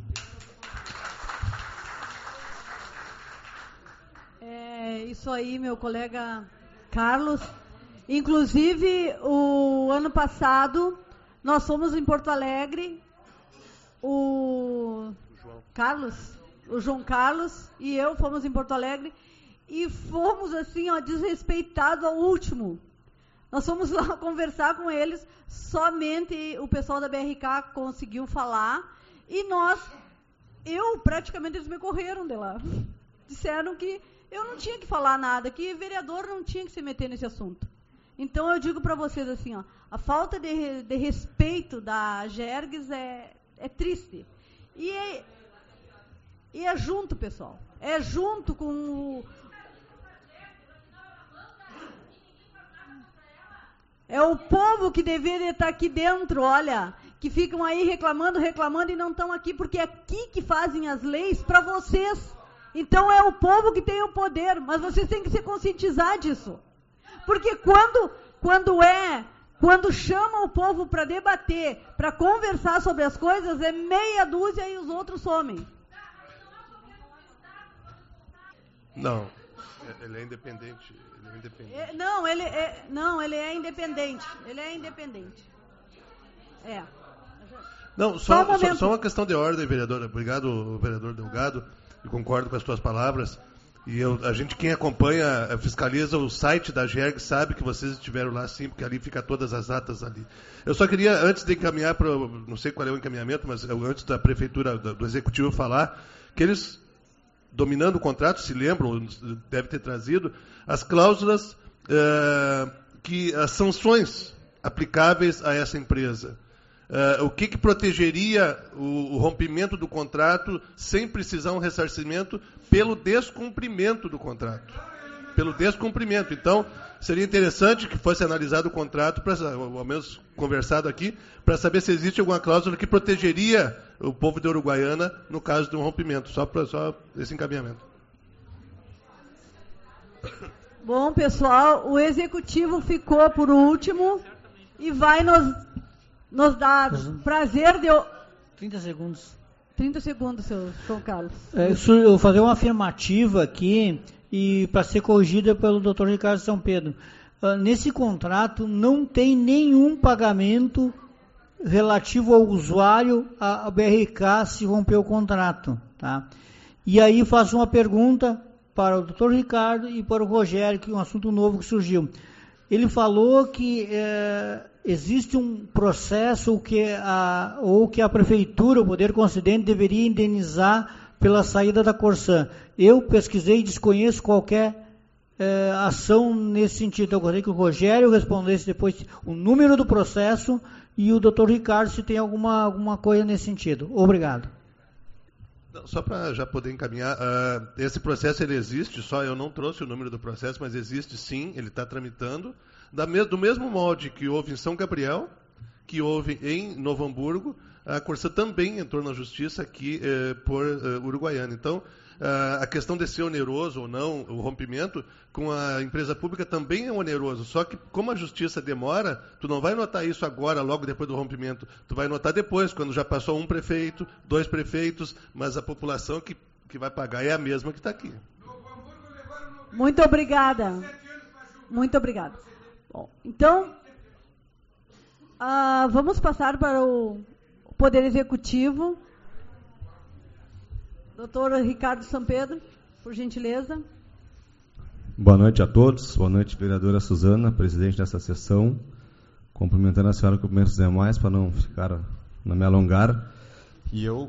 É isso aí, meu colega Carlos. Inclusive, o ano passado, nós fomos em Porto Alegre, o Carlos, o João Carlos e eu fomos em Porto Alegre, e fomos assim, ó, desrespeitados ao último. Nós fomos lá conversar com eles, somente o pessoal da B R K conseguiu falar, e nós, eu, praticamente eles me correram de lá. Disseram que eu não tinha que falar nada, que vereador não tinha que se meter nesse assunto. Então eu digo para vocês assim, ó, a falta de, de respeito da Gergs é, é triste. E é, e é junto, pessoal. É junto com o... É o povo que deveria estar aqui dentro, olha, que ficam aí reclamando, reclamando e não estão aqui, porque é aqui que fazem as leis para vocês. Então é o povo que tem o poder, mas vocês têm que se conscientizar disso. Porque quando, quando é, quando chama o povo para debater, para conversar sobre as coisas, é meia dúzia e os outros somem. Não, ele é independente. Ele é independente. É, não, ele é, não, ele é independente. Ele é independente. É. Não, só, só, um só, só uma questão de ordem, vereadora. Obrigado, vereador Delgado. Eu concordo com as tuas palavras. E eu, a gente, quem acompanha, fiscaliza o site da Gerg, sabe que vocês estiveram lá sim, porque ali fica todas as atas ali. Eu só queria, antes de encaminhar para, não sei qual é o encaminhamento, mas antes da prefeitura, do, do executivo falar, que eles, dominando o contrato, se lembram, deve ter trazido, as cláusulas, eh, que, as sanções aplicáveis a essa empresa. Uh, o que, que protegeria o, o rompimento do contrato sem precisar um ressarcimento pelo descumprimento do contrato. Pelo descumprimento. Então, seria interessante que fosse analisado o contrato, pra, ao menos conversado aqui, para saber se existe alguma cláusula que protegeria o povo de Uruguaiana no caso de um rompimento. Só, pra, só esse encaminhamento. Bom, pessoal, o executivo ficou por último e vai nos... Nos dá prazer de... trinta segundos. trinta segundos, seu João Carlos. É, eu vou fazer uma afirmativa aqui e para ser corrigida pelo doutor Ricardo São Pedro. Uh, nesse contrato não tem nenhum pagamento relativo ao usuário, a, a B R K se romper o contrato. Tá? E aí faço uma pergunta para o doutor Ricardo e para o Rogério, que é um assunto novo que surgiu. Ele falou que é, existe um processo que a, ou que a prefeitura, o poder concedente, deveria indenizar pela saída da Corsan. Eu pesquisei e desconheço qualquer é, ação nesse sentido. Eu gostaria que o Rogério respondesse depois o número do processo e o doutor Ricardo se tem alguma, alguma coisa nesse sentido. Obrigado. Só para já poder encaminhar, uh, esse processo ele existe, só eu não trouxe o número do processo, mas existe sim, ele está tramitando, da me do mesmo molde que houve em São Gabriel, que houve em Novo Hamburgo, a Corsan também entrou na justiça aqui eh, por uh, Uruguaiana. Então, uh, a questão de ser oneroso ou não, o rompimento, com a empresa pública também é oneroso, só que como a justiça demora, tu não vai notar isso agora, logo depois do rompimento, tu vai notar depois, quando já passou um prefeito, dois prefeitos, mas a população que, que vai pagar é a mesma que está aqui. Muito obrigada. Muito obrigada. Bom, então, uh, vamos passar para o Poder Executivo. Doutor Ricardo São Pedro, por gentileza. Boa noite a todos. Boa noite, vereadora Suzana, presidente dessa sessão. Cumprimentando a senhora, cumprimento os demais, para não ficar, não me alongar. E eu,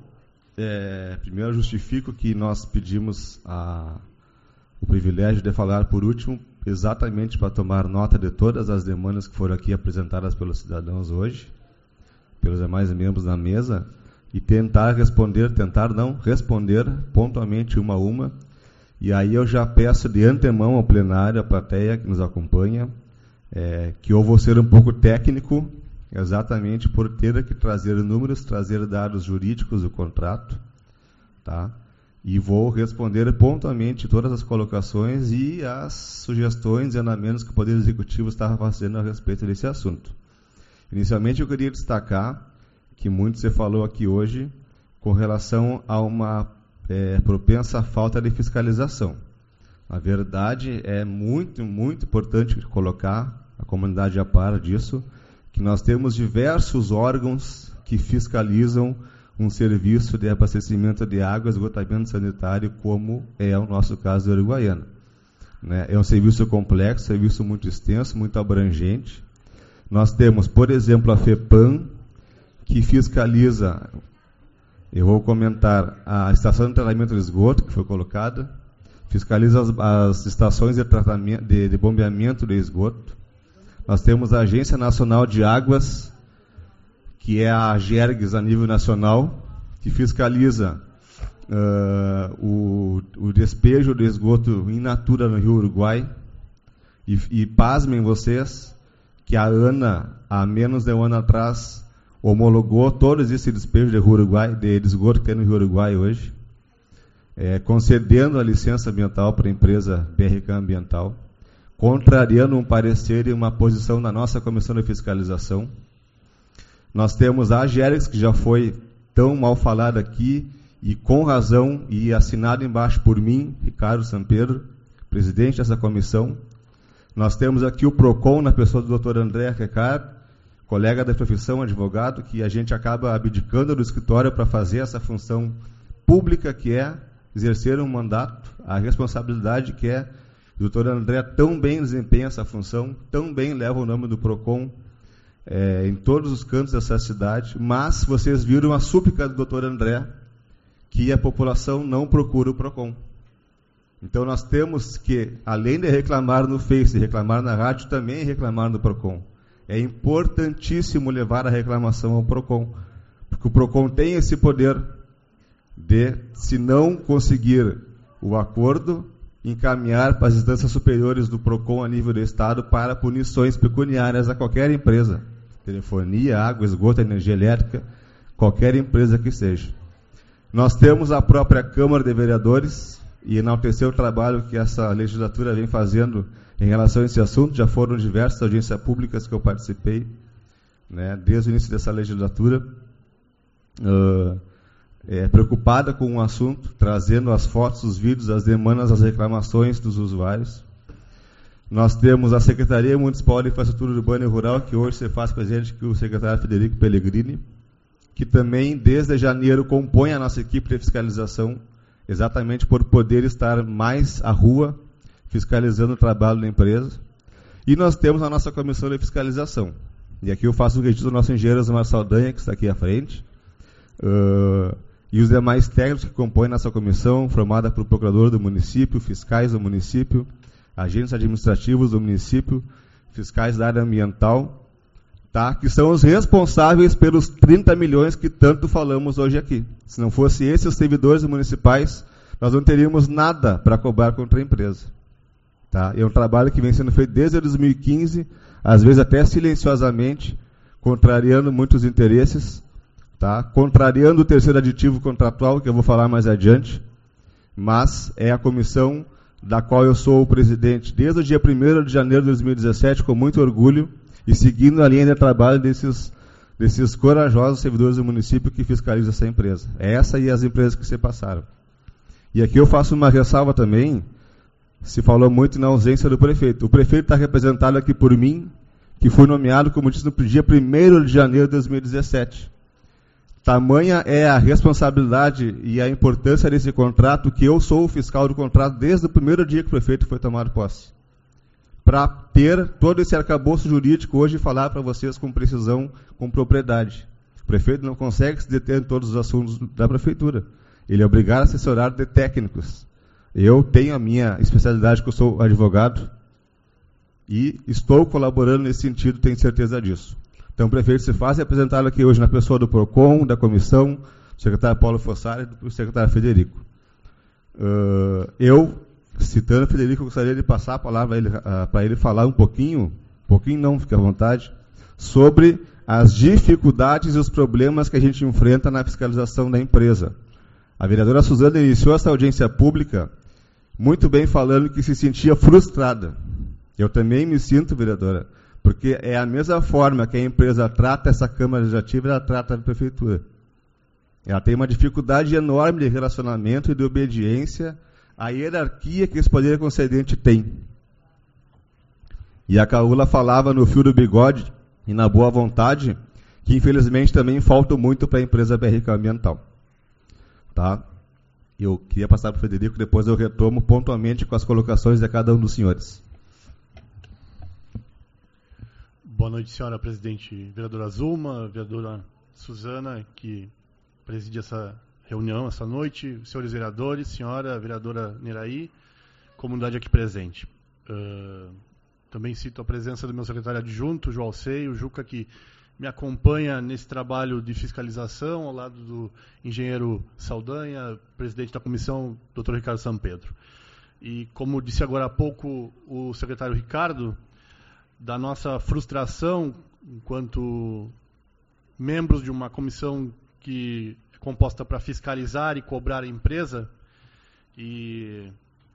é, primeiro, justifico que nós pedimos a, o privilégio de falar por último, exatamente para tomar nota de todas as demandas que foram aqui apresentadas pelos cidadãos hoje, pelos demais membros da mesa, e tentar responder, tentar não, responder pontualmente uma a uma. E aí eu já peço de antemão ao plenário, à plateia que nos acompanha, é, que eu vou ser um pouco técnico, exatamente por ter que trazer números, trazer dados jurídicos do contrato, tá? E vou responder pontualmente todas as colocações e as sugestões e andamentos que o Poder Executivo estava fazendo a respeito desse assunto. Inicialmente eu queria destacar que muito se falou aqui hoje com relação a uma é, propensa falta de fiscalização. A verdade é muito, muito importante colocar a comunidade a par disso, que nós temos diversos órgãos que fiscalizam um serviço de abastecimento de água e esgotamento sanitário, como é o nosso caso de Uruguaiana. Né? É um serviço complexo, serviço muito extenso, muito abrangente. Nós temos, por exemplo, a FEPAM, que fiscaliza, eu vou comentar, a estação de tratamento de esgoto, que foi colocada, fiscaliza as, as estações de, tratamento, de, de bombeamento de esgoto. Nós temos a Agência Nacional de Águas, que é a Gergs a nível nacional, que fiscaliza uh, o, o despejo de esgoto in natura no Rio Uruguai. E, e pasmem vocês, que a ANA, há menos de um ano atrás, homologou todo esse despejo de, Uruguai, de esgoto que tem no Rio Uruguai hoje, é, concedendo a licença ambiental para a empresa B R K Ambiental, contrariando um parecer e uma posição da nossa Comissão de Fiscalização. Nós temos a Gergs, que já foi tão mal falada aqui, e com razão, e assinado embaixo por mim, Ricardo São Pedro, presidente dessa comissão. Nós temos aqui o PROCON, na pessoa do doutor André Recard, colega da profissão, advogado, que a gente acaba abdicando do escritório para fazer essa função pública, que é exercer um mandato, a responsabilidade que é o doutor André tão bem desempenha essa função, tão bem leva o nome do PROCON é, em todos os cantos dessa cidade, mas vocês viram a súplica do doutor André que a população não procura o PROCON. Então nós temos que, além de reclamar no Face, reclamar na rádio, também reclamar no PROCON. É importantíssimo levar a reclamação ao PROCON, porque o PROCON tem esse poder de, se não conseguir o acordo, encaminhar para as instâncias superiores do PROCON a nível do Estado para punições pecuniárias a qualquer empresa. Telefonia, água, esgoto, energia elétrica, qualquer empresa que seja. Nós temos a própria Câmara de Vereadores, e enaltecer o trabalho que essa legislatura vem fazendo em relação a esse assunto. Já foram diversas audiências públicas que eu participei, né, desde o início dessa legislatura, uh, é, preocupada com o assunto, trazendo as fotos, os vídeos, as demandas, as reclamações dos usuários. Nós temos a Secretaria Municipal de Infraestrutura Urbana e Rural, que hoje se faz presente com o secretário Federico Pellegrini, que também, desde janeiro, compõe a nossa equipe de fiscalização, exatamente por poder estar mais à rua, fiscalizando o trabalho da empresa. E nós temos a nossa comissão de fiscalização. E aqui eu faço o registro do nosso engenheiro Osmar Saldanha, que está aqui à frente, uh, e os demais técnicos que compõem nossa comissão, formada pelo procurador do município, fiscais do município, agentes administrativos do município, fiscais da área ambiental, tá? Que são os responsáveis pelos trinta milhões que tanto falamos hoje aqui. Se não fosse esses servidores municipais, nós não teríamos nada para cobrar contra a empresa. Tá? É um trabalho que vem sendo feito desde dois mil e quinze, às vezes até silenciosamente, contrariando muitos interesses, tá? Contrariando o terceiro aditivo contratual, que eu vou falar mais adiante, mas é a comissão da qual eu sou o presidente desde o dia primeiro de janeiro de dois mil e dezessete, com muito orgulho, e seguindo a linha de trabalho desses, desses corajosos servidores do município que fiscalizam essa empresa. Essa e as empresas que se passaram. E aqui eu faço uma ressalva também, se falou muito na ausência do prefeito. O prefeito está representado aqui por mim, que fui nomeado, como disse, no dia primeiro de janeiro de dois mil e dezessete. Tamanha é a responsabilidade e a importância desse contrato, que eu sou o fiscal do contrato desde o primeiro dia que o prefeito foi tomado posse. Para ter todo esse arcabouço jurídico hoje e falar para vocês com precisão, com propriedade. O prefeito não consegue se deter em todos os assuntos da prefeitura. Ele é obrigado a assessorar de técnicos. Eu tenho a minha especialidade, que eu sou advogado, e estou colaborando nesse sentido, tenho certeza disso. Então o prefeito se faz representado aqui hoje na pessoa do PROCON, da comissão, do secretário Paulo Fossari e do secretário Federico. Uh, eu... Citando o Federico, eu gostaria de passar a palavra para ele, ele falar um pouquinho, um pouquinho não, fique à vontade, sobre as dificuldades e os problemas que a gente enfrenta na fiscalização da empresa. A vereadora Suzana iniciou essa audiência pública muito bem falando que se sentia frustrada. Eu também me sinto, vereadora, porque é a mesma forma que a empresa trata essa Câmara Legislativa, ela trata a prefeitura. Ela tem uma dificuldade enorme de relacionamento e de obediência a hierarquia que esse poder concedente tem. E a Caula falava no fio do bigode e na boa vontade que infelizmente também falta muito para a empresa B R K Ambiental. Tá? Eu queria passar para o Federico, depois eu retomo pontualmente com as colocações de cada um dos senhores. Boa noite, senhora presidente, vereadora Zuma, vereadora Suzana, que preside essa reunião essa noite, senhores vereadores, senhora vereadora Neraí, comunidade aqui presente. Uh, também cito a presença do meu secretário adjunto, João Alcei, o Juca, que me acompanha nesse trabalho de fiscalização, ao lado do engenheiro Saldanha, presidente da comissão, doutor Ricardo Sampedro. E, como disse agora há pouco o secretário Ricardo, da nossa frustração enquanto membros de uma comissão que composta para fiscalizar e cobrar a empresa, e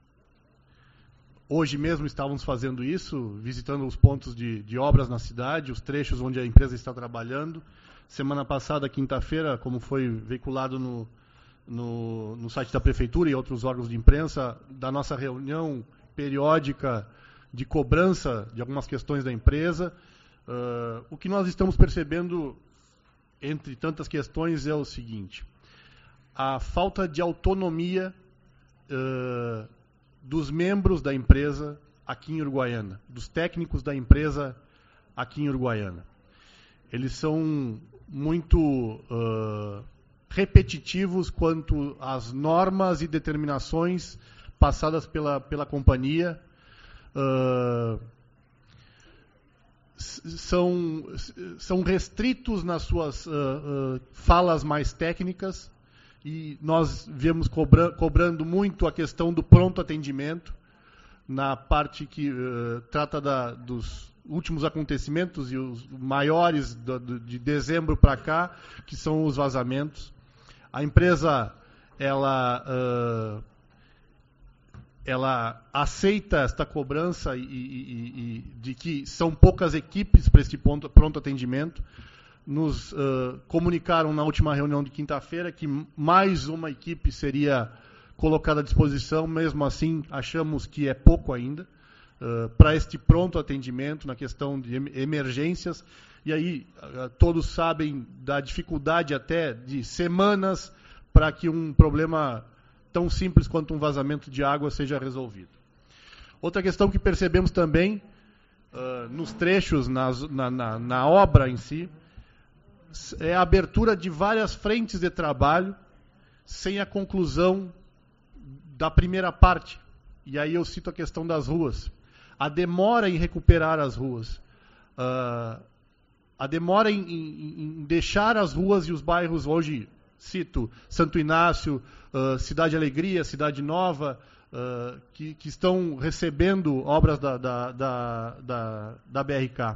hoje mesmo estávamos fazendo isso, visitando os pontos de, de obras na cidade, os trechos onde a empresa está trabalhando. Semana passada, quinta-feira, como foi veiculado no, no, no site da Prefeitura e outros órgãos de imprensa, da nossa reunião periódica de cobrança de algumas questões da empresa, uh, o que nós estamos percebendo, entre tantas questões, é o seguinte: a falta de autonomia uh, dos membros da empresa aqui em Uruguaiana, dos técnicos da empresa aqui em Uruguaiana. Eles são muito uh, repetitivos quanto às normas e determinações passadas pela, pela companhia. Uh, são, são restritos nas suas uh, uh, falas mais técnicas, e nós viemos cobra, cobrando muito a questão do pronto atendimento, na parte que uh, trata da, dos últimos acontecimentos e os maiores do, do, de dezembro para cá, que são os vazamentos. A empresa ela, uh, ela aceita esta cobrança e, e, e, de que são poucas equipes para este ponto, pronto atendimento. Nos uh, comunicaram na última reunião de quinta-feira que mais uma equipe seria colocada à disposição. Mesmo assim, achamos que é pouco ainda uh, para este pronto atendimento na questão de emergências. E aí uh, todos sabem da dificuldade até de semanas para que um problema tão simples quanto um vazamento de água seja resolvido. Outra questão que percebemos também uh, nos trechos, nas, na, na, na obra em si, é a abertura de várias frentes de trabalho sem a conclusão da primeira parte. E aí eu cito a questão das ruas. A demora em recuperar as ruas. Uh, a demora em, em, em deixar as ruas e os bairros, hoje cito Santo Inácio, uh, Cidade Alegria, Cidade Nova, uh, que, que estão recebendo obras da, da, da, da, da B R K.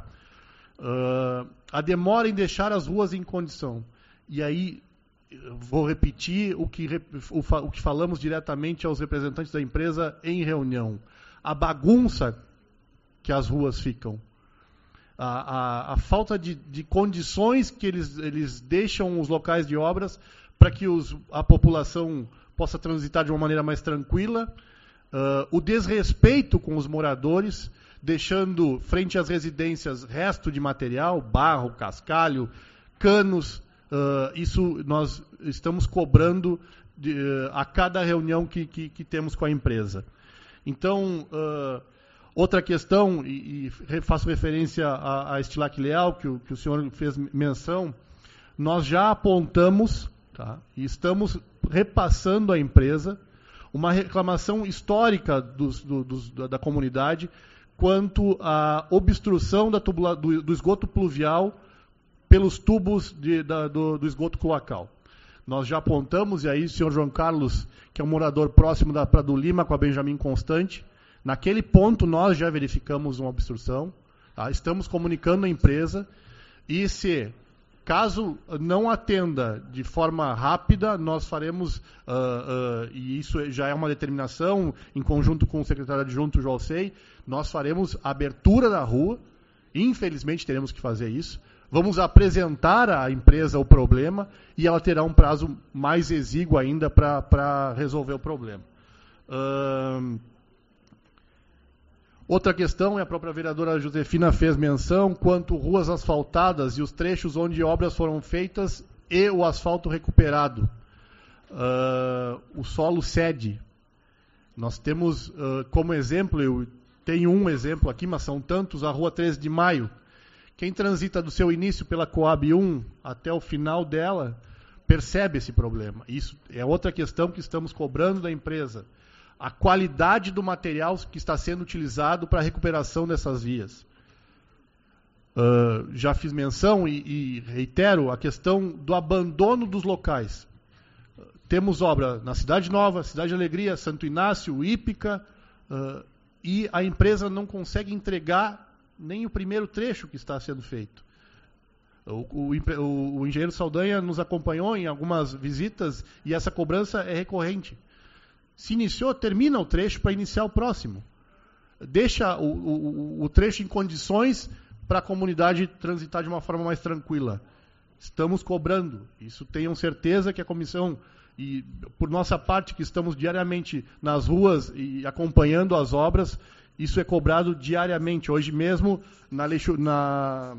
Uh, a demora em deixar as ruas em condição. E aí, vou repetir o que, o, o que falamos diretamente aos representantes da empresa em reunião. A bagunça que as ruas ficam. A, a, a falta de, de condições que eles, eles deixam os locais de obras para que os, a população possa transitar de uma maneira mais tranquila. Uh, o desrespeito com os moradores, deixando frente às residências resto de material, barro, cascalho, canos. Uh, isso nós estamos cobrando de, uh, a cada reunião que, que, que temos com a empresa. Então, uh, outra questão, e, e faço referência a, a Estilac Leal, que o, que o senhor fez menção, nós já apontamos, tá, e estamos repassando à empresa uma reclamação histórica dos, do, dos, da comunidade quanto à obstrução da tubula, do, do esgoto pluvial pelos tubos de, da, do, do esgoto cloacal. Nós já apontamos, e aí o senhor João Carlos, que é um morador próximo da Prado Lima, com a Benjamin Constante, naquele ponto nós já verificamos uma obstrução, tá? Estamos comunicando à empresa, e se, caso não atenda de forma rápida, nós faremos, uh, uh, e isso já é uma determinação, em conjunto com o secretário adjunto João Sei, nós faremos a abertura da rua, infelizmente teremos que fazer isso. Vamos apresentar à empresa o problema e ela terá um prazo mais exíguo ainda para resolver o problema. Uh, outra questão, é a própria vereadora Josefina fez menção, quanto ruas asfaltadas e os trechos onde obras foram feitas e o asfalto recuperado. Uh, o solo cede. Nós temos uh, como exemplo, eu tenho um exemplo aqui, mas são tantos, a rua treze de maio. Quem transita do seu início pela Coab um até o final dela, percebe esse problema. Isso é outra questão que estamos cobrando da empresa. A qualidade do material que está sendo utilizado para a recuperação dessas vias. Uh, já fiz menção e, e reitero a questão do abandono dos locais. Uh, temos obra na Cidade Nova, Cidade Alegria, Santo Inácio, Ípica, uh, e a empresa não consegue entregar nem o primeiro trecho que está sendo feito. O, o, o engenheiro Saldanha nos acompanhou em algumas visitas e essa cobrança é recorrente. Se iniciou, termina o trecho para iniciar o próximo. Deixa o, o, o trecho em condições para a comunidade transitar de uma forma mais tranquila. Estamos cobrando. Isso tenham certeza que a comissão, e por nossa parte, que estamos diariamente nas ruas e acompanhando as obras, isso é cobrado diariamente. Hoje mesmo, na, Leixo, na,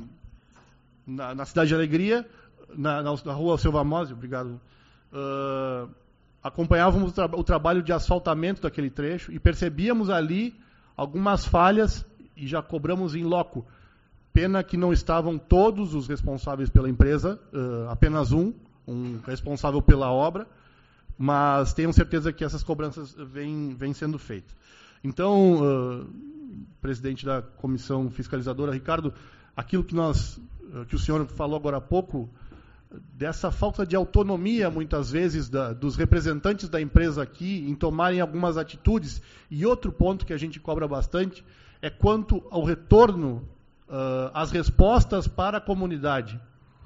na, na Cidade de Alegria, na, na, na rua Silva Mose, obrigado, uh, acompanhávamos o, tra o trabalho de asfaltamento daquele trecho e percebíamos ali algumas falhas e já cobramos em loco. Pena que não estavam todos os responsáveis pela empresa, uh, apenas um, um responsável pela obra, mas tenho certeza que essas cobranças vêm, vêm sendo feitas. Então, uh, presidente da comissão fiscalizadora, Ricardo, aquilo que, nós, uh, que o senhor falou agora há pouco, dessa falta de autonomia, muitas vezes, da, dos representantes da empresa aqui em tomarem algumas atitudes. E outro ponto que a gente cobra bastante é quanto ao retorno, uh, às respostas para a comunidade.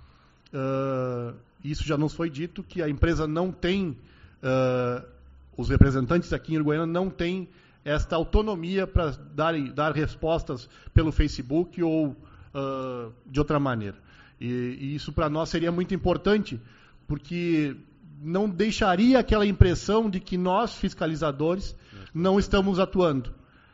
Uh, isso já nos foi dito, que a empresa não tem, uh, os representantes aqui em Uruguaiana não têm esta autonomia para dar, dar respostas pelo Facebook ou uh, de outra maneira. E, e isso para nós seria muito importante, porque não deixaria aquela impressão de que nós, fiscalizadores, não estamos atuando.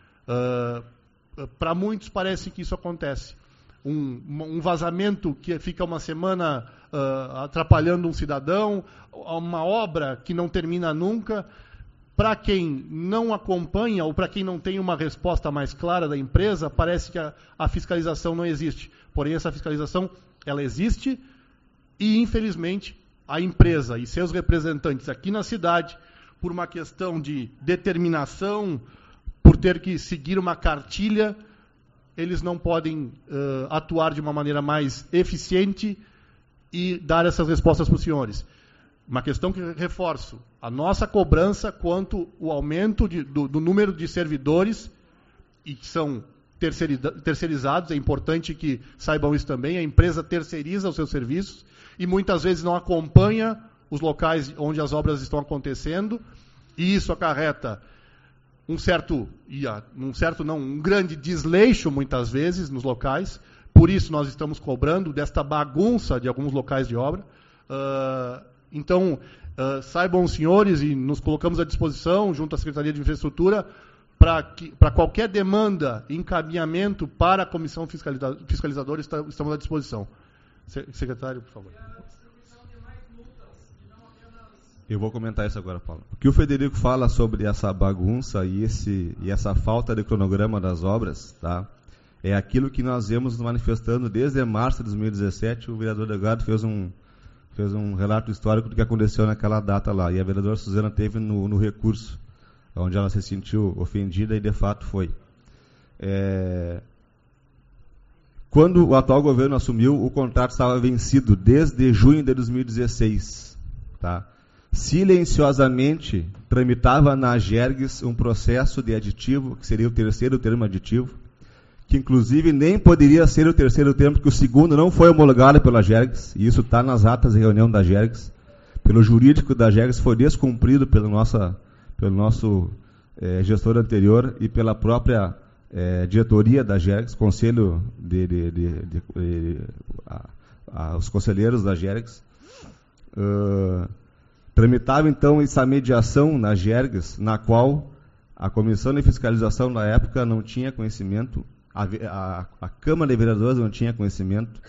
Uh, para muitos parece que isso acontece. Um, um vazamento que fica uma semana uh, atrapalhando um cidadão, uma obra que não termina nunca. Para quem não acompanha ou para quem não tem uma resposta mais clara da empresa, parece que a, a fiscalização não existe. Porém, essa fiscalização ela existe e, infelizmente, a empresa e seus representantes aqui na cidade, por uma questão de determinação, por ter que seguir uma cartilha, eles não podem uh, atuar de uma maneira mais eficiente e dar essas respostas para os senhores. Uma questão que reforço, a nossa cobrança quanto o aumento de, do, do número de servidores, e que são terceirizados, é importante que saibam isso também, a empresa terceiriza os seus serviços e muitas vezes não acompanha os locais onde as obras estão acontecendo, e isso acarreta um certo, um certo não, um grande desleixo muitas vezes nos locais. Por isso nós estamos cobrando desta bagunça de alguns locais de obra. Uh, então, uh, saibam os senhores, e nos colocamos à disposição, junto à Secretaria de Infraestrutura, para qualquer demanda, encaminhamento para a Comissão Fiscalizadora, está, estamos à disposição. Secretário, por favor. Eu vou comentar isso agora, Paulo. O que o Frederico fala sobre essa bagunça e, esse, e essa falta de cronograma das obras, tá? É aquilo que nós vemos manifestando desde março de dois mil e dezessete. O vereador Delgado fez um, fez um relato histórico do que aconteceu naquela data lá. E a vereadora Suzana teve no, no recurso, onde ela se sentiu ofendida e de fato foi. É... Quando o atual governo assumiu, o contrato estava vencido desde junho de dois mil e dezesseis. Tá? Silenciosamente tramitava na Agergs um processo de aditivo, que seria o terceiro termo aditivo, que inclusive nem poderia ser o terceiro termo, porque o segundo não foi homologado pela Agergs, e isso está nas atas de reunião da Agergs. Pelo jurídico da Agergs foi descumprido pela nossa, pelo nosso eh, gestor anterior e pela própria eh, diretoria da Agergs, conselho de, de, de, de, de a, a, os conselheiros da Agergs. Uh, tramitava então essa mediação na Agergs, na qual a comissão de fiscalização na época não tinha conhecimento, a, a, a Câmara de Vereadores não tinha conhecimento,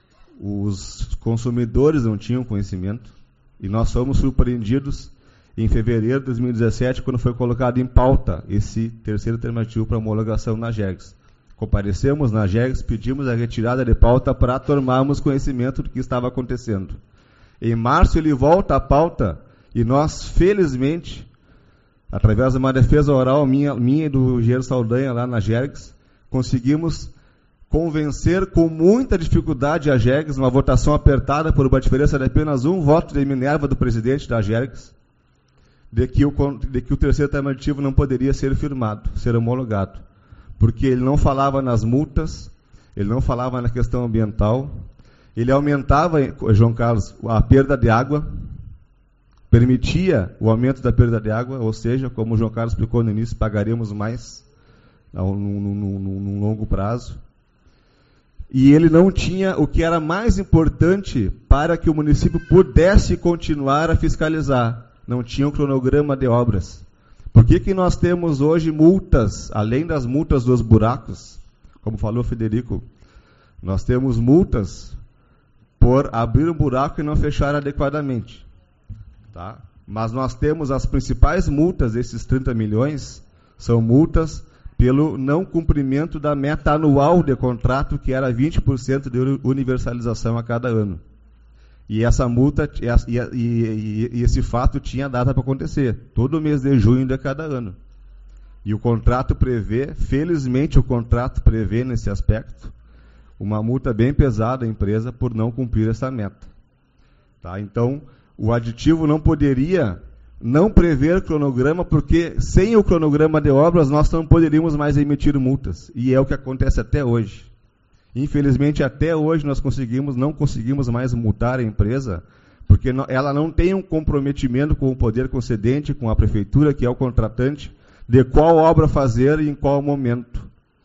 os consumidores não tinham conhecimento, e nós fomos surpreendidos em fevereiro de dois mil e dezessete, quando foi colocado em pauta esse terceiro termo aditivo para homologação na Agergs. Comparecemos na Agergs, pedimos a retirada de pauta para tomarmos conhecimento do que estava acontecendo. Em março ele volta à pauta e nós, felizmente, através de uma defesa oral minha, minha e do engenheiro Saldanha lá na Agergs, conseguimos convencer com muita dificuldade a Agergs, uma votação apertada por uma diferença de apenas um voto de Minerva do presidente da Agergs, de que o, de que o terceiro termo aditivo não poderia ser firmado, ser homologado, porque ele não falava nas multas, ele não falava na questão ambiental, ele aumentava, João Carlos, a perda de água, permitia o aumento da perda de água, ou seja, como o João Carlos explicou no início, pagaríamos mais num longo prazo. E ele não tinha o que era mais importante para que o município pudesse continuar a fiscalizar. Não tinha um cronograma de obras. Por que que nós temos hoje multas, além das multas dos buracos, como falou o Federico, nós temos multas por abrir um buraco e não fechar adequadamente. Tá? Mas nós temos as principais multas desses trinta milhões, são multas pelo não cumprimento da meta anual de contrato, que era vinte por cento de universalização a cada ano. E essa multa, e, e, e esse fato tinha data para acontecer, todo mês de junho de cada ano. E o contrato prevê, felizmente o contrato prevê nesse aspecto, uma multa bem pesada à empresa por não cumprir essa meta. Tá? Então, o aditivo não poderia não prever cronograma, porque sem o cronograma de obras nós não poderíamos mais emitir multas. E é o que acontece até hoje. Infelizmente, até hoje nós conseguimos, não conseguimos mais multar a empresa, porque ela não tem um comprometimento com o poder concedente, com a prefeitura, que é o contratante, de qual obra fazer e em qual momento.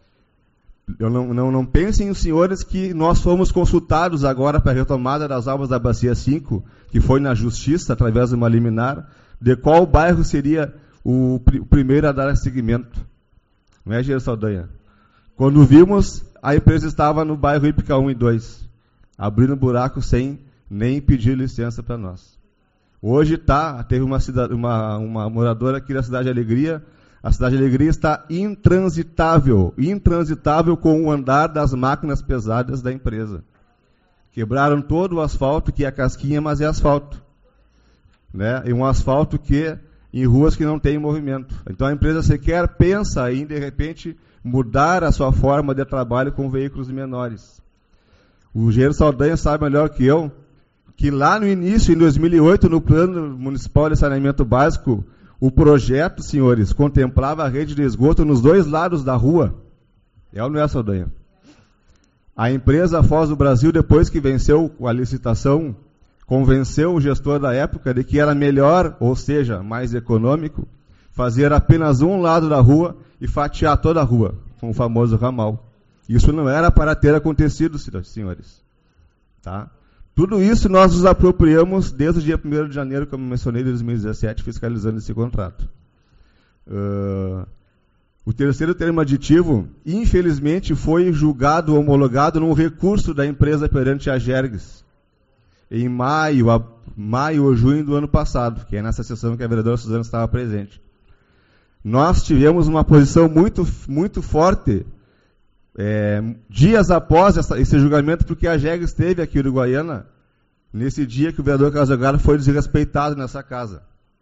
Eu não, não, não pensem os senhores que nós fomos consultados agora para a retomada das obras da Bacia cinco, que foi na Justiça, através de uma liminar, de qual bairro seria o, o primeiro a dar seguimento. Não é, Engenheiro Saldanha? Quando vimos, a empresa estava no bairro Ípica um e dois, abrindo buraco sem nem pedir licença para nós. Hoje tá, teve uma, cidade, uma, uma moradora aqui da Cidade de Alegria. A Cidade de Alegria está intransitável, intransitável com o andar das máquinas pesadas da empresa. Quebraram todo o asfalto, que é casquinha, mas é asfalto. Né? E um asfalto que, em ruas que não tem movimento. Então a empresa sequer pensa em, de repente, mudar a sua forma de trabalho com veículos menores. O engenheiro Saldanha sabe melhor que eu, que lá no início, em dois mil e oito, no Plano Municipal de Saneamento Básico, o projeto, senhores, contemplava a rede de esgoto nos dois lados da rua. É ou não é, Saldanha? A empresa Foz do Brasil, depois que venceu a licitação, convenceu o gestor da época de que era melhor, ou seja, mais econômico, fazer apenas um lado da rua e fatiar toda a rua, com o famoso ramal. Isso não era para ter acontecido, senhores. Tá? Tudo isso nós nos apropriamos desde o dia primeiro de janeiro, como mencionei, de dois mil e dezessete, fiscalizando esse contrato. Uh, o terceiro termo aditivo, infelizmente, foi julgado, homologado num recurso da empresa perante a Jergs, em maio, a, maio ou junho do ano passado, que é nessa sessão que a vereadora Suzana estava presente. Nós tivemos uma posição muito, muito forte, É, dias após essa, esse julgamento, porque a Jergs esteve aqui em Uruguaiana nesse dia que o vereador Casagrado foi desrespeitado nessa casa.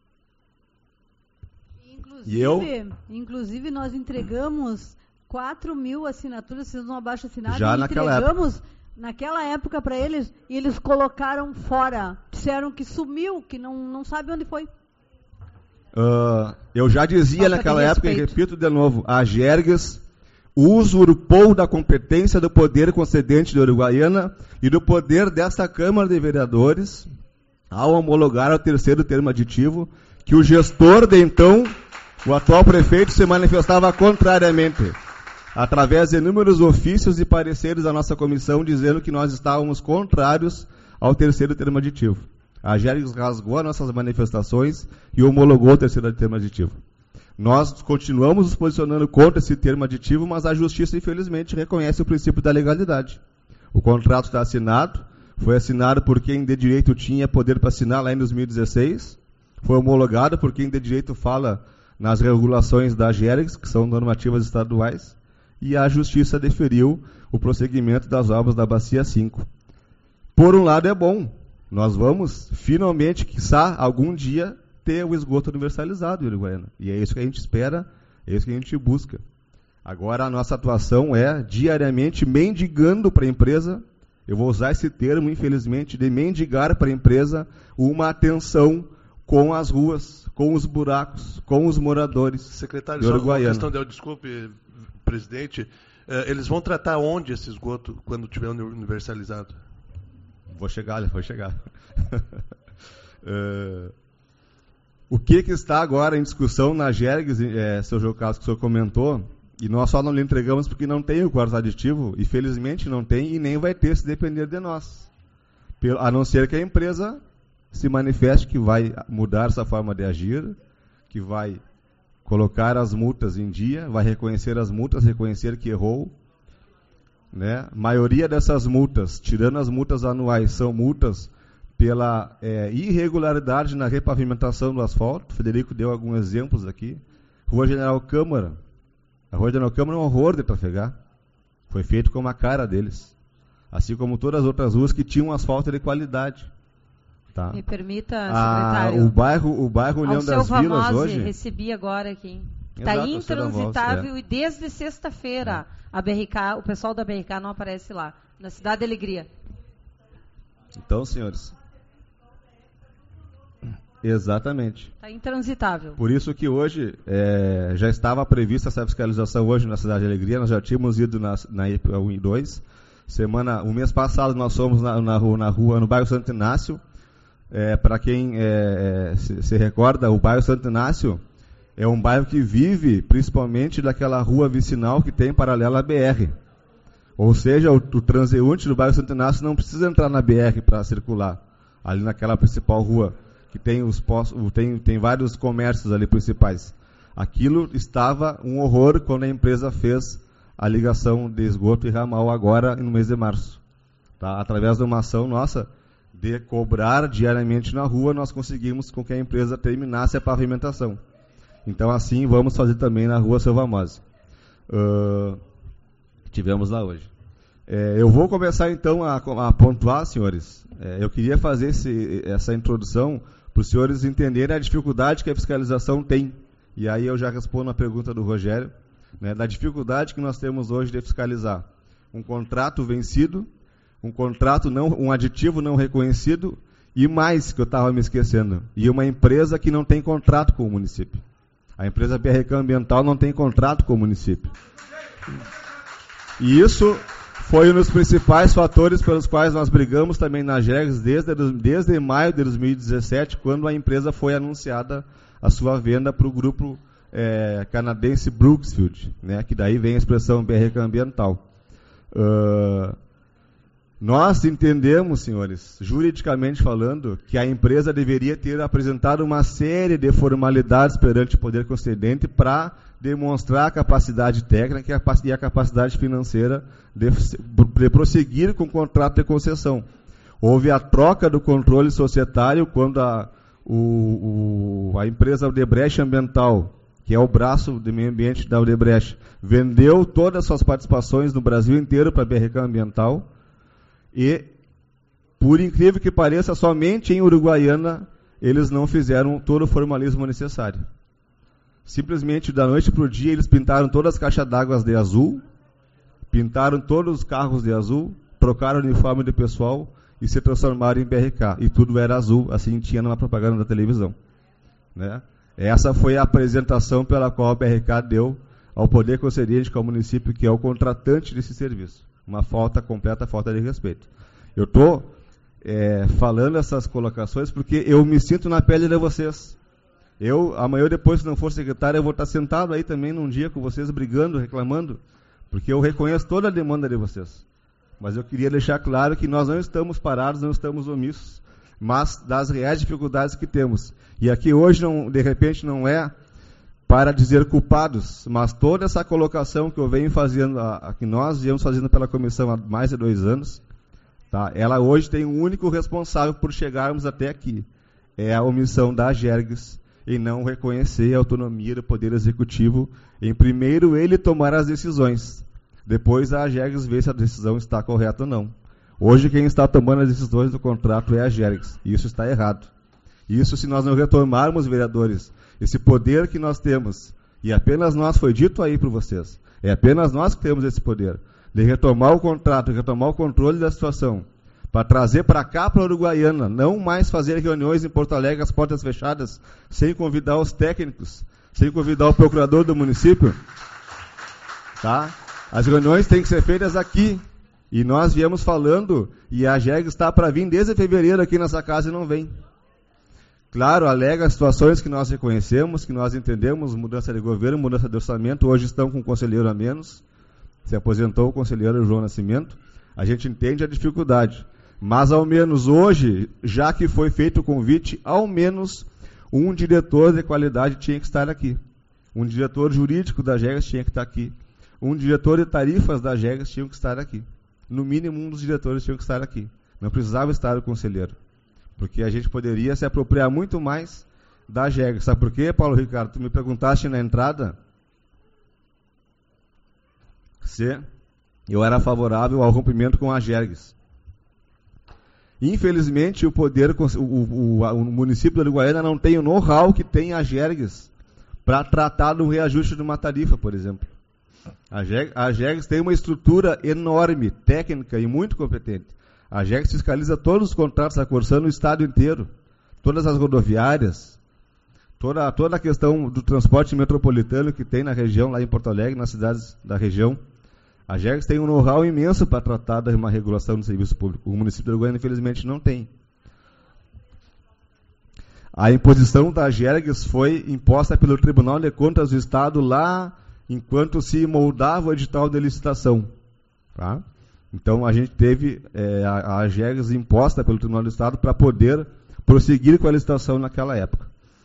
Inclusive, e eu, inclusive nós entregamos quatro mil assinaturas, vocês não abaixo assinado, já e naquela entregamos época. naquela época para eles, e eles colocaram fora, disseram que sumiu, que não, não sabe onde foi. Uh, eu já dizia Falta naquela de época, e respeito. repito de novo, a Jergs usurpou da competência do poder concedente de Uruguaiana e do poder dessa Câmara de Vereadores ao homologar o terceiro termo aditivo, que o gestor de então, o atual prefeito, se manifestava contrariamente, através de inúmeros ofícios e pareceres da nossa comissão, dizendo que nós estávamos contrários ao terceiro termo aditivo. A Jergs rasgou as nossas manifestações e homologou o terceiro termo aditivo. Nós continuamos nos posicionando contra esse termo aditivo, mas a Justiça, infelizmente, reconhece o princípio da legalidade. O contrato está assinado, foi assinado por quem de direito tinha poder para assinar lá em dois mil e dezesseis, foi homologado por quem de direito fala nas regulações da Jergs, que são normativas estaduais, e a Justiça deferiu o prosseguimento das obras da Bacia cinco. Por um lado é bom, nós vamos, finalmente, quiçá, algum dia, ter o esgoto universalizado em Uruguaiana. E é isso que a gente espera, é isso que a gente busca. Agora a nossa atuação é diariamente mendigando para a empresa, eu vou usar esse termo, infelizmente, de mendigar para a empresa uma atenção com as ruas, com os buracos, com os moradores. Secretário, de só uma Uruguaiana. questão de, desculpe, presidente, uh, eles vão tratar onde esse esgoto quando tiver universalizado? Vou chegar, vou chegar. uh, O que, que está agora em discussão na Jergs, é, seu João Carlos, que o senhor comentou, e nós só não lhe entregamos porque não tem o quarto aditivo, e felizmente não tem, e nem vai ter se depender de nós. A não ser que a empresa se manifeste que vai mudar essa forma de agir, que vai colocar as multas em dia, vai reconhecer as multas, reconhecer que errou. Né? A maioria dessas multas, tirando as multas anuais, são multas pela é, irregularidade na repavimentação do asfalto. O Federico deu alguns exemplos aqui. Rua General Câmara. A Rua General Câmara é um horror de trafegar. Foi feito com a cara deles. Assim como todas as outras ruas que tinham asfalto de qualidade. Tá? Me permita, a, secretário. O bairro, o bairro União das Vilas Famose, hoje... recebi agora aqui. Está Exato, intransitável Voz, é. e desde sexta-feira a B R K, o pessoal da B R K não aparece lá. Na Cidade da Alegria. Então, senhores... Exatamente. Está intransitável. Por isso que hoje é, já estava prevista essa fiscalização hoje na Cidade de Alegria. Nós já tínhamos ido na, na I P A um e dois. Semana, o mês passado nós fomos na, na, rua, na rua, no bairro Santo Inácio. É, para quem é, se, se recorda, o bairro Santo Inácio é um bairro que vive principalmente daquela rua vicinal que tem paralela à B R. Ou seja, o, o transeunte do bairro Santo Inácio não precisa entrar na B R para circular, ali naquela principal rua, que tem, os postos, tem, tem vários comércios ali principais. Aquilo estava um horror quando a empresa fez a ligação de esgoto e ramal agora no mês de março. Tá? Através de uma ação nossa de cobrar diariamente na rua, nós conseguimos com que a empresa terminasse a pavimentação. Então assim vamos fazer também na rua Silva Mose. Uh, tivemos lá hoje. É, eu vou começar então a, a pontuar, senhores. É, eu queria fazer esse, essa introdução para os senhores entenderem a dificuldade que a fiscalização tem. E aí eu já respondo a pergunta do Rogério, né, da dificuldade que nós temos hoje de fiscalizar um contrato vencido, um contrato não, um aditivo não reconhecido e mais, que eu estava me esquecendo, e uma empresa que não tem contrato com o município. A empresa B R K Ambiental não tem contrato com o município. E isso foi um dos principais fatores pelos quais nós brigamos também na Jergs desde, desde maio de dois mil e dezessete, quando a empresa foi anunciada a sua venda para o grupo é, canadense Brooksfield, né, que daí vem a expressão B R K Ambiental. Uh, nós entendemos, senhores, juridicamente falando, que a empresa deveria ter apresentado uma série de formalidades perante o poder concedente para demonstrar a capacidade técnica e a capacidade financeira de, de prosseguir com o contrato de concessão. Houve a troca do controle societário quando a, o, o, a empresa Odebrecht Ambiental, que é o braço de meio ambiente da Odebrecht, vendeu todas as suas participações no Brasil inteiro para a B R K Ambiental e, por incrível que pareça, somente em Uruguaiana eles não fizeram todo o formalismo necessário. Simplesmente, da noite para o dia, eles pintaram todas as caixas d'água de azul, pintaram todos os carros de azul, trocaram o uniforme do pessoal e se transformaram em B R K. E tudo era azul, assim tinha numa propaganda da televisão. Né? Essa foi a apresentação pela qual a B R K deu ao poder concedente, que é o município, que é o contratante desse serviço. Uma falta, completa falta de respeito. Eu estou é, falando essas colocações porque eu me sinto na pele de vocês. Eu, amanhã depois, se não for secretário, eu vou estar sentado aí também num dia com vocês, brigando, reclamando, porque eu reconheço toda a demanda de vocês. Mas eu queria deixar claro que nós não estamos parados, não estamos omissos, mas das reais dificuldades que temos. E aqui hoje, não, de repente, não é para dizer culpados, mas toda essa colocação que eu venho fazendo, a, a, que nós viemos fazendo pela comissão há mais de dois anos, tá, ela hoje tem um único responsável por chegarmos até aqui. É a omissão da Jergs em não reconhecer a autonomia do Poder Executivo, em primeiro ele tomar as decisões, depois a Jergs ver se a decisão está correta ou não. Hoje quem está tomando as decisões do contrato é a Jergs, e isso está errado. Isso se nós não retomarmos, vereadores, esse poder que nós temos, e apenas nós, foi dito aí para vocês, é apenas nós que temos esse poder, de retomar o contrato, retomar o controle da situação, para trazer para cá, para a Uruguaiana, não mais fazer reuniões em Porto Alegre, as portas fechadas, sem convidar os técnicos, sem convidar o procurador do município. Tá? As reuniões têm que ser feitas aqui, e nós viemos falando, e a Jergs está para vir desde fevereiro aqui nessa casa e não vem. Claro, alega situações que nós reconhecemos, que nós entendemos, mudança de governo, mudança de orçamento, hoje estão com um conselheiro a menos, se aposentou o conselheiro João Nascimento, a gente entende a dificuldade. Mas, ao menos hoje, já que foi feito o convite, ao menos um diretor de qualidade tinha que estar aqui. Um diretor jurídico da Jergs tinha que estar aqui. Um diretor de tarifas da Jergs tinha que estar aqui. No mínimo, um dos diretores tinha que estar aqui. Não precisava estar o conselheiro. Porque a gente poderia se apropriar muito mais da Gergs. Sabe por quê, Paulo Ricardo? Tu me perguntaste na entrada se eu era favorável ao rompimento com a Gergs. Infelizmente, o poder, o, o, o município de Uruguaiana não tem o know-how que tem a Gergs para tratar do reajuste de uma tarifa, por exemplo. A Gergs, a Gergs tem uma estrutura enorme, técnica e muito competente. A Gergs fiscaliza todos os contratos da Corsã no estado inteiro, todas as rodoviárias, toda, toda a questão do transporte metropolitano que tem na região, lá em Porto Alegre, nas cidades da região. A Gergs tem um know-how imenso para tratar de uma regulação do serviço público. O município de Uruguaiana, infelizmente, não tem. A imposição da Gergs foi imposta pelo Tribunal de Contas do Estado lá enquanto se moldava o edital de licitação. Tá? Então, a gente teve é, a, a Gergs imposta pelo Tribunal do Estado para poder prosseguir com a licitação naquela época.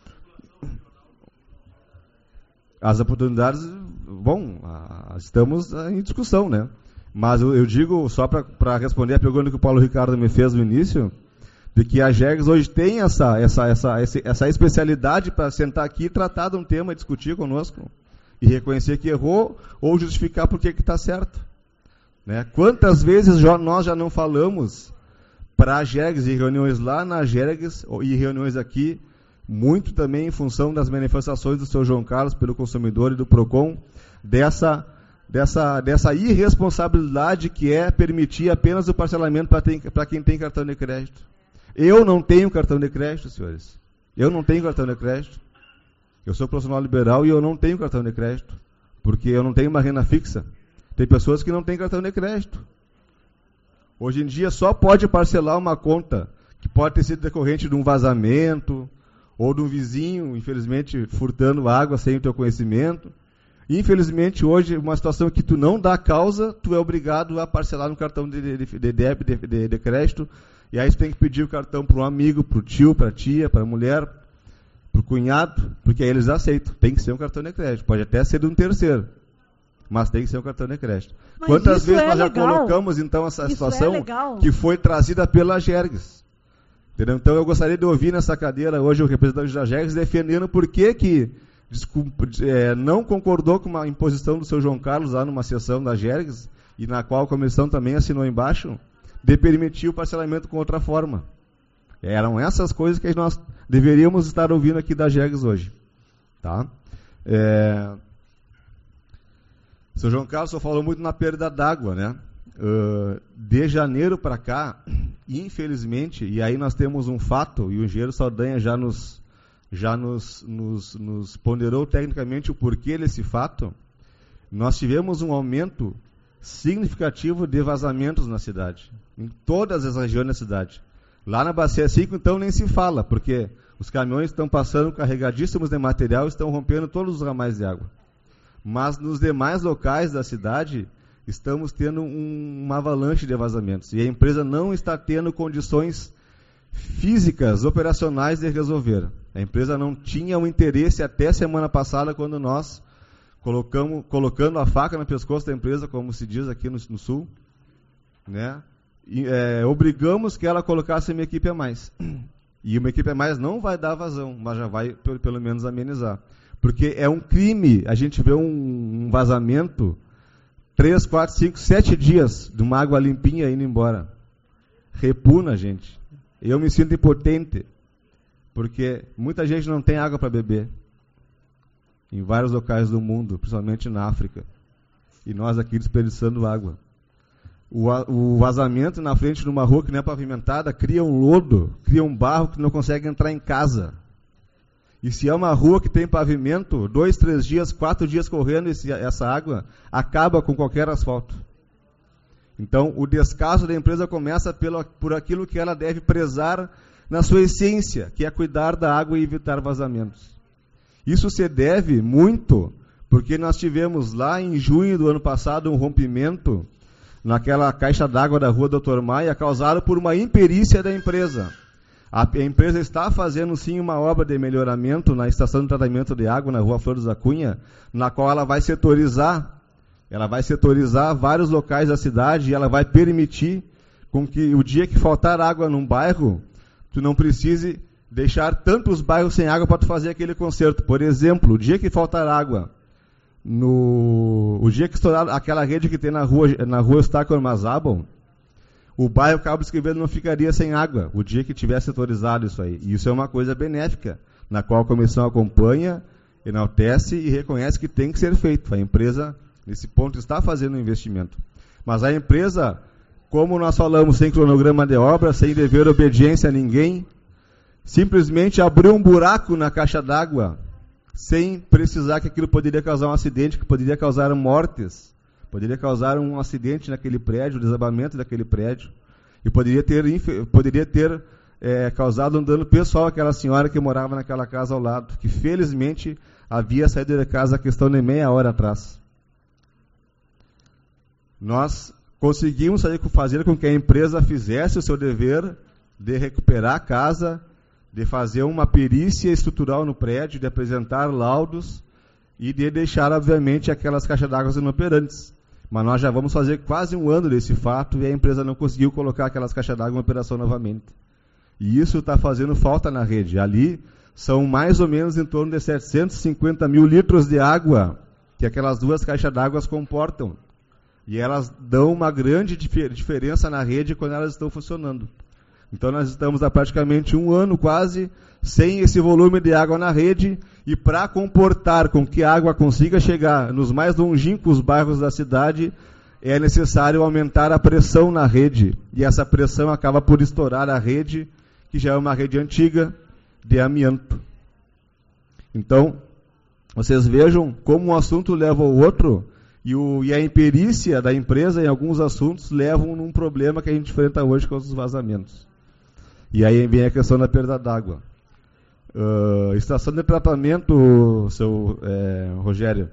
As oportunidades, bom, estamos em discussão, né? Mas eu, eu digo, só para responder a pergunta que o Paulo Ricardo me fez no início, de que a Gergs hoje tem essa, essa, essa, essa especialidade para sentar aqui e tratar de um tema, discutir conosco, e reconhecer que errou, ou justificar por que está certo. Né? Quantas vezes já, nós já não falamos para a Gergs, em reuniões lá na Gergs, e reuniões aqui, muito também em função das manifestações do seu João Carlos pelo consumidor e do PROCON, dessa, dessa, dessa irresponsabilidade que é permitir apenas o parcelamento para quem tem cartão de crédito. Eu não tenho cartão de crédito, senhores. Eu não tenho cartão de crédito. Eu sou profissional liberal e eu não tenho cartão de crédito, porque eu não tenho uma renda fixa. Tem pessoas que não têm cartão de crédito. Hoje em dia só pode parcelar uma conta que pode ter sido decorrente de um vazamento, ou de um vizinho, infelizmente, furtando água sem o teu conhecimento. Infelizmente, hoje, uma situação que tu não dá causa, tu é obrigado a parcelar no cartão de, de, de débito, de, de, de crédito, e aí tu tem que pedir o cartão para um amigo, para o tio, para a tia, para a mulher, para o cunhado, porque aí eles aceitam. Tem que ser um cartão de crédito. Pode até ser de um terceiro, mas tem que ser um cartão de crédito. Mas quantas vezes é nós legal. já colocamos, então, essa isso situação é que foi trazida pela Gergs? Entendeu? Então eu gostaria de ouvir nessa cadeira hoje o representante da Gergs defendendo por que que desculpa, é, não concordou com uma imposição do seu João Carlos lá numa sessão da Gergs, e na qual a comissão também assinou embaixo, de permitir o parcelamento com outra forma. Eram essas coisas que nós deveríamos estar ouvindo aqui da Gergs hoje. Tá? É... O seu João Carlos só falou muito na perda d'água, né? Uh, de janeiro para cá, infelizmente, e aí nós temos um fato, e o engenheiro Saldanha já nos, já nos, nos, nos ponderou tecnicamente o porquê desse fato, nós tivemos um aumento significativo de vazamentos na cidade, em todas as regiões da cidade. Lá na Bacia cinco, então, nem se fala, porque os caminhões estão passando carregadíssimos de material e estão rompendo todos os ramais de água. Mas nos demais locais da cidade, estamos tendo um, uma avalanche de vazamentos. E a empresa não está tendo condições físicas, operacionais de resolver. A empresa não tinha um interesse até semana passada, quando nós colocamos, colocando a faca no pescoço da empresa, como se diz aqui no, no Sul, né? E, é, obrigamos que ela colocasse uma equipe a mais. E uma equipe a mais não vai dar vazão, mas já vai pelo, pelo menos amenizar. Porque é um crime a gente ver um, um vazamento três, quatro, cinco, sete dias de uma água limpinha indo embora. Repuna, gente. Eu me sinto impotente, porque muita gente não tem água para beber. Em vários locais do mundo, principalmente na África. E nós aqui desperdiçando água. O, o vazamento na frente de uma rua que não é pavimentada cria um lodo, cria um barro que não consegue entrar em casa. E se é uma rua que tem pavimento, dois, três dias, quatro dias correndo esse, essa água, acaba com qualquer asfalto. Então, o descaso da empresa começa pelo, por aquilo que ela deve prezar na sua essência, que é cuidar da água e evitar vazamentos. Isso se deve muito porque nós tivemos lá em junho do ano passado um rompimento naquela caixa d'água da rua doutor Maia, causado por uma imperícia da empresa. A empresa está fazendo sim uma obra de melhoramento na estação de tratamento de água na rua Flores da Cunha, na qual ela vai setorizar, ela vai setorizar vários locais da cidade e ela vai permitir com que o dia que faltar água num bairro, tu não precise deixar tantos bairros sem água para tu fazer aquele conserto. Por exemplo, o dia que faltar água, no, o dia que estourar aquela rede que tem na rua, na rua Eustáquio Armazábal, o bairro Cabo Esquivel não ficaria sem água, o dia que tivesse autorizado isso aí. E isso é uma coisa benéfica, na qual a comissão acompanha, enaltece e reconhece que tem que ser feito. A empresa, nesse ponto, está fazendo um investimento. Mas a empresa, como nós falamos, sem cronograma de obra, sem dever obediência a ninguém, simplesmente abriu um buraco na caixa d'água, sem precisar que aquilo poderia causar um acidente, que poderia causar mortes, poderia causar um acidente naquele prédio, um desabamento daquele prédio, e poderia ter, poderia ter é, causado um dano pessoal àquela senhora que morava naquela casa ao lado, que felizmente havia saído de casa a questão de meia hora atrás. Nós conseguimos fazer com que a empresa fizesse o seu dever de recuperar a casa, de fazer uma perícia estrutural no prédio, de apresentar laudos e de deixar, obviamente, aquelas caixas d'água inoperantes. Mas nós já vamos fazer quase um ano desse fato e a empresa não conseguiu colocar aquelas caixas d'água em operação novamente. E isso está fazendo falta na rede. Ali são mais ou menos em torno de setecentos e cinquenta mil litros de água que aquelas duas caixas d'água comportam. E elas dão uma grande dif- diferença na rede quando elas estão funcionando. Então nós estamos há praticamente um ano quase sem esse volume de água na rede, e para comportar com que a água consiga chegar nos mais longínquos bairros da cidade, é necessário aumentar a pressão na rede. E essa pressão acaba por estourar a rede, que já é uma rede antiga de amianto. Então, vocês vejam como um assunto leva ao outro, e, o, e a imperícia da empresa em alguns assuntos levam num problema que a gente enfrenta hoje com os vazamentos. E aí vem a questão da perda d'água. Uh, estação de tratamento, seu é, Rogério.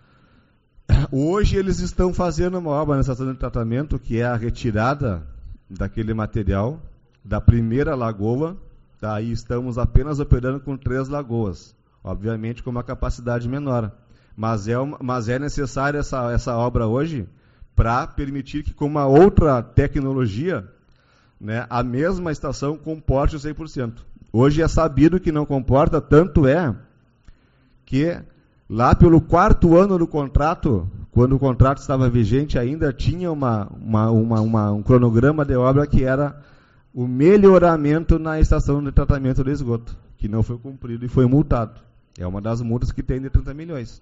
Hoje eles estão fazendo uma obra na estação de tratamento, que é a retirada daquele material da primeira lagoa. Daí estamos apenas operando com três lagoas, obviamente com uma capacidade menor. Mas é, uma, mas é necessária essa, essa obra hoje para permitir que, com uma outra tecnologia, né, a mesma estação comporte o cem por cento. Hoje é sabido que não comporta, tanto é que lá pelo quarto ano do contrato, quando o contrato estava vigente, ainda tinha uma, uma, uma, uma, um cronograma de obra que era o melhoramento na estação de tratamento do esgoto, que não foi cumprido e foi multado. É uma das multas que tem de trinta milhões.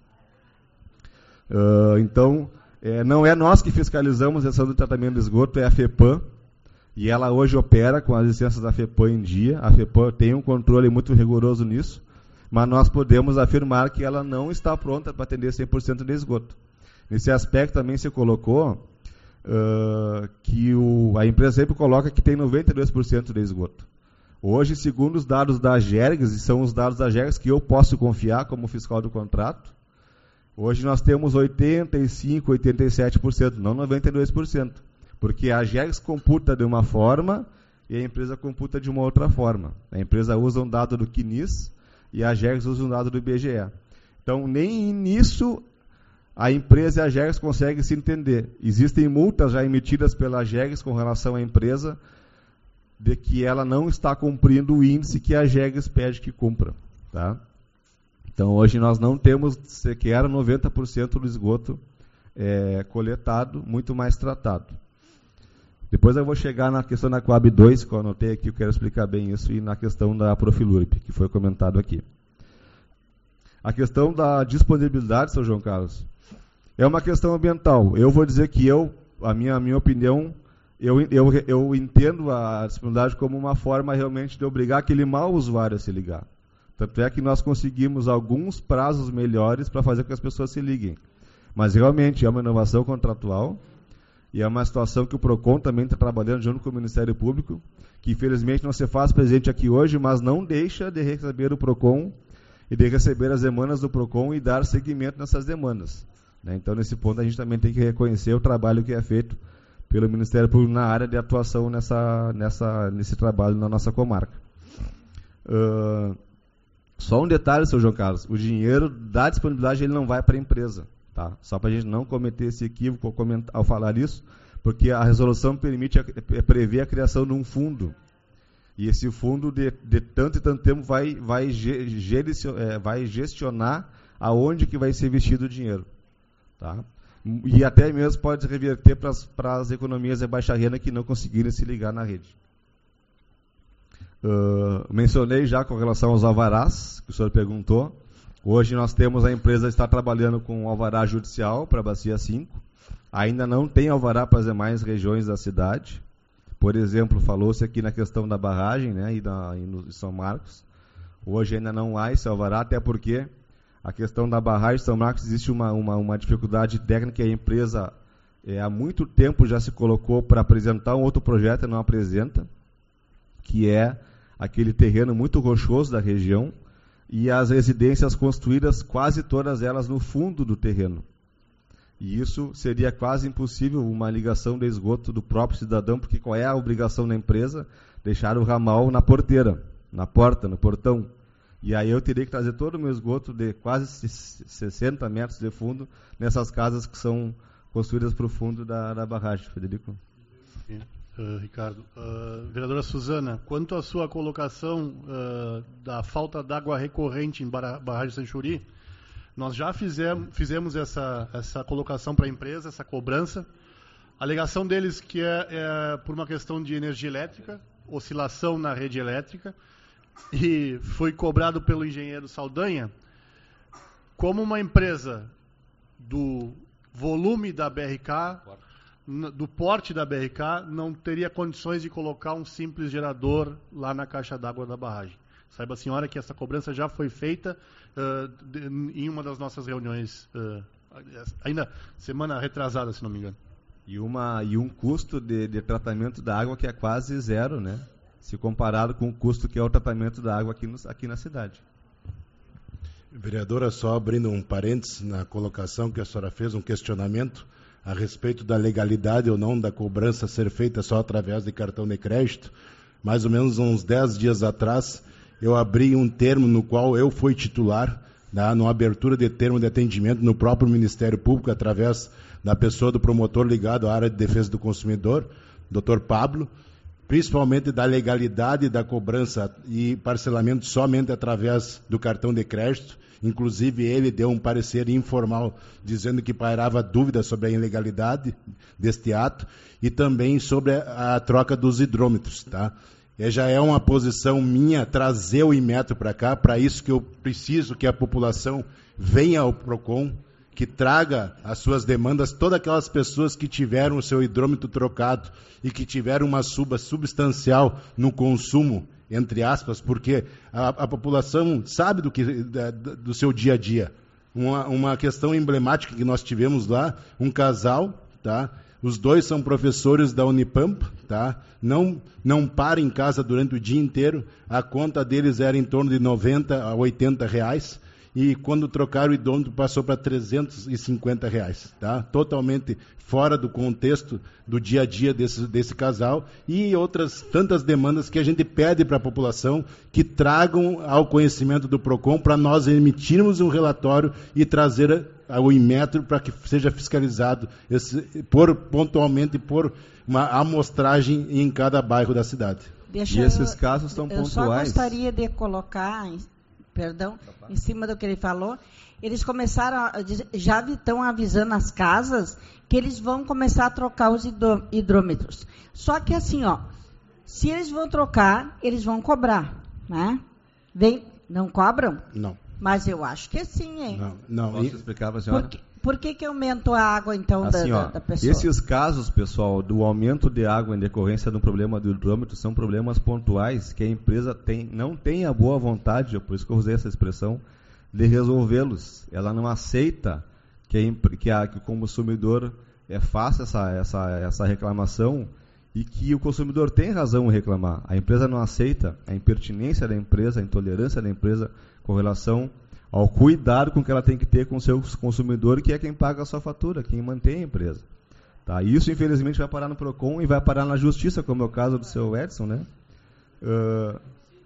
Uh, então, é, não é nós que fiscalizamos a estação de tratamento do esgoto, é a FEPAM. E ela hoje opera com as licenças da FEPAM em dia. A FEPAM tem um controle muito rigoroso nisso, mas nós podemos afirmar que ela não está pronta para atender cem por cento de esgoto. Nesse aspecto também se colocou uh, que o, a empresa sempre coloca que tem noventa e dois por cento de esgoto. Hoje, segundo os dados da Agergs, e são os dados da Agergs que eu posso confiar como fiscal do contrato, hoje nós temos oitenta e cinco, oitenta e sete por cento, não noventa e dois por cento. Porque a Agergs computa de uma forma e a empresa computa de uma outra forma. A empresa usa um dado do C N I S e a Agergs usa um dado do I B G E. Então, nem nisso a empresa e a Agergs conseguem se entender. Existem multas já emitidas pela Agergs com relação à empresa de que ela não está cumprindo o índice que a Agergs pede que cumpra. Tá? Então, hoje nós não temos sequer noventa por cento do esgoto é, coletado, muito mais tratado. Depois eu vou chegar na questão da Coab dois, que eu anotei aqui, eu quero explicar bem isso, e na questão da Profilurp, que foi comentado aqui. A questão da disponibilidade, seu João Carlos, é uma questão ambiental. Eu vou dizer que eu, a minha, a minha opinião, eu, eu, eu entendo a disponibilidade como uma forma realmente de obrigar aquele mau usuário a se ligar. Tanto é que nós conseguimos alguns prazos melhores para fazer com que as pessoas se liguem. Mas realmente é uma inovação contratual, e é uma situação que o PROCON também está trabalhando junto com o Ministério Público, que infelizmente não se faz presente aqui hoje, mas não deixa de receber o PROCON e de receber as demandas do PROCON e dar seguimento nessas demandas. Né? Então, nesse ponto, a gente também tem que reconhecer o trabalho que é feito pelo Ministério Público na área de atuação nessa, nessa, nesse trabalho na nossa comarca. Uh, só um detalhe, seu João Carlos, o dinheiro da disponibilidade ele não vai para a empresa. Tá? Só para a gente não cometer esse equívoco ao, comentar, ao falar isso, porque a resolução permite a, prevê a criação de um fundo. E esse fundo, de, de tanto e tanto tempo, vai, vai, vai gestionar aonde que vai ser investido o dinheiro. Tá? E até mesmo pode reverter para as economias de baixa renda que não conseguirem se ligar na rede. Uh, mencionei já com relação aos alvarás, que o senhor perguntou. Hoje nós temos a empresa está trabalhando com alvará judicial para a Bacia cinco. Ainda não tem alvará para as demais regiões da cidade. Por exemplo, falou-se aqui na questão da barragem, né, e, da, e no em São Marcos. Hoje ainda não há esse alvará, até porque a questão da barragem de São Marcos existe uma, uma, uma dificuldade técnica e a empresa é, há muito tempo já se colocou para apresentar um outro projeto e não apresenta, que é aquele terreno muito rochoso da região, e as residências construídas, quase todas elas no fundo do terreno. E isso seria quase impossível uma ligação de esgoto do próprio cidadão, porque qual é a obrigação da empresa? Deixar o ramal na porteira, na porta, no portão. E aí eu teria que trazer todo o meu esgoto de quase sessenta metros de fundo nessas casas que são construídas para o fundo da, da barragem. Federico? Sim. Uh, Ricardo. Uh, vereadora Suzana, quanto à sua colocação uh, da falta d'água recorrente em Barra, Barragem Sanchuri, nós já fizemos, fizemos essa, essa colocação para a empresa, essa cobrança. A alegação deles que é, é por uma questão de energia elétrica, oscilação na rede elétrica, e foi cobrado pelo engenheiro Saldanha. Como uma empresa do volume da B R K, do porte da B R K, não teria condições de colocar um simples gerador lá na caixa d'água da barragem. Saiba a senhora que essa cobrança já foi feita uh, de, em uma das nossas reuniões, uh, ainda semana retrasada, se não me engano. E, uma, e um custo de, de tratamento da água que é quase zero, né? Se comparado com o custo que é o tratamento da água aqui, no, aqui na cidade. Vereadora, só abrindo um parênteses na colocação que a senhora fez, um questionamento a respeito da legalidade ou não da cobrança ser feita só através de cartão de crédito. Mais ou menos uns dez dias atrás, eu abri um termo no qual eu fui titular, né, numa abertura de termo de atendimento no próprio Ministério Público, através da pessoa do promotor ligado à área de defesa do consumidor, doutor Pablo, principalmente da legalidade da cobrança e parcelamento somente através do cartão de crédito. Inclusive, ele deu um parecer informal dizendo que pairava dúvida sobre a ilegalidade deste ato e também sobre a, a troca dos hidrômetros. Tá? E já é uma posição minha trazer o Inmetro para cá, para isso que eu preciso que a população venha ao PROCON, que traga as suas demandas, todas aquelas pessoas que tiveram o seu hidrômetro trocado e que tiveram uma suba substancial no consumo, entre aspas, porque a, a população sabe do, que, da, do seu dia a dia. Uma, uma questão emblemática que nós tivemos lá, um casal, tá? Os dois são professores da Unipampa, tá? Não, não param em casa durante o dia inteiro, a conta deles era em torno de noventa a oitenta reais, e quando trocaram o hidrômetro passou para trezentos e cinquenta reais, tá? Totalmente fora do contexto do dia a dia desse, desse casal e outras tantas demandas que a gente pede para a população que tragam ao conhecimento do PROCON para nós emitirmos um relatório e trazer o Inmetro para que seja fiscalizado esse, por, pontualmente por uma amostragem em cada bairro da cidade. Deixa e esses eu, casos estão eu pontuais. Eu só gostaria de colocar... perdão, em cima do que ele falou, eles começaram, a, já estão avisando as casas que eles vão começar a trocar os hidrômetros. Só que assim, ó, se eles vão trocar, eles vão cobrar, né? Vem, não cobram? Não. Mas eu acho que sim, hein? Não, não. Posso explicar para a senhora? Por que, por que que aumentou a água, então, assim, da, ó, da, da pessoa? Esses casos, pessoal, do aumento de água em decorrência do problema do hidrômetro, são problemas pontuais que a empresa tem, não tem a boa vontade, por isso que eu usei essa expressão, de resolvê-los. Ela não aceita que, a, que, a, que o consumidor é, faça essa, essa, essa reclamação e que o consumidor tem razão em reclamar. A empresa não aceita a impertinência da empresa, a intolerância da empresa com relação ao cuidado com que ela tem que ter com o seu consumidor, que é quem paga a sua fatura, quem mantém a empresa. Tá? Isso, infelizmente, vai parar no PROCON e vai parar na Justiça, como é o caso do seu Edson, né? Uh,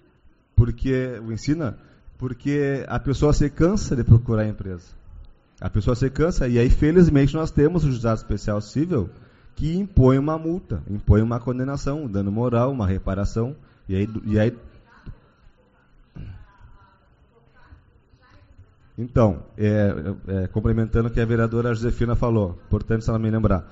porque, o ensina, porque a pessoa se cansa de procurar a empresa. A pessoa se cansa, e aí, felizmente, nós temos o Juizado Especial Cível que impõe uma multa, impõe uma condenação, um dano moral, uma reparação, E aí, e aí então, é, é, complementando o que a vereadora Josefina falou, importante ela me lembrar.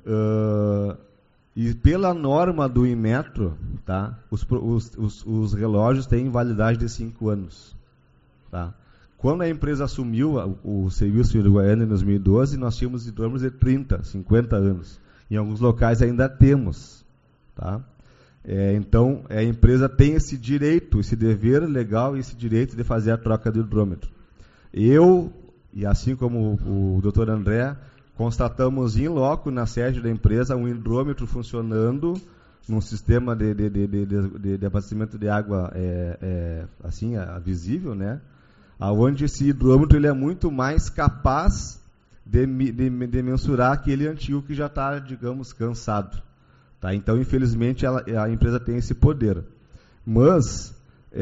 Uh, e pela norma do Inmetro, tá, os, os, os, os relógios têm validade de cinco anos. Tá? Quando a empresa assumiu o, o serviço de Uruguaiana em dois mil e doze, nós tínhamos hidrômetros de trinta, cinquenta anos. Em alguns locais ainda temos. Tá? É, então, a empresa tem esse direito, esse dever legal e esse direito de fazer a troca do hidrômetro. Eu, e assim como o, o doutor André, constatamos in loco na sede da empresa um hidrômetro funcionando num sistema de, de, de, de, de, de abastecimento de água é, é, assim, é, visível, né? Onde esse hidrômetro ele é muito mais capaz de, de, de mensurar aquele antigo que já está, digamos, cansado. Tá? Então, infelizmente, ela, a empresa tem esse poder. Mas,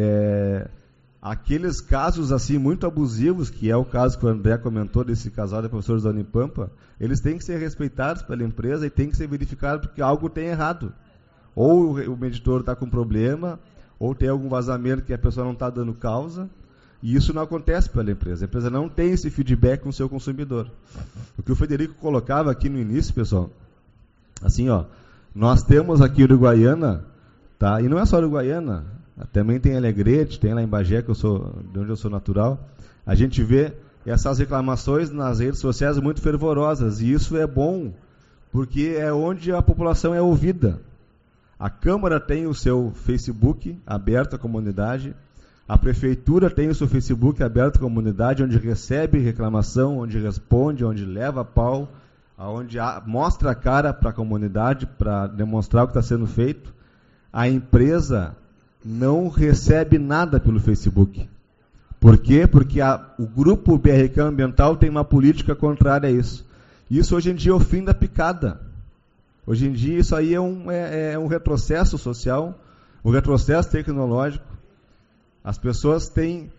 é, aqueles casos assim muito abusivos, que é o caso que o André comentou desse casal de professores da Unipampa, eles têm que ser respeitados pela empresa e têm que ser verificados porque algo tem errado. Ou o meditor está com problema, ou tem algum vazamento que a pessoa não está dando causa, e isso não acontece pela empresa. A empresa não tem esse feedback com o seu consumidor. O que o Frederico colocava aqui no início, pessoal, assim, ó, nós temos aqui Uruguaiana, tá? E não é só Uruguaiana, também tem Alegrete, tem lá em Bagé, que eu sou, de onde eu sou natural. A gente vê essas reclamações nas redes sociais muito fervorosas, e isso é bom, porque é onde a população é ouvida. A Câmara tem o seu Facebook aberto à comunidade, a Prefeitura tem o seu Facebook aberto à comunidade, onde recebe reclamação, onde responde, onde leva pau, onde a, mostra a cara para a comunidade, para demonstrar o que está sendo feito. A empresa não recebe nada pelo Facebook. Por quê? Porque a, o grupo B R K Ambiental tem uma política contrária a isso. Isso hoje em dia é o fim da picada. Hoje em dia isso aí é um, é, é um retrocesso social, um retrocesso tecnológico. As pessoas têm...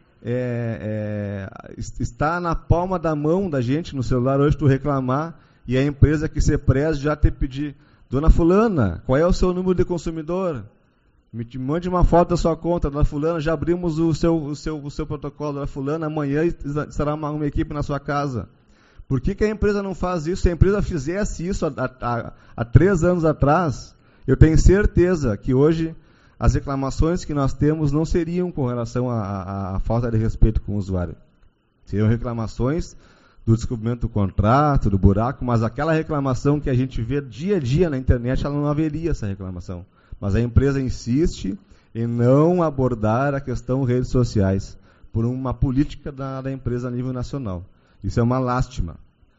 É, é, está na palma da mão da gente no celular hoje tu reclamar e a empresa que se preze já te pedir: dona fulana, qual é o seu número de consumidor? Me mande uma foto da sua conta, dona fulana, já abrimos o seu, o seu, o seu protocolo, dona fulana, amanhã estará uma, uma equipe na sua casa. Por que, que a empresa não faz isso? Se a empresa fizesse isso há, há, há três anos atrás, eu tenho certeza que hoje as reclamações que nós temos não seriam com relação à falta de respeito com o usuário. Seriam reclamações do descobrimento do contrato, do buraco, mas aquela reclamação que a gente vê dia a dia na internet, ela não haveria essa reclamação. Mas a empresa insiste em não abordar a questão redes sociais por uma política da, da empresa a nível nacional. Isso é uma lástima.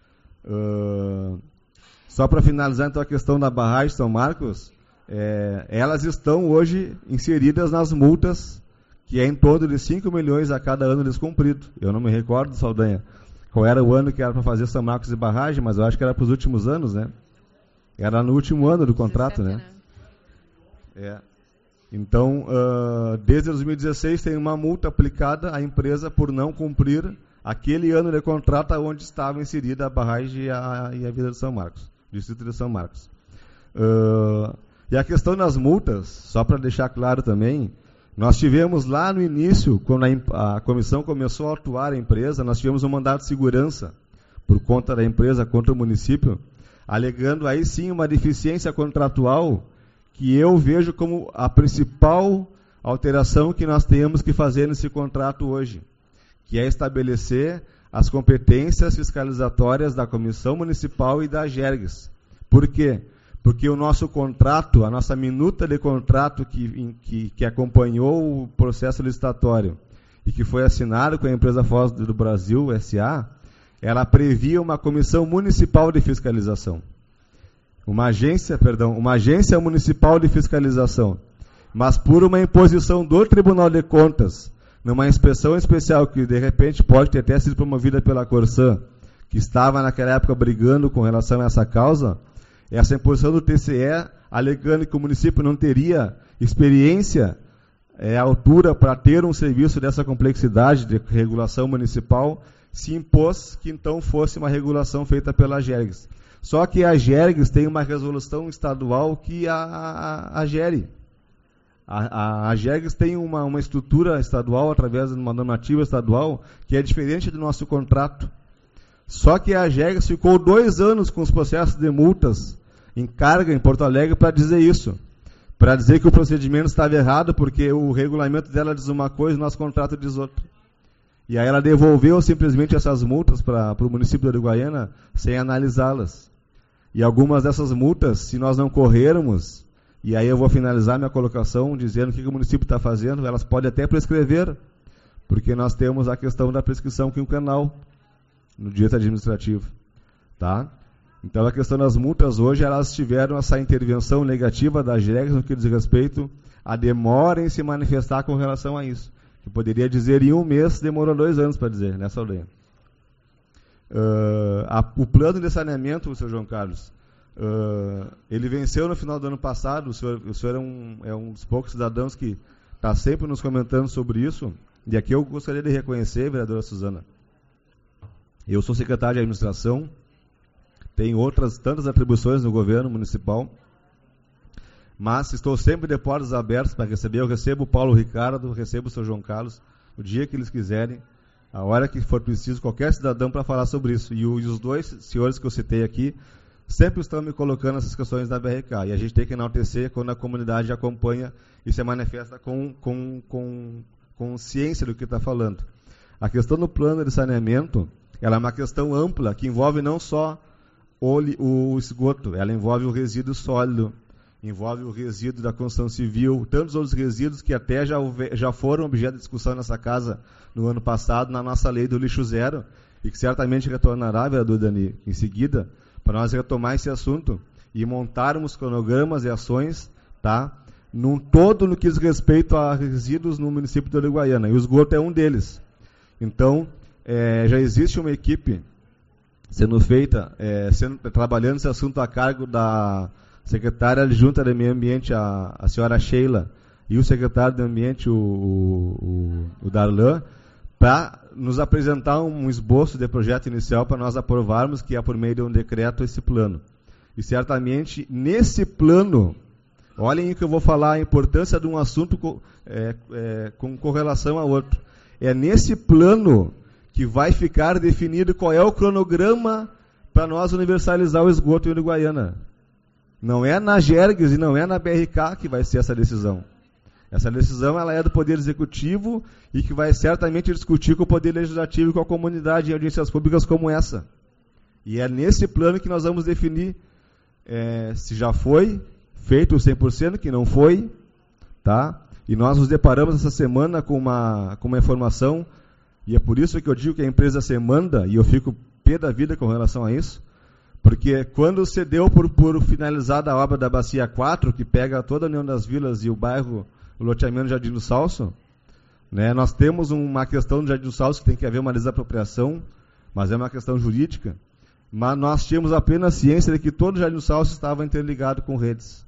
Uh, só para finalizar, então, a questão da barragem São Marcos, é, elas estão hoje inseridas nas multas, que é em torno de cinco milhões a cada ano descumprido. Eu não me recordo, Saldanha, qual era o ano que era para fazer São Marcos e barragem, mas eu acho que era para os últimos anos, né? Era no último ano do contrato, né? É. Então, uh, desde dois mil e dezesseis tem uma multa aplicada à empresa por não cumprir aquele ano de contrato onde estava inserida a barragem e a, e a Vila de São Marcos, distrito de São Marcos. Uh, e a questão das multas, só para deixar claro também, nós tivemos lá no início, quando a, a comissão começou a atuar a empresa, nós tivemos um mandado de segurança por conta da empresa contra o município, alegando aí sim uma deficiência contratual que eu vejo como a principal alteração que nós temos que fazer nesse contrato hoje, que é estabelecer as competências fiscalizatórias da Comissão Municipal e da Gergs. Por quê? Porque o nosso contrato, a nossa minuta de contrato que, que, que acompanhou o processo licitatório e que foi assinado com a empresa Foz do Brasil, S A, ela previa uma Comissão Municipal de Fiscalização. Uma agência, perdão, uma agência municipal de fiscalização, mas por uma imposição do Tribunal de Contas, numa inspeção especial que de repente pode ter até sido promovida pela Corsã, que estava naquela época brigando com relação a essa causa, essa imposição do T C E, alegando que o município não teria experiência é, à altura para ter um serviço dessa complexidade de regulação municipal, se impôs que então fosse uma regulação feita pela Gergs. Só que a Gergs tem uma resolução estadual que a, a, a gere. A, a, a Jergs tem uma, uma estrutura estadual, através de uma normativa estadual, que é diferente do nosso contrato. Só que a Jergs ficou dois anos com os processos de multas em carga em Porto Alegre para dizer isso. Para dizer que o procedimento estava errado, porque o regulamento dela diz uma coisa e o nosso contrato diz outra. E aí ela devolveu simplesmente essas multas para o município de Uruguaiana sem analisá-las. E algumas dessas multas, se nós não corrermos, e aí eu vou finalizar minha colocação dizendo o que, que o município está fazendo, elas podem até prescrever, porque nós temos a questão da prescrição quinquenal no direito administrativo. Tá? Então a questão das multas hoje, elas tiveram essa intervenção negativa da Jergs no que diz respeito à demora em se manifestar com relação a isso. Que poderia dizer em um mês, demorou dois anos para dizer, nessa aldeia. Uh, a, o plano de saneamento, seu João Carlos, uh, ele venceu no final do ano passado. O senhor, o senhor é, um, é um dos poucos cidadãos que está sempre nos comentando sobre isso, e aqui eu gostaria de reconhecer, vereadora Suzana, eu sou secretário de administração, tenho outras tantas atribuições no governo municipal, mas estou sempre de portas abertas para receber. Eu recebo o Paulo Ricardo, recebo o seu João Carlos, o dia que eles quiserem, a hora que for preciso, qualquer cidadão para falar sobre isso. E, o, e os dois senhores que eu citei aqui sempre estão me colocando essas questões da B R K. E a gente tem que enaltecer quando a comunidade acompanha e se manifesta com, com, com, com ciência do que está falando. A questão do plano de saneamento, ela é uma questão ampla, que envolve não só o, o esgoto, ela envolve o resíduo sólido, envolve o resíduo da construção civil, tantos outros resíduos que até já, já foram objeto de discussão nessa casa no ano passado, na nossa lei do lixo zero, e que certamente retornará, vereador Dani, em seguida, para nós retomar esse assunto e montarmos cronogramas e ações, tá, num todo no que diz respeito a resíduos no município de Uruguaiana, e o esgoto é um deles. Então, é, já existe uma equipe sendo feita, é, sendo, trabalhando esse assunto a cargo da secretária adjunta de Meio Ambiente, a, a senhora Sheila, e o secretário de Ambiente, o, o, o Darlan, para nos apresentar um esboço de projeto inicial para nós aprovarmos, que é por meio de um decreto, esse plano. E certamente, nesse plano, olhem o que eu vou falar, a importância de um assunto com, é, é, com correlação a outro. É nesse plano que vai ficar definido qual é o cronograma para nós universalizar o esgoto em Uruguaiana. Não é na Jergs e não é na B R K que vai ser essa decisão. Essa decisão ela é do Poder Executivo e que vai certamente discutir com o Poder Legislativo e com a comunidade em audiências públicas como essa. E é nesse plano que nós vamos definir é, se já foi feito o cem por cento, que não foi, tá? E nós nos deparamos essa semana com uma, com uma informação, e é por isso que eu digo que a empresa se manda, e eu fico pé da vida com relação a isso, porque quando se deu por, por finalizada a obra da Bacia quatro, que pega toda a União das Vilas e o bairro, o loteamento Jardim do Salso, né, nós temos uma questão do Jardim do Salso que tem que haver uma desapropriação, mas é uma questão jurídica, mas nós tínhamos apenas ciência de que todo o Jardim do Salso estava interligado com redes.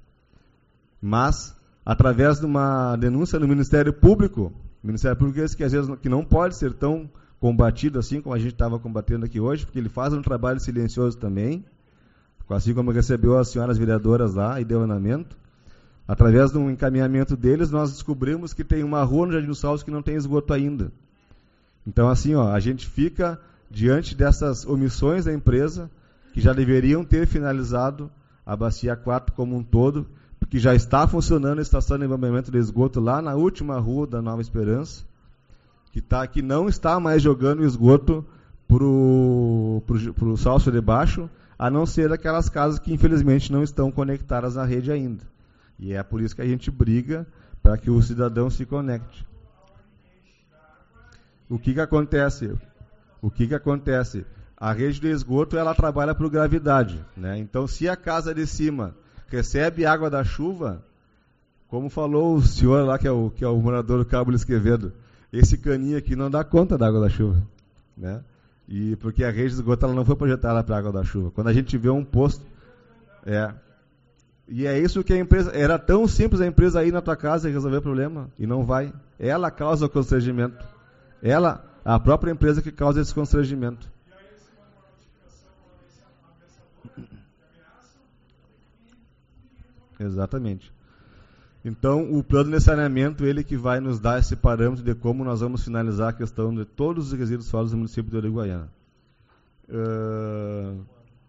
Mas, através de uma denúncia no Ministério Público, o Ministério Público é esse que às vezes que não pode ser tão combatido assim como a gente estava combatendo aqui hoje, porque ele faz um trabalho silencioso também, assim como recebeu as senhoras vereadoras lá e deu andamento. Através de um encaminhamento deles, nós descobrimos que tem uma rua no Jardim do Salso que não tem esgoto ainda. Então, assim, ó, a gente fica diante dessas omissões da empresa, que já deveriam ter finalizado a Bacia quatro como um todo, porque já está funcionando a estação de embombeamento de esgoto lá na última rua da Nova Esperança, que, tá, que não está mais jogando esgoto para o Salso de Baixo, a não ser aquelas casas que infelizmente não estão conectadas à rede ainda. E é por isso que a gente briga para que o cidadão se conecte. O que que acontece? O que que acontece? A rede de esgoto ela trabalha por gravidade, né? Então, se a casa de cima recebe água da chuva, como falou o senhor lá, que é o, que é o morador do Cabo Esquevedo, esse caninho aqui não dá conta da água da chuva, né? E porque a rede de esgoto ela não foi projetada para a água da chuva. Quando a gente vê um posto, é, e é isso que a empresa, era tão simples a empresa ir na tua casa e resolver o problema, e não vai. Ela causa o constrangimento. Ela, a própria empresa que causa esse constrangimento. Exatamente. Então, o plano de saneamento, ele que vai nos dar esse parâmetro de como nós vamos finalizar a questão de todos os resíduos sólidos do município de Uruguaiana. Uh,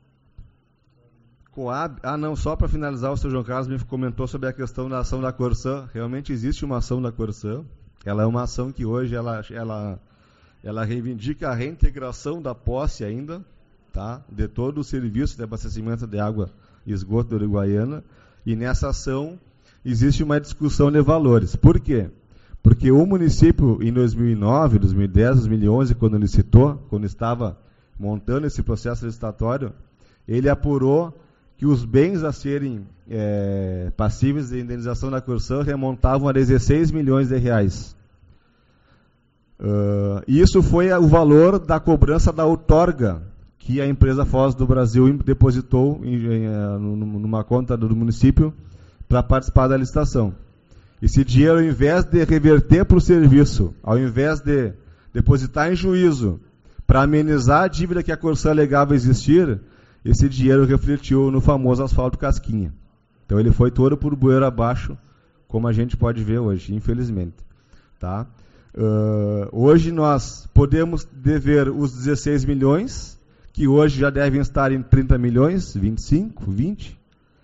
Coab, ah não, só para finalizar, o senhor João Carlos me comentou sobre a questão da ação da Corsã. Realmente existe uma ação da Corsã. Ela é uma ação que hoje ela, ela, ela reivindica a reintegração da posse ainda, tá, de todo o serviço de abastecimento de água e esgoto da Uruguaiana. E nessa ação existe uma discussão de valores. Por quê? Porque o município, em dois mil e nove, dois mil e dez, dois mil e onze, quando licitou, quando estava montando esse processo licitatório, ele apurou que os bens a serem é, passíveis de indenização da Corsã remontavam a dezesseis milhões de reais. Uh, isso foi o valor da cobrança da outorga que a empresa Foz do Brasil depositou em, em, numa conta do município para participar da licitação. Esse dinheiro, ao invés de reverter para o serviço, ao invés de depositar em juízo para amenizar a dívida que a Corsã alegava existir, esse dinheiro refletiu no famoso asfalto casquinha. Então ele foi todo por bueiro abaixo, como a gente pode ver hoje, infelizmente. Tá? Uh, hoje nós podemos dever os dezesseis milhões, que hoje já devem estar em trinta milhões, vinte e cinco, vinte,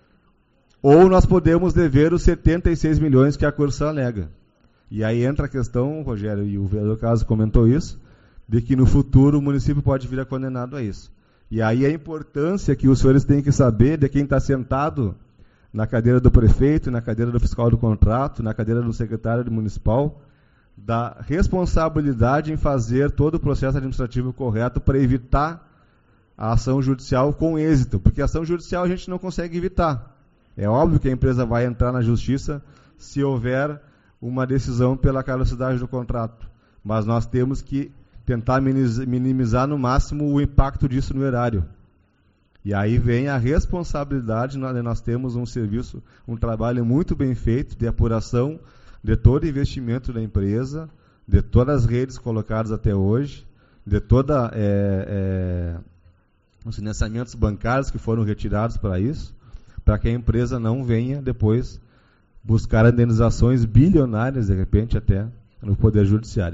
ou nós podemos dever os setenta e seis milhões que a Corsã alega. E aí entra a questão, Rogério, e o vereador Caso comentou isso, de que no futuro o município pode vir a condenado a isso. E aí a importância que os senhores têm que saber de quem está sentado na cadeira do prefeito, na cadeira do fiscal do contrato, na cadeira do secretário municipal, da responsabilidade em fazer todo o processo administrativo correto para evitar a ação judicial com êxito, porque a ação judicial a gente não consegue evitar. É óbvio que a empresa vai entrar na justiça se houver uma decisão pela caducidade do contrato, mas nós temos que tentar minimizar no máximo o impacto disso no erário. E aí vem a responsabilidade, nós temos um serviço, um trabalho muito bem feito de apuração de todo o investimento da empresa, de todas as redes colocadas até hoje, de todos é, é, os financiamentos bancários que foram retirados para isso, para que a empresa não venha depois buscar indenizações bilionárias, de repente, até no Poder Judiciário.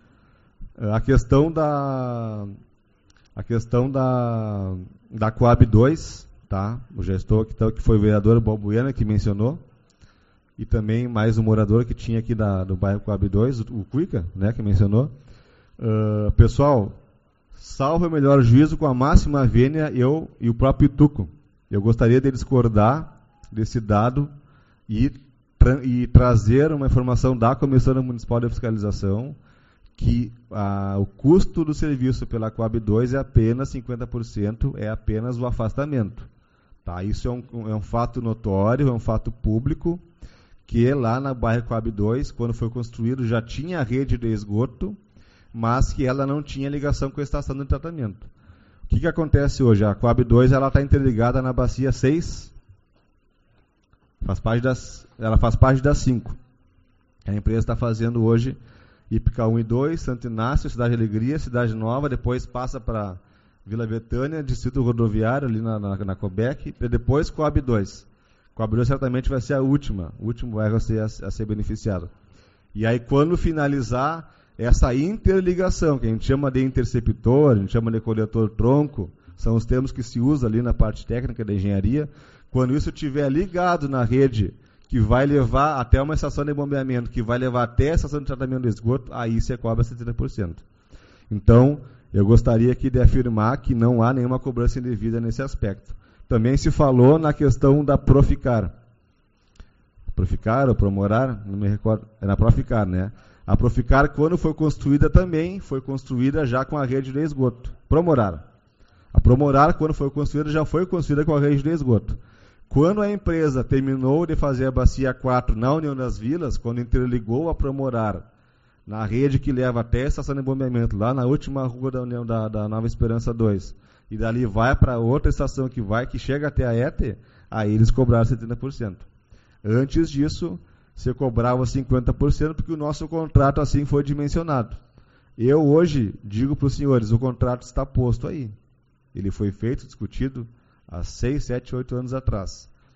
A questão da a questão da, da Coab dois, tá? O gestor que, que foi o vereador Bob Buena que mencionou, e também mais um morador que tinha aqui da, do bairro Coab dois, o, o Cuica, né, que mencionou. Uh, pessoal, salvo o melhor juízo, com a máxima vênia, eu e o próprio Tuco, eu gostaria de discordar desse dado e, tra e trazer uma informação da Comissão Municipal de Fiscalização que ah, o custo do serviço pela Coab dois é apenas cinquenta por cento, é apenas o afastamento. Tá? Isso é um, é um fato notório, é um fato público, que lá na bairro Coab dois, quando foi construído, já tinha a rede de esgoto, mas que ela não tinha ligação com a estação de tratamento. O que, que acontece hoje? A Coab dois está interligada na bacia seis, faz parte das, ela faz parte das cinco. A empresa está fazendo hoje Ípica um e dois, Santo Inácio, Cidade Alegria, Cidade Nova, depois passa para Vila Betânia, Distrito Rodoviário, ali na, na, na Cobec, e depois Coab dois. Coab dois certamente vai ser a última, o último bairro a ser, a, a ser beneficiado. E aí, quando finalizar essa interligação, que a gente chama de interceptor, a gente chama de coletor-tronco, são os termos que se usam ali na parte técnica da engenharia, quando isso estiver ligado na rede que vai levar até uma estação de bombeamento, que vai levar até a estação de tratamento de esgoto, aí você cobra setenta por cento. Então, eu gostaria aqui de afirmar que não há nenhuma cobrança indevida nesse aspecto. Também se falou na questão da Proficar. Proficar ou Promorar, não me recordo, é na Proficar, né? A Proficar, quando foi construída também, foi construída já com a rede de esgoto. Promorar. A Promorar, quando foi construída, já foi construída com a rede de esgoto. Quando a empresa terminou de fazer a bacia quatro na União das Vilas, quando interligou a Promorar na rede que leva até a estação de bombeamento, lá na última rua da, União, da, da Nova Esperança dois, e dali vai para outra estação que vai, que chega até a E T E, aí eles cobraram setenta por cento. Antes disso, você cobrava cinquenta por cento, porque o nosso contrato assim foi dimensionado. Eu hoje digo para os senhores, o contrato está posto aí. Ele foi feito, discutido há seis, sete, oito anos atrás.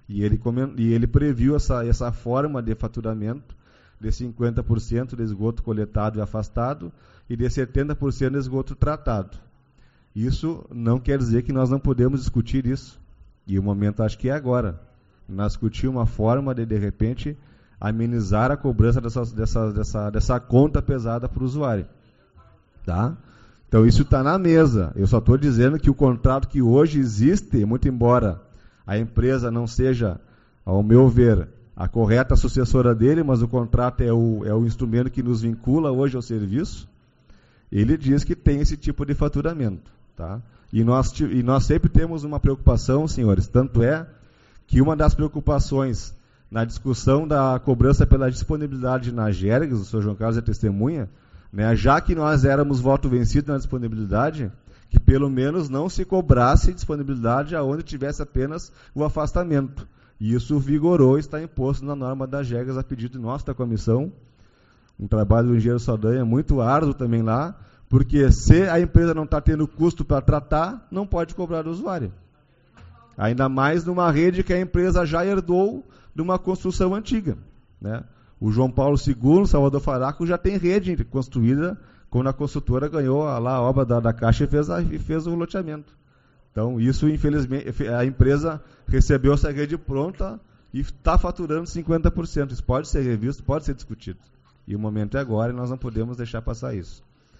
E ele, e ele previu essa, essa forma de faturamento de cinquenta por cento de esgoto coletado e afastado e de setenta por cento de esgoto tratado. Isso não quer dizer que nós não podemos discutir isso. E o momento acho que é agora. Nós discutir uma forma de, de repente, amenizar a cobrança dessa, dessa, dessa, dessa conta pesada para o usuário. Tá? Então isso está na mesa. Eu só estou dizendo que o contrato que hoje existe, muito embora a empresa não seja, ao meu ver, a correta sucessora dele, mas o contrato é o, é o instrumento que nos vincula hoje ao serviço, ele diz que tem esse tipo de faturamento. Tá? E, nós, e nós sempre temos uma preocupação, senhores, tanto é que uma das preocupações na discussão da cobrança pela disponibilidade na Gergs, o senhor João Carlos é testemunha, né, já que nós éramos voto vencido na disponibilidade, que pelo menos não se cobrasse disponibilidade aonde tivesse apenas o afastamento. E isso vigorou e está imposto na norma da Gergs a pedido nosso da comissão. Um trabalho do engenheiro Saldanha muito árduo também lá, porque se a empresa não está tendo custo para tratar, não pode cobrar do usuário. Ainda mais numa rede que a empresa já herdou de uma construção antiga. Né? O João Paulo segundo, Salvador Faraco, já tem rede construída quando a construtora ganhou a, lá, a obra da, da Caixa e fez, a, e fez o loteamento. Então, isso, infelizmente, a empresa recebeu essa rede pronta e está faturando cinquenta por cento. Isso pode ser revisto, pode ser discutido. E o momento é agora e nós não podemos deixar passar isso.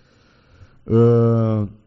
Uh,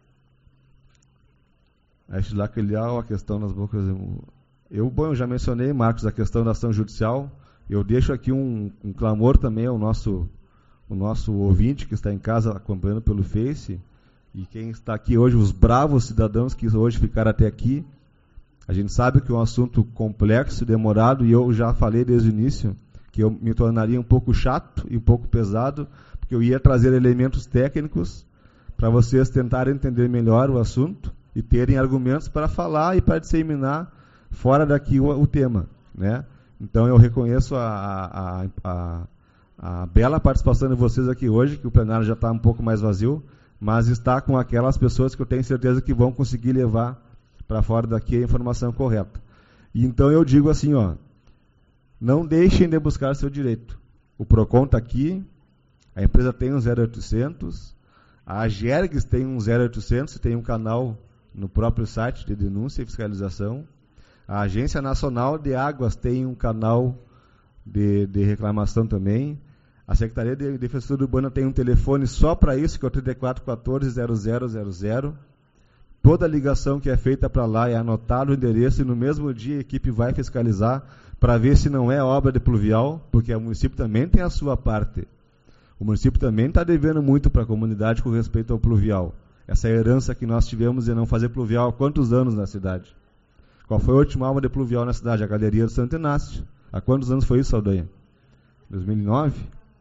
acho lá que ele há a questão nas bocas. Eu, bom, eu já mencionei, Marcos, a questão da ação judicial. Eu deixo aqui um, um clamor também ao nosso, o nosso ouvinte que está em casa acompanhando pelo Face, e quem está aqui hoje, os bravos cidadãos que hoje ficaram até aqui. A gente sabe que é um assunto complexo, demorado, e eu já falei desde o início que eu me tornaria um pouco chato e um pouco pesado, porque eu ia trazer elementos técnicos para vocês tentarem entender melhor o assunto e terem argumentos para falar e para disseminar fora daqui o, o tema, né? Então eu reconheço a, a, a, a bela participação de vocês aqui hoje, que o plenário já está um pouco mais vazio, mas está com aquelas pessoas que eu tenho certeza que vão conseguir levar para fora daqui a informação correta. E então eu digo assim, ó, não deixem de buscar seu direito. O PROCON está aqui, a empresa tem um zero oitocentos, a Gergs tem um zero oitocentos, tem um canal no próprio site de denúncia e fiscalização. A Agência Nacional de Águas tem um canal de, de reclamação também. A Secretaria de Defesa Urbana tem um telefone só para isso, que é o trinta e quatro quatorze zero zero zero zero. Toda ligação que é feita para lá é anotado o endereço e no mesmo dia a equipe vai fiscalizar para ver se não é obra de pluvial, porque o município também tem a sua parte. O município também está devendo muito para a comunidade com respeito ao pluvial. Essa herança que nós tivemos de não fazer pluvial há quantos anos na cidade? Qual foi a última obra de pluvial na cidade? A Galeria do Santo Inácio. Há quantos anos foi isso, Saldanha? dois mil e nove?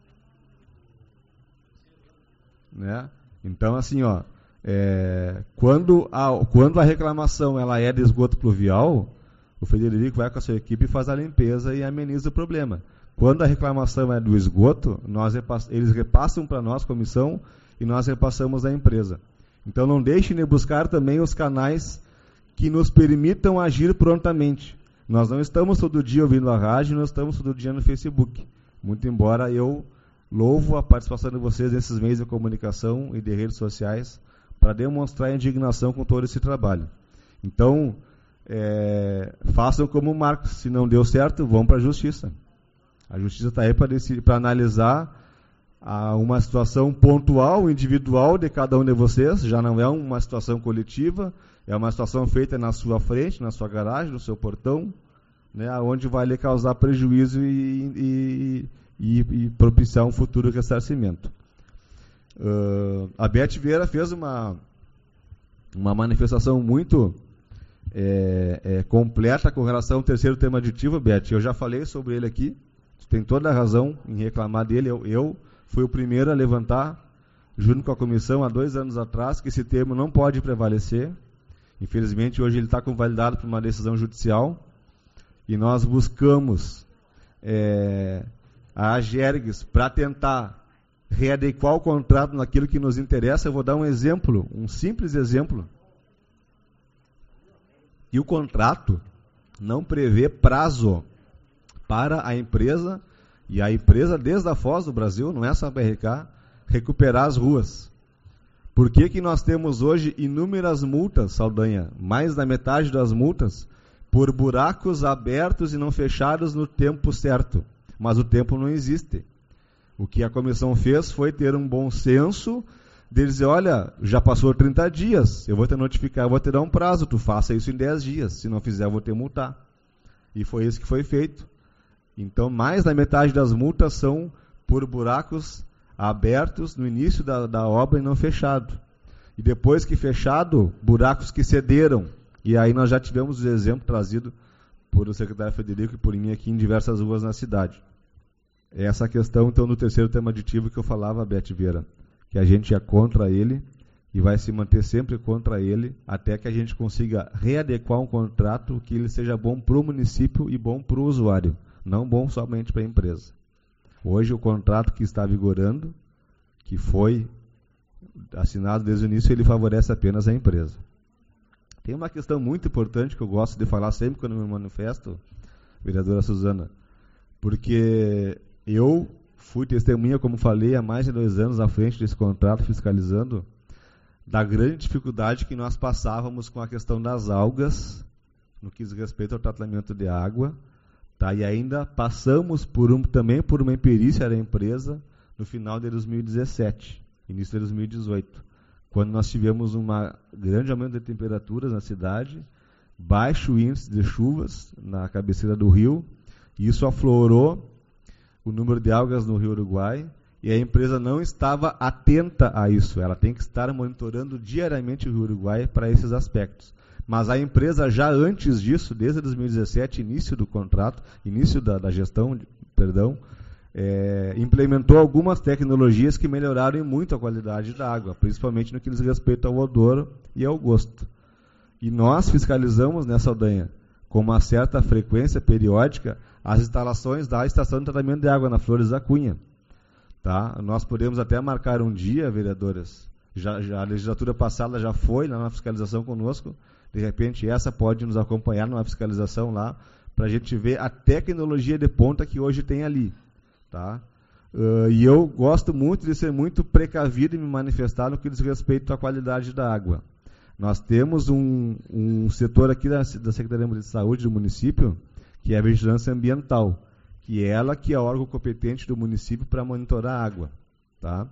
Né? Então, assim, ó, é, quando, a, quando a reclamação ela é de esgoto pluvial, o Federico vai com a sua equipe e faz a limpeza e ameniza o problema. Quando a reclamação é do esgoto, nós repass, eles repassam para nós, comissão, e nós repassamos à empresa. Então não deixem de buscar também os canais que nos permitam agir prontamente. Nós não estamos todo dia ouvindo a rádio, nós estamos todo dia no Facebook. Muito embora eu louvo a participação de vocês nesses meios de comunicação e de redes sociais para demonstrar a indignação com todo esse trabalho. Então, é, façam como o Marcos. Se não deu certo, vão para a Justiça. A Justiça está aí para analisar a, uma situação pontual, individual de cada um de vocês. Já não é uma situação coletiva, é uma situação feita na sua frente, na sua garagem, no seu portão, né, onde vai lhe causar prejuízo e, e, e, e propiciar um futuro ressarcimento. Uh, a Beth Vieira fez uma, uma manifestação muito é, é, completa com relação ao terceiro tema aditivo, Beth. Eu já falei sobre ele aqui, tu tem toda a razão em reclamar dele. Eu, eu fui o primeiro a levantar, junto com a comissão, há dois anos atrás, que esse termo não pode prevalecer. Infelizmente, hoje ele está convalidado por uma decisão judicial e nós buscamos é, a Gergs para tentar readequar o contrato naquilo que nos interessa. Eu vou dar um exemplo, um simples exemplo. E o contrato, não prevê prazo para a empresa, e a empresa desde a Foz do Brasil, não é só a B R K, recuperar as ruas. Por que que nós temos hoje inúmeras multas, Saldanha, mais da metade das multas, por buracos abertos e não fechados no tempo certo? Mas o tempo não existe. O que a comissão fez foi ter um bom senso de dizer, olha, já passou trinta dias, eu vou te notificar, eu vou te dar um prazo, tu faça isso em dez dias, se não fizer eu vou te multar. E foi isso que foi feito. Então, mais da metade das multas são por buracos abertos no início da, da obra e não fechado. E depois que fechado, buracos que cederam. E aí nós já tivemos o exemplo trazido por o secretário Federico e por mim aqui em diversas ruas na cidade. Essa questão, então, do terceiro tema aditivo que eu falava, Beth Vieira, que a gente é contra ele e vai se manter sempre contra ele até que a gente consiga readequar um contrato que ele seja bom para o município e bom para o usuário, não bom somente para a empresa. Hoje o contrato que está vigorando, que foi assinado desde o início, ele favorece apenas a empresa. Tem uma questão muito importante que eu gosto de falar sempre quando me manifesto, vereadora Suzana, porque eu fui testemunha, como falei, há mais de dois anos à frente desse contrato, fiscalizando, da grande dificuldade que nós passávamos com a questão das algas, no que diz respeito ao tratamento de água, tá? E ainda passamos por um, também por uma imperícia da empresa no final de dois mil e dezessete, início de dois mil e dezoito, quando nós tivemos um grande aumento de temperaturas na cidade, baixo índice de chuvas na cabeceira do rio, e isso aflorou o número de algas no Rio Uruguai, e a empresa não estava atenta a isso. Ela tem que estar monitorando diariamente o Rio Uruguai para esses aspectos. Mas a empresa já antes disso, desde dois mil e dezessete, início do contrato, início da, da gestão, perdão, é, implementou algumas tecnologias que melhoraram muito a qualidade da água, principalmente no que diz respeito ao odor e ao gosto. E nós fiscalizamos nessa aldeia, com uma certa frequência periódica, as instalações da estação de tratamento de água na Flores da Cunha. Tá? Nós podemos até marcar um dia, vereadoras, já, já, a legislatura passada já foi lá na fiscalização conosco, de repente essa pode nos acompanhar numa fiscalização lá, para a gente ver a tecnologia de ponta que hoje tem ali. Tá? Uh, e eu gosto muito de ser muito precavido e me manifestar no que diz respeito à qualidade da água. Nós temos um, um setor aqui da, da Secretaria de Saúde do município, que é a vigilância ambiental, que é ela que é o órgão competente do município para monitorar a água. Tá?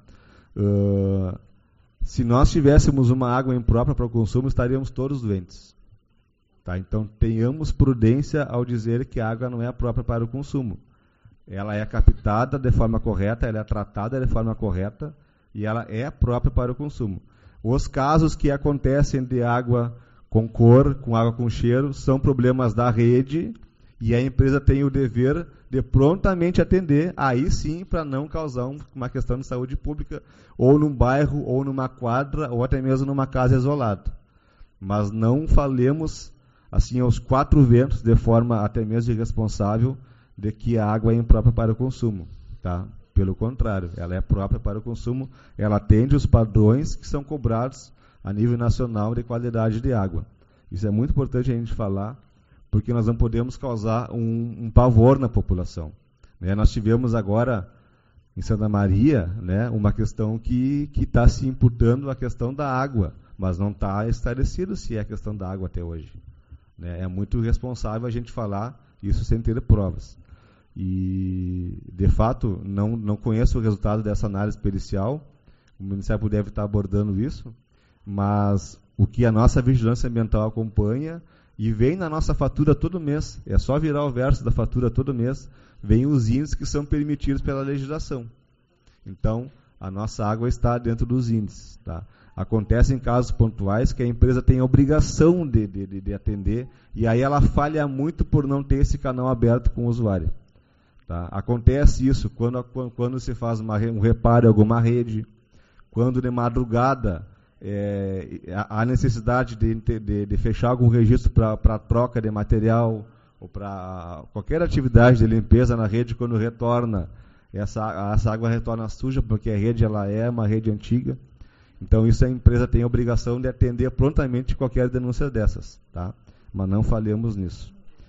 Uh, se nós tivéssemos uma água imprópria para o consumo, estaríamos todos doentes. Tá? Então, tenhamos prudência ao dizer que a água não é própria para o consumo. Ela é captada de forma correta, ela é tratada de forma correta e ela é própria para o consumo. Os casos que acontecem de água com cor, com água com cheiro, são problemas da rede e a empresa tem o dever de prontamente atender, aí sim, para não causar um, uma questão de saúde pública, ou num bairro, ou numa quadra, ou até mesmo numa casa isolada. Mas não falemos assim aos quatro ventos, de forma até mesmo irresponsável, de que a água é imprópria para o consumo. Tá? Pelo contrário, ela é própria para o consumo, ela atende os padrões que são cobrados a nível nacional de qualidade de água. Isso é muito importante a gente falar, porque nós não podemos causar um, um pavor na população. Né? Nós tivemos agora, em Santa Maria, né, uma questão que está se imputando a questão da água, mas não está esclarecido se é a questão da água até hoje. Né? É muito irresponsável a gente falar isso sem ter provas. E, de fato, não, não conheço o resultado dessa análise pericial, o Ministério deve estar abordando isso, mas o que a nossa vigilância ambiental acompanha e vem na nossa fatura todo mês, é só virar o verso da fatura todo mês, vem os índices que são permitidos pela legislação. Então, a nossa água está dentro dos índices. Tá? Acontecem casos pontuais que a empresa tem a obrigação de, de, de atender, e aí ela falha muito por não ter esse canal aberto com o usuário. Tá? Acontece isso quando, quando se faz uma, um reparo em alguma rede, quando de madrugada é, há necessidade de, de, de fechar algum registro para troca de material, ou para qualquer atividade de limpeza na rede, quando retorna, essa, essa água retorna suja, porque a rede ela é uma rede antiga. Então, isso a empresa tem a obrigação de atender prontamente qualquer denúncia dessas. Tá? Mas não falhamos nisso.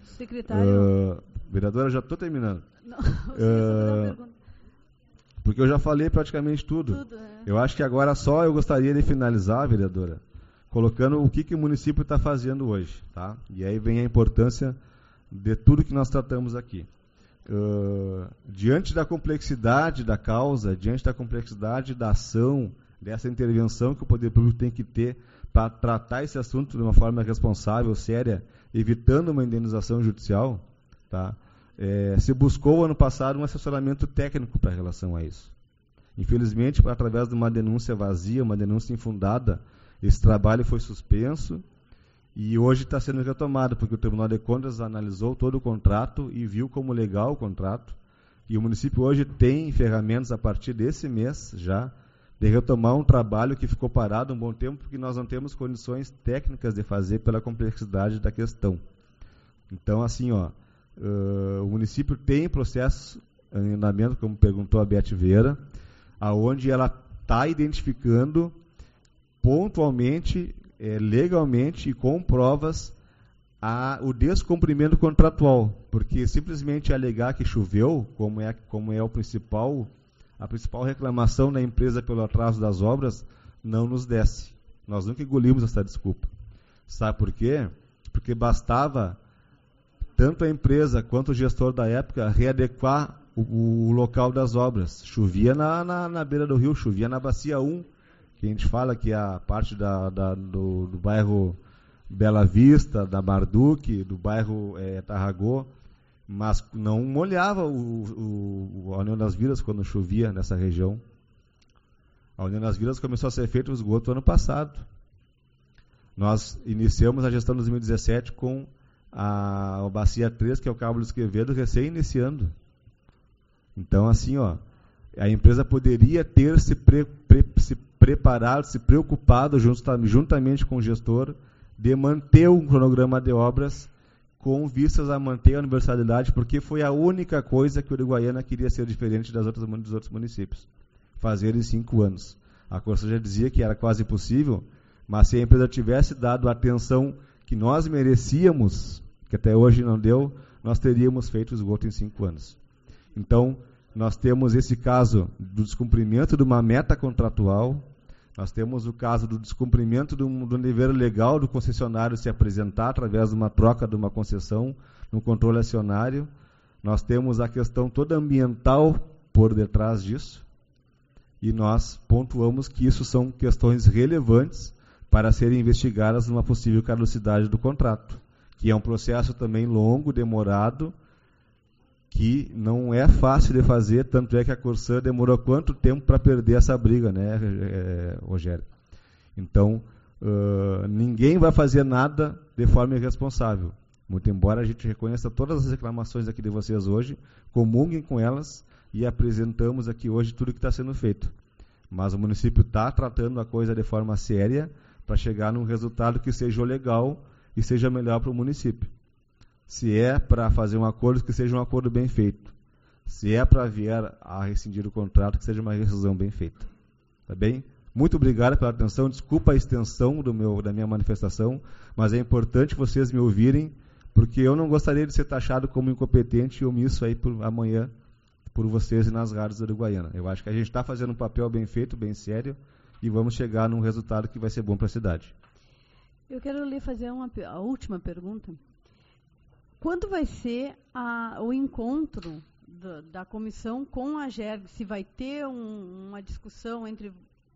Secretário. Uh, vereadora, já estou terminando. Não, uh, porque eu já falei praticamente tudo. tudo é. Eu acho que agora só eu gostaria de finalizar, vereadora, colocando o que, que o município está fazendo hoje. Tá? E aí vem a importância de tudo que nós tratamos aqui. Uh, diante da complexidade da causa, diante da complexidade da ação, dessa intervenção que o poder público tem que ter para tratar esse assunto de uma forma responsável, séria, evitando uma indenização judicial, tá? É, se buscou ano passado um assessoramento técnico para relação a isso. Infelizmente, através de uma denúncia vazia, uma denúncia infundada, esse trabalho foi suspenso e hoje está sendo retomado, porque o Tribunal de Contas analisou todo o contrato e viu como legal o contrato. E o município hoje tem ferramentas a partir desse mês já de retomar um trabalho que ficou parado um bom tempo, porque nós não temos condições técnicas de fazer pela complexidade da questão. Então, assim, ó, uh, o município tem processo em andamento, como perguntou a Beth Vieira, aonde ela está identificando pontualmente, é, legalmente e com provas a, o descumprimento contratual, porque simplesmente alegar que choveu, como é, como é o principal, a principal reclamação da empresa pelo atraso das obras, não nos desce. Nós nunca engolimos essa desculpa. Sabe por quê? Porque bastava tanto a empresa quanto o gestor da época readequar o, o local das obras. Chovia na, na, na beira do rio, chovia na Bacia um, que a gente fala que é a parte da, da, do, do bairro Bela Vista, da Barduque, do bairro é, Tarragô, mas não molhava o, o, a União das Vilas quando chovia nessa região. A União das Vilas começou a ser feito o esgoto ano passado. Nós iniciamos a gestão de dois mil e dezessete com a, a Bacia três, que é o Cabo do Esquevedo, recém-iniciando. Então, assim, ó, a empresa poderia ter se, pre, pre, se preparado, se preocupado juntamente com o gestor de manter um cronograma de obras com vistas a manter a universalidade, porque foi a única coisa que o Uruguaiana queria ser diferente das outras, dos outros municípios. Fazer em cinco anos. A Corsa já dizia que era quase impossível, mas se a empresa tivesse dado a atenção que nós merecíamos, que até hoje não deu, nós teríamos feito o esgoto em cinco anos. Então, nós temos esse caso do descumprimento de uma meta contratual, nós temos o caso do descumprimento do, do dever legal do concessionário se apresentar através de uma troca de uma concessão no controle acionário. Nós temos a questão toda ambiental por detrás disso. E nós pontuamos que isso são questões relevantes para serem investigadas numa possível caducidade do contrato, que é um processo também longo, demorado, que não é fácil de fazer, tanto é que a Corsã demorou quanto tempo para perder essa briga, né, é, Rogério? Então, uh, ninguém vai fazer nada de forma irresponsável. Muito embora a gente reconheça todas as reclamações aqui de vocês hoje, comunguem com elas e apresentamos aqui hoje tudo que está sendo feito. Mas o município está tratando a coisa de forma séria para chegar num resultado que seja legal e seja melhor para o município. Se é para fazer um acordo, que seja um acordo bem feito. Se é para vier a rescindir o contrato, que seja uma rescisão bem feita. Tá bem? Muito obrigado pela atenção. Desculpa a extensão do meu, da minha manifestação, mas é importante vocês me ouvirem, porque eu não gostaria de ser taxado como incompetente e omisso aí por amanhã por vocês e nas rádios da Uruguaiana. Eu acho que a gente está fazendo um papel bem feito, bem sério, e vamos chegar num resultado que vai ser bom para a cidade. Eu quero lhe fazer uma, a última pergunta. Quando vai ser a, o encontro da, da comissão com a Gerg? Se vai ter um, uma discussão entre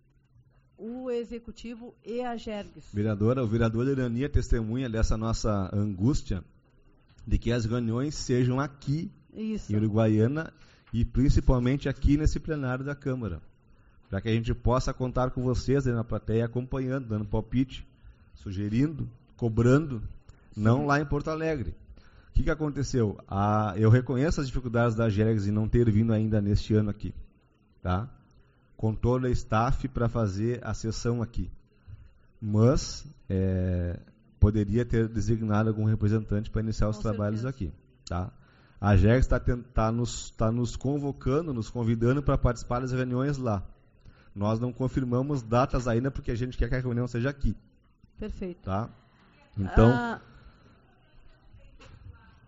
o executivo e a Gerg? Vereadora, o vereador Irania testemunha dessa nossa angústia de que as reuniões sejam aqui Isso. em Uruguaiana e principalmente aqui nesse plenário da Câmara, para que a gente possa contar com vocês aí na plateia, acompanhando, dando palpite, sugerindo, cobrando, Sim. não lá em Porto Alegre. O que, que aconteceu? Ah, eu reconheço as dificuldades da Gergs em não ter vindo ainda neste ano aqui, tá? Com toda a staff para fazer a sessão aqui. Mas é, poderia ter designado algum representante para iniciar os Com trabalhos certeza. aqui. Tá? A Gergs está tá nos, tá nos convocando, nos convidando para participar das reuniões lá. Nós não confirmamos datas ainda porque a gente quer que a reunião seja aqui. Perfeito. Tá? Então... Ah,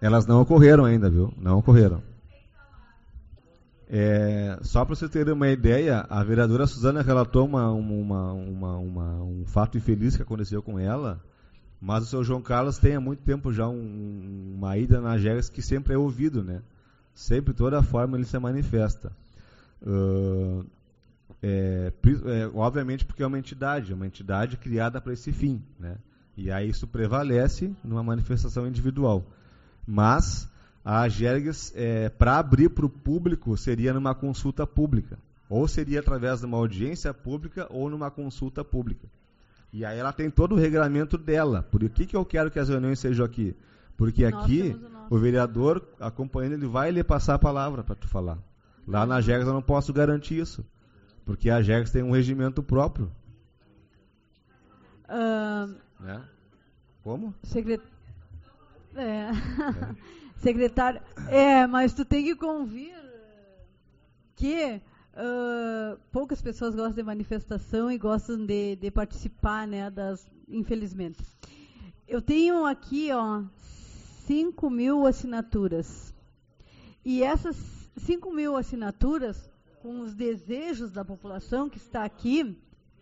Elas não ocorreram ainda, viu? Não ocorreram. É, só para vocês terem uma ideia, a vereadora Suzana relatou uma, uma, uma, uma, um fato infeliz que aconteceu com ela, mas o seu João Carlos tem há muito tempo já um, uma ida na Agegas que sempre é ouvido, né? Sempre, toda forma, ele se manifesta. Uh, é, é, obviamente porque é uma entidade, uma entidade criada para esse fim, né? E aí isso prevalece numa manifestação individual. Mas a Agegas, é, para abrir para o público, seria numa consulta pública. Ou seria através de uma audiência pública ou numa consulta pública. E aí ela tem todo o regramento dela. Por que, que eu quero que as reuniões sejam aqui? Porque aqui o, o vereador, acompanhando, ele vai lhe passar a palavra para tu falar. Lá na Agegas eu não posso garantir isso. Porque a Agegas tem um regimento próprio. Uh, né? Como? Secret... É. É. Secretário, é, mas tu tem que convir que uh, poucas pessoas gostam de manifestação e gostam de, de participar, né, das, infelizmente. Eu tenho aqui, ó, cinco mil assinaturas. E essas cinco mil assinaturas, com os desejos da população que está aqui,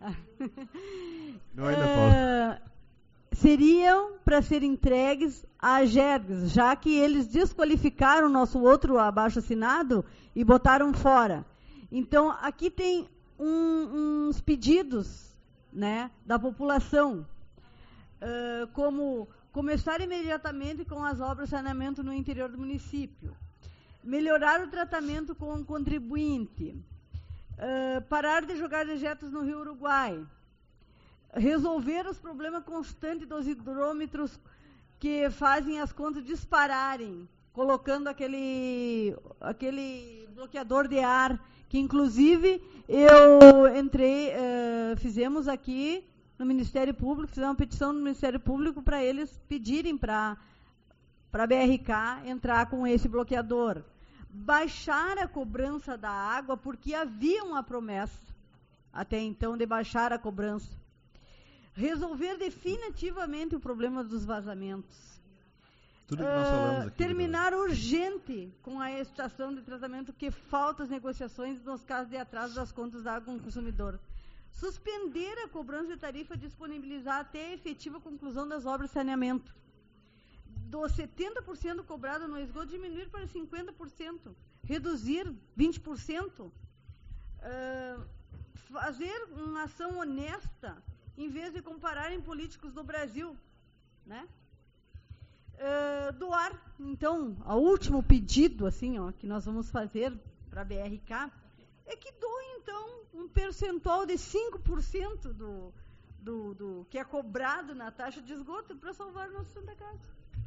Não, ainda uh, seriam para ser entregues à Agegas, já que eles desqualificaram o nosso outro abaixo-assinado e botaram fora. Então, aqui tem um, uns pedidos, né, da população, uh, como começar imediatamente com as obras de saneamento no interior do município, melhorar o tratamento com o contribuinte, uh, parar de jogar dejetos no Rio Uruguai, resolver os problemas constantes dos hidrômetros que fazem as contas dispararem, colocando aquele, aquele bloqueador de ar, que inclusive eu entrei, uh, fizemos aqui no Ministério Público, fizemos uma petição no Ministério Público para eles pedirem para a B R K entrar com esse bloqueador. Baixar a cobrança da água, porque havia uma promessa, até então, de baixar a cobrança. Resolver definitivamente o problema dos vazamentos. Tudo que nós falamos aqui, terminar urgente com a estação de tratamento, que falta as negociações nos casos de atraso das contas da água com o consumidor. Suspender a cobrança de tarifa e disponibilizar até a efetiva conclusão das obras de saneamento. Dos setenta por cento cobrado no esgoto, diminuir para cinquenta por cento. Reduzir vinte por cento. Uh, fazer uma ação honesta, em vez de compararem políticos do Brasil, né? Uh, doar, então, o último pedido, assim, ó, que nós vamos fazer para a B R K, é que doe, então, um percentual de cinco por cento do, do, do que é cobrado na taxa de esgoto para salvar o nosso Santa Casa.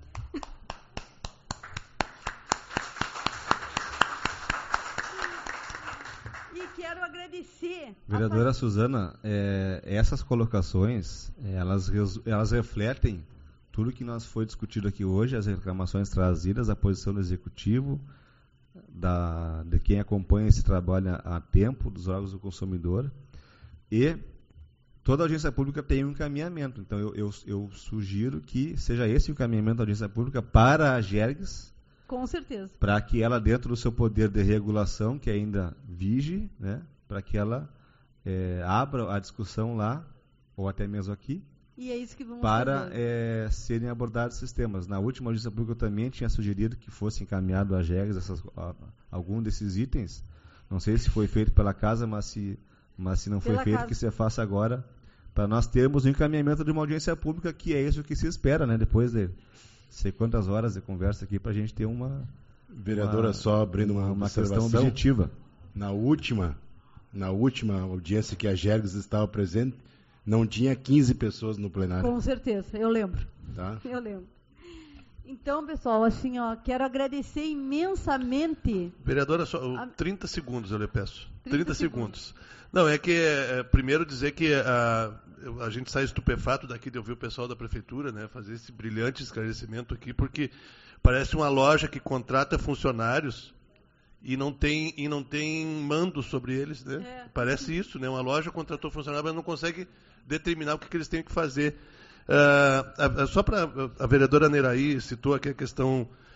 E quero agradecer. Vereadora Suzana, é, essas colocações, elas, elas refletem tudo que nós foi discutido aqui hoje, as reclamações trazidas, a posição do Executivo, da, de quem acompanha esse trabalho há tempo, dos órgãos do consumidor, e toda audiência pública tem um encaminhamento. Então, eu, eu, eu sugiro que seja esse o encaminhamento da audiência pública para a Agegas. Com certeza. Para que ela, dentro do seu poder de regulação, que ainda vige, né, para que ela é, abra a discussão lá, ou até mesmo aqui, e é isso que vamos para fazer. É, serem abordados esses temas. Na última audiência pública eu também tinha sugerido que fosse encaminhado à Agegas essas, a, algum desses itens. Não sei se foi feito pela casa, mas se, mas se não foi pela feito, casa. que se faça agora, para nós termos o encaminhamento de uma audiência pública, que é isso que se espera, né, depois de sei quantas horas de conversa aqui, para a gente ter uma... Vereadora, uma, só abrindo uma, uma questão observação objetiva. Na última, na última audiência que a Agegas estava presente, não tinha quinze pessoas no plenário. Com certeza, eu lembro. Tá? Eu lembro. Então, pessoal, assim, ó, quero agradecer imensamente... Vereadora, só a... trinta segundos eu lhe peço. trinta, trinta segundos. segundos. Não, é que, é, primeiro dizer que a, a gente sai estupefato daqui de ouvir o pessoal da prefeitura, né, fazer esse brilhante esclarecimento aqui, porque parece uma loja que contrata funcionários e não tem, e não tem mando sobre eles, né? É. Parece isso, né? Uma loja contratou funcionários, mas não consegue determinar o que, que eles têm que fazer. Uh, a, a, só para a vereadora Neraí citou aqui a questão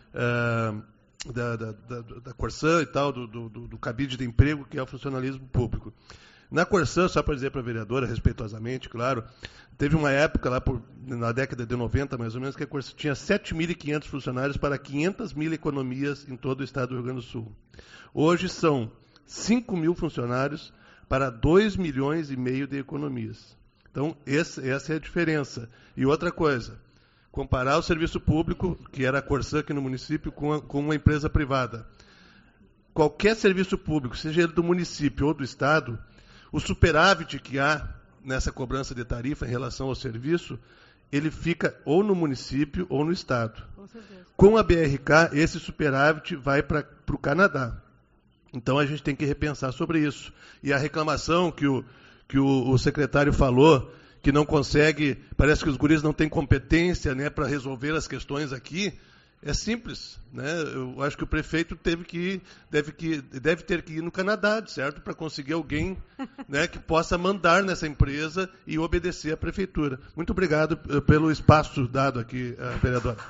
uh, da, da, da, da Corsã e tal, do, do, do cabide de emprego, que é o funcionalismo público. Na Corsã, só para dizer para a vereadora, respeitosamente, claro, teve uma época, lá por, na década de noventa, mais ou menos, que a Corsã tinha sete mil e quinhentos funcionários para quinhentas mil economias em todo o estado do Rio Grande do Sul. Hoje são cinco mil funcionários para dois milhões e meio de economias. Então, esse, essa é a diferença. E outra coisa, comparar o serviço público, que era a Corsã aqui no município, com, a, com uma empresa privada. Qualquer serviço público, seja ele do município ou do estado, o superávit que há nessa cobrança de tarifa em relação ao serviço, ele fica ou no município ou no estado. Com certeza. Com a B R K, esse superávit vai para o Canadá. Então, a gente tem que repensar sobre isso. E a reclamação que o, que o, o secretário falou, que não consegue, parece que os guris não têm competência, né, para resolver as questões aqui, é simples, né? Eu acho que o prefeito teve que, deve, que, deve ter que ir no Canadá, certo? Para conseguir alguém, né, que possa mandar nessa empresa e obedecer à prefeitura. Muito obrigado pelo espaço dado aqui, vereadora.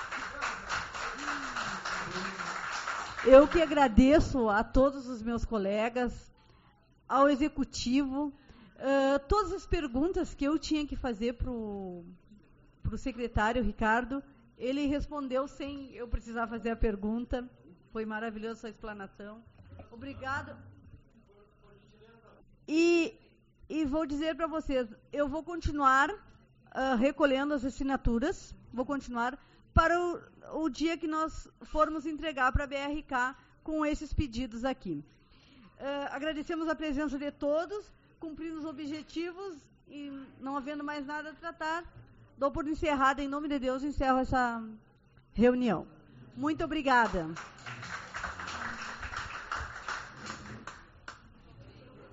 Eu que agradeço a todos os meus colegas, ao executivo, uh, todas as perguntas que eu tinha que fazer para o secretário Ricardo, ele respondeu sem eu precisar fazer a pergunta. Foi maravilhosa a sua explanação. Obrigado. E, e vou dizer para vocês, eu vou continuar uh, recolhendo as assinaturas, vou continuar para o, o dia que nós formos entregar para a B R K com esses pedidos aqui. Uh, agradecemos a presença de todos, cumprindo os objetivos e não havendo mais nada a tratar, dou por encerrada, em nome de Deus, encerro essa reunião. Muito obrigada.